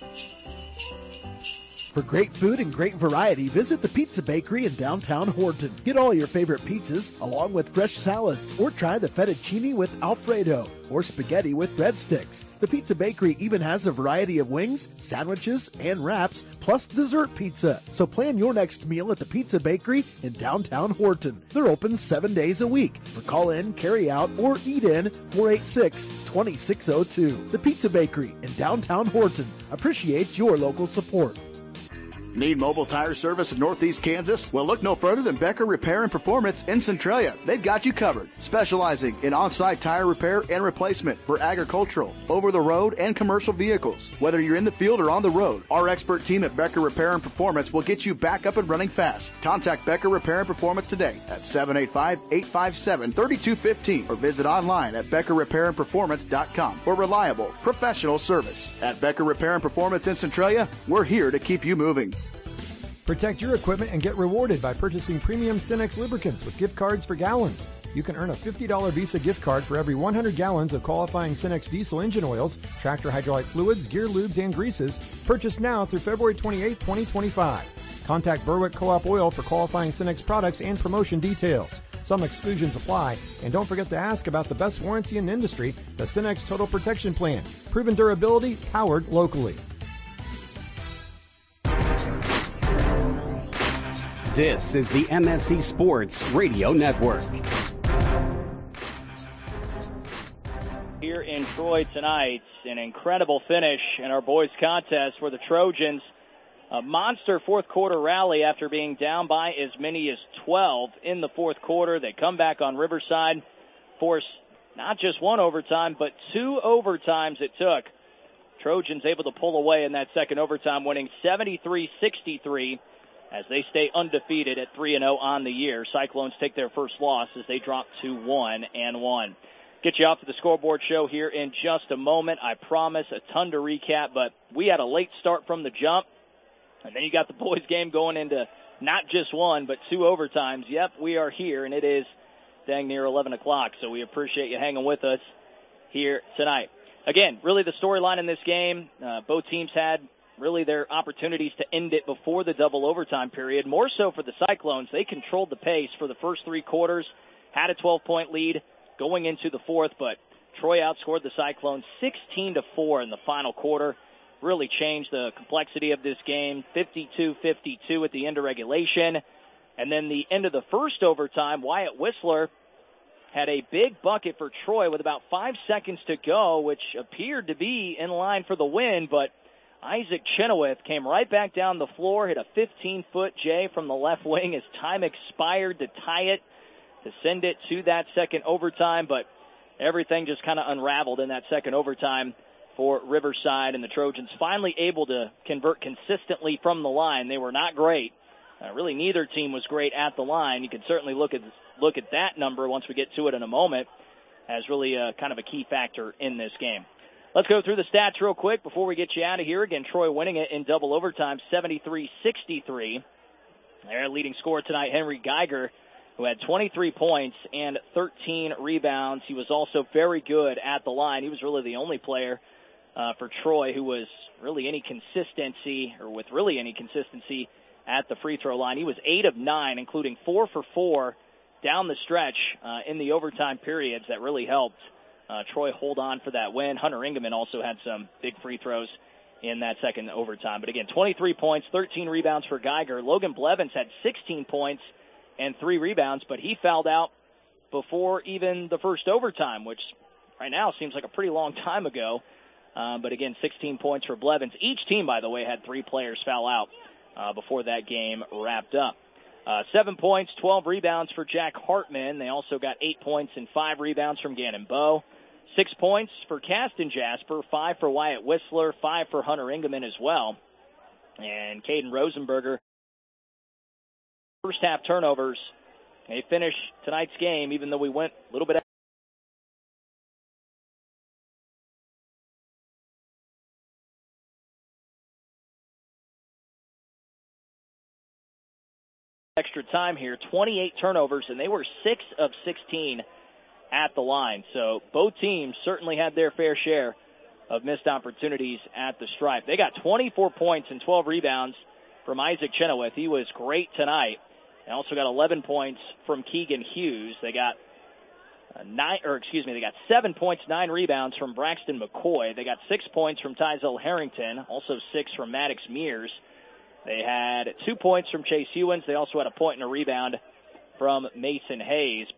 For great food and great variety, visit the Pizza Bakery in downtown Horton. Get all your favorite pizzas, along with fresh salads, or try the fettuccine with Alfredo, or spaghetti with breadsticks. The Pizza Bakery even has a variety of wings, sandwiches, and wraps, plus dessert pizza. So plan your next meal at the Pizza Bakery in downtown Horton. They're open 7 days a week. For call-in, carry-out, or eat-in, 486-2602. The Pizza Bakery in downtown Horton appreciates your local support. Need mobile tire service in Northeast Kansas? Well, look no further than Becker Repair and Performance in Centralia. They've got you covered, specializing in on-site tire repair and replacement for agricultural, over-the-road, and commercial vehicles. Whether you're in the field or on the road, our expert team at Becker Repair and Performance will get you back up and running fast. Contact Becker Repair and Performance today at 785-857-3215 or visit online at BeckerRepairandPerformance.com for reliable, professional service. At Becker Repair and Performance in Centralia, we're here to keep you moving. Protect your equipment and get rewarded by purchasing premium Cenex lubricants with gift cards for gallons. You can earn a $50 Visa gift card for every 100 gallons of qualifying Cenex diesel engine oils, tractor hydraulic fluids, gear lubes, and greases. Purchase now through February 28, 2025. Contact Berwick Co-op Oil for qualifying Cenex products and promotion details. Some exclusions apply, and don't forget to ask about the best warranty in the industry, the Cenex Total Protection Plan. Proven durability, powered locally. This is the MSC Sports Radio Network. Here in Troy tonight, an incredible finish in our boys contest for the Trojans. A monster fourth quarter rally after being down by as many as 12 in the fourth quarter. They come back on Riverside, force not just one overtime, but 2 overtimes it took. Trojans able to pull away in that second overtime, winning 73-63. As they stay undefeated at 3-0 on the year. Cyclones take their first loss as they drop to 1-1. Get you off to the scoreboard show here in just a moment. I promise a ton to recap, but we had a late start from the jump, and then you got the boys game going into not just 1, but 2 overtimes. Yep, we are here, and it is dang near 11 o'clock, so we appreciate you hanging with us here tonight. Again, really the storyline in this game, both teams had really their opportunities to end it before the double overtime period. More so for the Cyclones. They controlled the pace for the first 3 quarters, had a 12-point lead going into the fourth, but Troy outscored the Cyclones 16-4 in the final quarter. Really changed the complexity of this game, 52-52 at the end of regulation. And then the end of the first overtime, Wyatt Whistler had a big bucket for Troy with about 5 seconds to go, which appeared to be in line for the win, but Isaac Chenoweth came right back down the floor, hit a 15-foot J from the left wing as time expired to tie it, to send it to that second overtime, but everything just kind of unraveled in that second overtime for Riverside, and the Trojans finally able to convert consistently from the line. They were not great. Really, neither team was great at the line. You can certainly look at that number once we get to it in a moment as really kind of a key factor in this game. Let's go through the stats real quick before we get you out of here. Again, Troy winning it in double overtime, 73-63. Their leading scorer tonight, Henry Geiger, who had 23 points and 13 rebounds. He was also very good at the line. He was really the only player for Troy who was really any consistency, or with really any consistency at the free throw line. He was 8 of 9, including 4 for 4 down the stretch in the overtime periods. That really helped Troy hold on for that win. Hunter Ingeman also had some big free throws in that second overtime. But again, 23 points, 13 rebounds for Geiger. Logan Blevins had 16 points and 3 rebounds, but he fouled out before even the first overtime, which right now seems like a pretty long time ago. But again, 16 points for Blevins. Each team, by the way, had 3 players foul out before that game wrapped up. 7 points, 12 rebounds for Jack Hartman. They also got 8 points and 5 rebounds from Gannon Bowe. 6 points for Caston Jasper, 5 for Wyatt Whistler, 5 for Hunter Ingeman as well. And Caden Rosenberger. First half turnovers. They finish tonight's game, even though we went a little bit extra time here, 28 turnovers, and they were 6 of 16 at the line. So both teams certainly had their fair share of missed opportunities at the stripe. They got 24 points and 12 rebounds from Isaac Chenoweth. He was great tonight. They also got 11 points from Keegan Hughes. They got 7 points, 9 rebounds from Braxton McCoy. They got 6 points from Tyzel Harrington, also 6 from Maddox Mears. They had 2 points from Chase Hewins. They also had a point and a rebound from Mason Hayes.